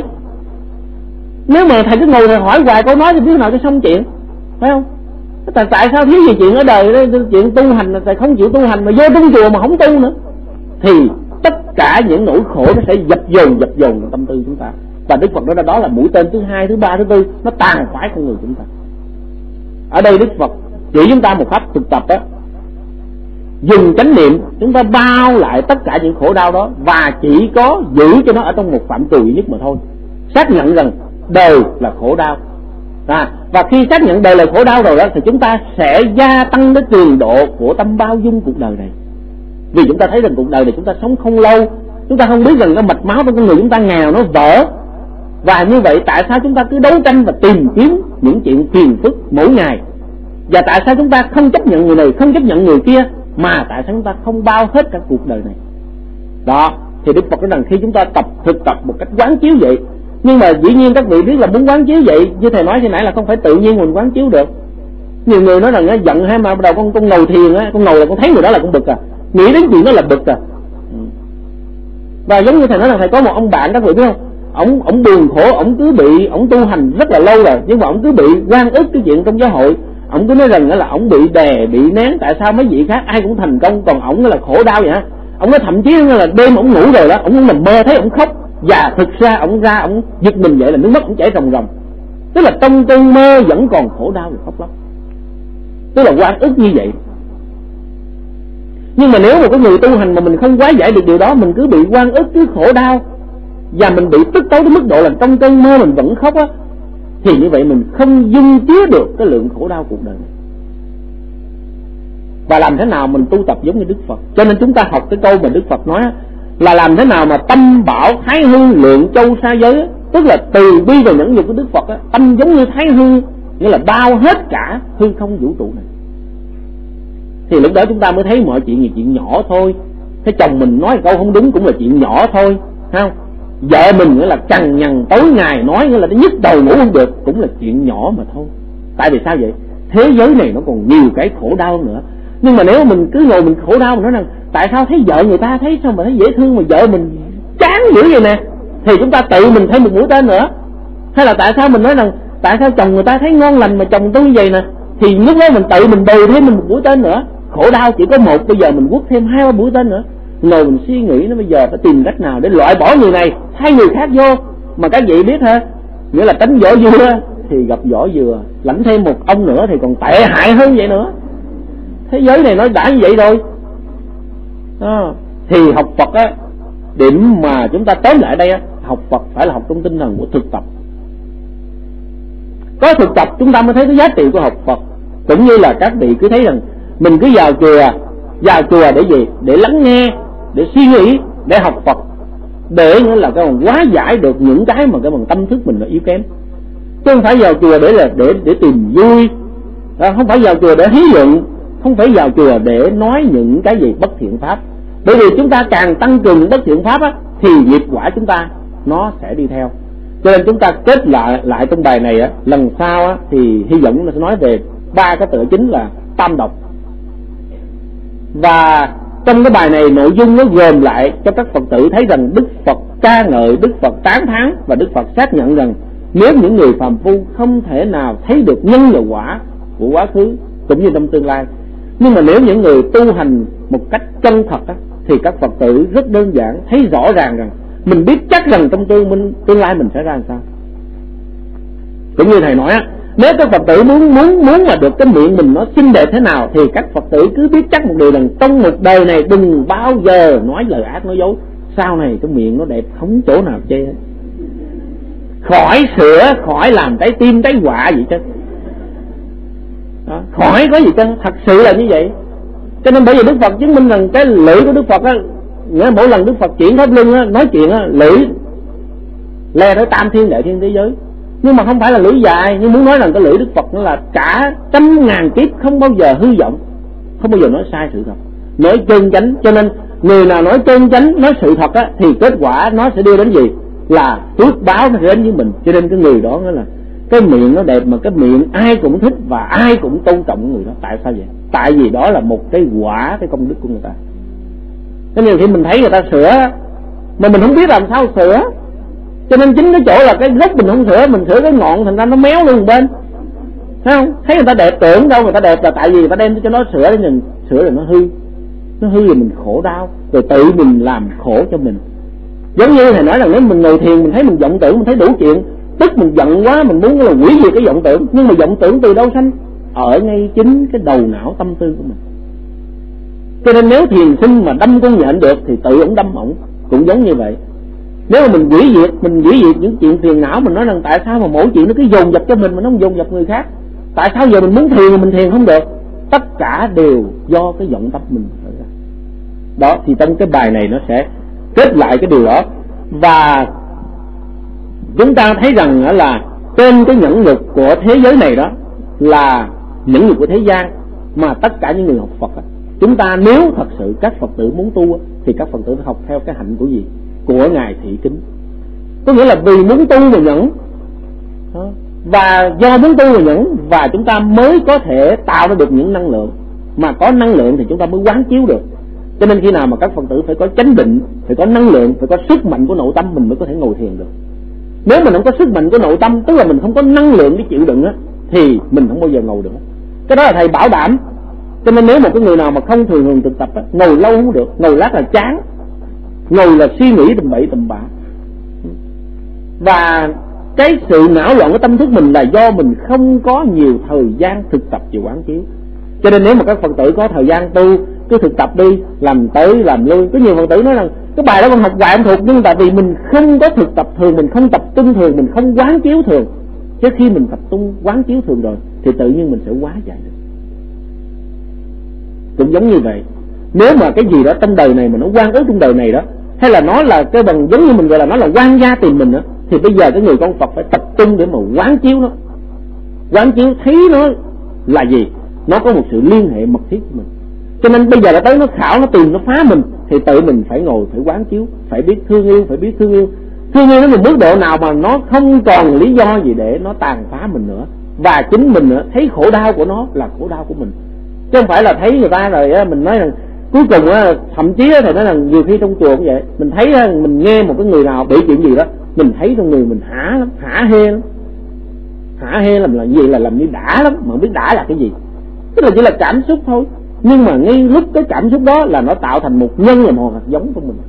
[SPEAKER 1] Nếu mà thầy cứ ngồi thầy hỏi hoài câu nói thì biết nào cho xong chuyện, phải không? Tại, tại sao thiếu gì chuyện ở đời đó, chuyện tu hành là thầy không chịu tu hành mà vô trong chùa mà không tu nữa, thì tất cả những nỗi khổ nó sẽ dập dồn dập dồn trong tâm tư chúng ta. Và Đức Phật nói là đó là mũi tên thứ hai, thứ ba, thứ tư, nó tàn phá con người chúng ta. Ở đây Đức Phật chỉ chúng ta một pháp thực tập đó, dùng chánh niệm chúng ta bao lại tất cả những khổ đau đó, và chỉ có giữ cho nó ở trong một phạm trù duy nhất mà thôi. Xác nhận rằng đời là khổ đau, à, và khi xác nhận đời là khổ đau rồi đó thì chúng ta sẽ gia tăng cái cường độ của tâm bao dung cuộc đời này. Vì chúng ta thấy rằng cuộc đời này chúng ta sống không lâu, chúng ta không biết rằng cái mạch máu trong con người chúng ta nghèo nó vỡ, và như vậy tại sao chúng ta cứ đấu tranh và tìm kiếm những chuyện phiền phức mỗi ngày, và tại sao chúng ta không chấp nhận người này, không chấp nhận người kia, mà tại sao chúng ta không bao hết cả cuộc đời này đó. Thì Đức Phật nói rằng khi chúng ta tập thực tập một cách quán chiếu vậy, nhưng mà dĩ nhiên các vị biết là muốn quán chiếu vậy, như thầy nói khi nãy là không phải tự nhiên mình quán chiếu được. Nhiều người nói rằng giận hay mà bắt đầu con con ngầu thiền á, con ngầu là con thấy người đó là con bực à, nghĩ đến chuyện đó là bực à. Và giống như thầy nói là thầy có một ông bạn, các vị biết không, ông ông buồn khổ, ông cứ bị, ông tu hành rất là lâu rồi, nhưng mà ông cứ bị oan ức cái chuyện trong giáo hội. Ông cứ nói rằng là ông bị đè, bị nén, tại sao mấy vị khác ai cũng thành công còn ổng là khổ đau vậy hả? Ông nói thậm chí là đêm ông ngủ rồi đó, ông nằm mơ thấy ông khóc, và thực ra ông ra ông giật mình vậy là nước mắt ông chảy ròng ròng, tức là trong cơn mơ vẫn còn khổ đau và khóc lóc. tức là oan ức như vậy. Nhưng mà nếu một cái người tu hành mà mình không hóa giải được điều đó, mình cứ bị oan ức, cứ khổ đau, và mình bị tức tối đến mức độ là trong cơn mơ mình vẫn khóc á, thì như vậy mình không dung chứa được cái lượng khổ đau cuộc đời này. Và làm thế nào mình tu tập giống như Đức Phật? Cho nên chúng ta học cái câu mà Đức Phật nói là làm thế nào mà tâm bảo thái hư lượng châu sa giới, tức là từ bi và nhẫn nhục của Đức Phật á, tâm giống như thái hư, nghĩa là bao hết cả hư không vũ trụ này. Thì lúc đó chúng ta mới thấy mọi chuyện là chuyện nhỏ thôi. Thế chồng mình nói câu không đúng cũng là chuyện nhỏ thôi, không? Vợ mình nghĩa là cằn nhằn tối ngày nói nghĩa là nó nhức đầu ngủ không được, cũng là chuyện nhỏ mà thôi. Tại vì sao vậy? Thế giới này nó còn nhiều cái khổ đau nữa. Nhưng mà nếu mình cứ ngồi mình khổ đau, mình nói rằng tại sao thấy vợ người ta thấy sao mà thấy dễ thương mà vợ mình chán dữ vậy nè, thì chúng ta tự mình thêm một mũi tên nữa. Hay là tại sao mình nói rằng tại sao chồng người ta thấy ngon lành mà chồng tôi như vậy nè, thì lúc đó mình tự mình bồi thêm mình một mũi tên nữa. Khổ đau chỉ có một, bây giờ mình quất thêm hai ba mũi tên nữa. Ngồi mình suy nghĩ nó bây giờ phải tìm cách nào để loại bỏ người này, thay người khác vô. Mà các vị biết ha, nghĩa là tránh vỏ dừa thì gặp vỏ dừa, lãnh thêm một ông nữa thì còn tệ hại hơn vậy nữa. Thế giới này nó đã như vậy rồi à, thì học Phật á, điểm mà chúng ta tóm lại đây á, học Phật phải là học trong tinh thần của thực tập. Có thực tập chúng ta mới thấy cái giá trị của học Phật. Cũng như là các vị cứ thấy rằng mình cứ vào chùa, vào chùa để gì? Để lắng nghe, để suy nghĩ, để học Phật, để nghĩa là cái hóa giải được những cái mà cái bằng tâm thức mình nó yếu kém. Chứ không phải vào chùa để là để để tìm vui, không phải vào chùa để hí luận, không phải vào chùa để nói những cái gì bất thiện pháp. Bởi vì chúng ta càng tăng cường những bất thiện pháp á, thì nghiệp quả chúng ta nó sẽ đi theo. Cho nên chúng ta kết lại lại trong bài này á, lần sau á, thì hy vọng là sẽ nói về ba cái tựa chính là tam độc. Và trong cái bài này nội dung nó gồm lại cho các Phật tử thấy rằng Đức Phật ca ngợi, Đức Phật tán thán và Đức Phật xác nhận rằng nếu những người phàm phu không thể nào thấy được nhân và quả của quá khứ cũng như trong tương lai, nhưng mà nếu những người tu hành một cách chân thật á, thì các Phật tử rất đơn giản thấy rõ ràng rằng mình biết chắc rằng trong tương, minh, tương lai mình sẽ ra làm sao. Cũng như thầy nói á, nếu các Phật tử muốn muốn muốn mà được cái miệng mình nó xinh đẹp thế nào, thì các Phật tử cứ biết chắc một điều rằng trong một đời này đừng bao giờ nói lời ác nói dối. Sau này cái miệng nó đẹp không chỗ nào chê hết. Khỏi sửa, khỏi làm trái tim trái quạ gì chứ. Đó, khỏi có gì chứ, thật sự là như vậy. Cho nên bởi vì Đức Phật chứng minh rằng cái lưỡi của Đức Phật á, nghĩa mỗi lần Đức Phật chuyển pháp luân á, nói chuyện á, lưỡi le tới tam thiên đại thiên thế giới. Nhưng mà không phải là lưỡi dài, nhưng muốn nói rằng cái lưỡi Đức Phật nó là cả trăm ngàn kiếp không bao giờ hư vọng, không bao giờ nói sai sự thật, nói chân chánh. Cho nên người nào nói chân chánh, nói sự thật á, thì kết quả nó sẽ đưa đến gì? Là phước báo nó sẽ đến với mình. Cho nên cái người đó nó là cái miệng nó đẹp, mà cái miệng ai cũng thích và ai cũng tôn trọng người đó. Tại sao vậy? Tại vì đó là một cái quả, cái công đức của người ta. Thế nhiều khi mình thấy người ta sửa mà mình không biết làm sao sửa, cho nên chính cái chỗ là cái gốc mình không sửa, mình sửa cái ngọn thành ra nó méo luôn một bên, thấy không? Thấy người ta đẹp tưởng đâu người ta đẹp là tại vì người ta đem cho nó sửa để nhìn sửa rồi nó hư, nó hư rồi mình khổ đau, rồi tự mình làm khổ cho mình. Giống như thầy nói là nếu mình ngồi thiền mình thấy mình vọng tưởng, mình thấy đủ chuyện, tức mình giận quá, mình muốn là hủy diệt cái vọng tưởng. Nhưng mà vọng tưởng từ đâu sanh? Ở ngay chính cái đầu não tâm tư của mình. Cho nên nếu thiền sinh mà đâm con nhện được thì tự ổng đâm ổng, cũng giống như vậy. Nếu mà mình hủy diệt, mình hủy diệt những chuyện phiền não, mình nói rằng tại sao mà mỗi chuyện nó cứ dồn dập cho mình mà nó không dồn dập người khác? Tại sao giờ mình muốn thiền mà mình thiền không được? Tất cả đều do cái vọng tâm mình. Đó, thì trong cái bài này nó sẽ kết lại cái điều đó. Và chúng ta thấy rằng là trên cái nhẫn nhục của thế giới này đó là nhẫn nhục của thế gian, mà tất cả những người học Phật, chúng ta nếu thật sự các Phật tử muốn tu thì các Phật tử phải học theo cái hạnh của gì? Của Ngài Thị Kính. Có nghĩa là vì muốn tu và nhẫn, và do muốn tu và nhẫn và chúng ta mới có thể tạo ra được những năng lượng, mà có năng lượng thì chúng ta mới quán chiếu được. Cho nên khi nào mà các Phật tử phải có chánh định, phải có năng lượng, phải có sức mạnh của nội tâm mình mới có thể ngồi thiền được. Nếu mình không có sức mạnh của nội tâm, tức là mình không có năng lượng để chịu đựng á, thì mình không bao giờ ngồi được. Cái đó là thầy bảo đảm. Cho nên nếu một cái người nào mà không thường thường thực tập á, ngồi lâu không được, ngồi lát là chán, ngồi là suy nghĩ tầm bậy tầm bạ. Và cái sự não loạn của tâm thức mình là do mình không có nhiều thời gian thực tập về quán chiếu. Cho nên nếu mà các Phật tử có thời gian tu, cứ thực tập đi, làm tới làm lui. Có nhiều Phật tử nói rằng cái bài đó con học hoài không thuộc, nhưng tại vì mình không có thực tập thường, mình không tập trung thường, mình không quán chiếu thường. Chứ khi mình tập trung quán chiếu thường rồi thì tự nhiên mình sẽ hóa giải được. Cũng giống như vậy, nếu mà cái gì đó trong đời này mà nó quan ức trong đời này đó, hay là nó là cái bằng giống như mình gọi là nó là quan gia tìm mình đó, thì bây giờ cái người con Phật phải tập trung để mà quán chiếu nó, quán chiếu thấy nó là gì, nó có một sự liên hệ mật thiết với mình. Cho nên bây giờ là tới nó khảo, nó tìm, nó phá mình, thì tự mình phải ngồi, phải quán chiếu, phải biết thương yêu, phải biết thương yêu. Thương yêu đến một mức độ nào mà nó không còn lý do gì để nó tàn phá mình nữa, và chính mình nữa thấy khổ đau của nó là khổ đau của mình, chứ không phải là thấy người ta rồi á, mình nói rằng cuối cùng á, thậm chí á, thì nói rằng nhiều khi trong chùa cũng vậy, mình thấy á, mình nghe một cái người nào bị chuyện gì đó, mình thấy trong người mình hả lắm, hả hê lắm, hả hê làm là gì, là làm như đã lắm, mà không biết đã là cái gì, tức là chỉ là cảm xúc thôi, nhưng mà ngay lúc cái cảm xúc đó là nó tạo thành một nhân, là một hạt giống của mình.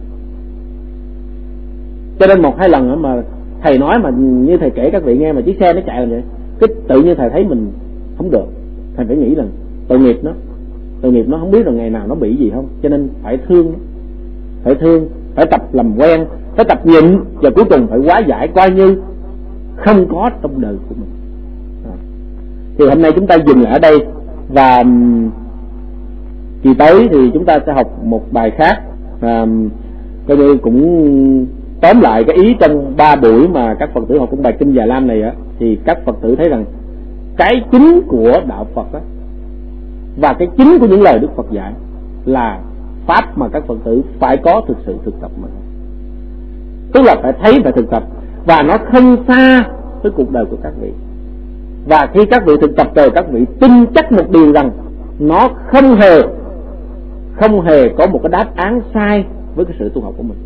[SPEAKER 1] Cho nên một hai lần mà thầy nói, mà như thầy kể các vị nghe, mà chiếc xe nó chạy là vậy, cái tự nhiên thầy thấy mình không được, thầy phải nghĩ rằng tội nghiệp nó, tội nghiệp nó không biết là ngày nào nó bị gì không, cho nên phải thương nó, phải thương, phải tập làm quen, phải tập nhịn, và cuối cùng phải hóa giải, coi như không có trong đời của mình. Thì hôm nay chúng ta dừng lại ở đây, và kỳ tới thì chúng ta sẽ học một bài khác, à, coi như cũng tóm lại cái ý trong ba buổi mà các Phật tử học cũng bài kinh Già Lam này á, thì các Phật tử thấy rằng cái chính của đạo Phật á, và cái chính của những lời Đức Phật dạy là pháp mà các Phật tử phải có thực sự thực tập mà, tức là phải thấy và thực tập, và nó không xa với cuộc đời của các vị. Và khi các vị thực tập rồi, các vị tin chắc một điều rằng nó không hề không hề có một cái đáp án sai với cái sự tu học của mình.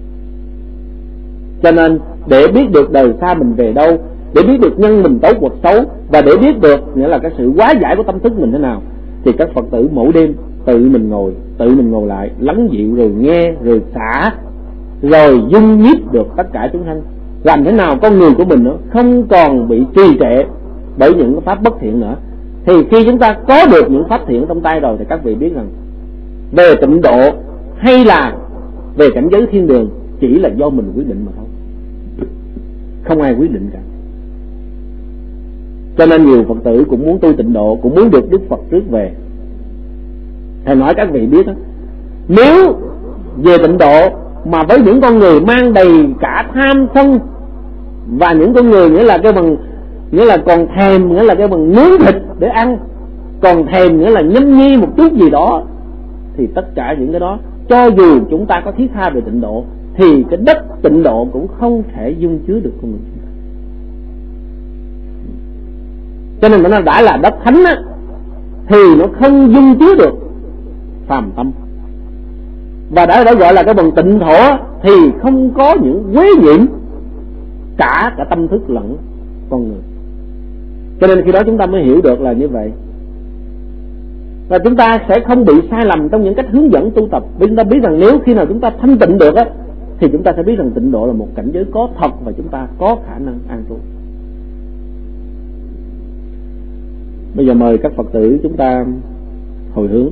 [SPEAKER 1] Cho nên để biết được đời xa mình về đâu, để biết được nhân mình tốt hoặc xấu, và để biết được nghĩa là cái sự hóa giải của tâm thức mình thế nào, thì các Phật tử mỗi đêm tự mình ngồi, tự mình ngồi lại, lắng dịu, rồi nghe, rồi xả, rồi dung nhiếp được tất cả chúng sanh. Làm thế nào con người của mình nữa không còn bị trì trệ bởi những cái pháp bất thiện nữa. Thì khi chúng ta có được những pháp thiện trong tay rồi, thì các vị biết rằng về tịnh độ hay là về cảnh giới thiên đường chỉ là do mình quyết định mà thôi, không ai quyết định cả. Cho nên nhiều Phật tử cũng muốn tu tịnh độ, cũng muốn được Đức Phật trước về. Thầy nói các vị biết đó, nếu về tịnh độ mà với những con người mang đầy cả tham sân, và những con người nghĩa là cái bằng nghĩa là còn thèm, nghĩa là cái bằng nướng thịt để ăn, còn thèm nghĩa là nhâm nhi một chút gì đó, thì tất cả những cái đó, cho dù chúng ta có thiết tha về tịnh độ, thì cái đất tịnh độ cũng không thể dung chứa được con người chúng ta. Cho nên nó đã là đất thánh á, thì nó không dung chứa được phàm tâm, và đã đã gọi là cái bằng tịnh thổ, thì không có những quế nhiễm cả cả tâm thức lẫn con người. Cho nên khi đó chúng ta mới hiểu được là như vậy, và chúng ta sẽ không bị sai lầm trong những cách hướng dẫn tu tập. Vì chúng ta biết rằng nếu khi nào chúng ta thanh tịnh được á, thì chúng ta sẽ biết rằng tịnh độ là một cảnh giới có thật, và chúng ta có khả năng an trú. Bây giờ mời các Phật tử chúng ta hồi hướng.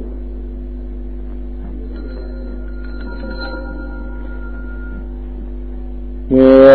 [SPEAKER 1] Yeah.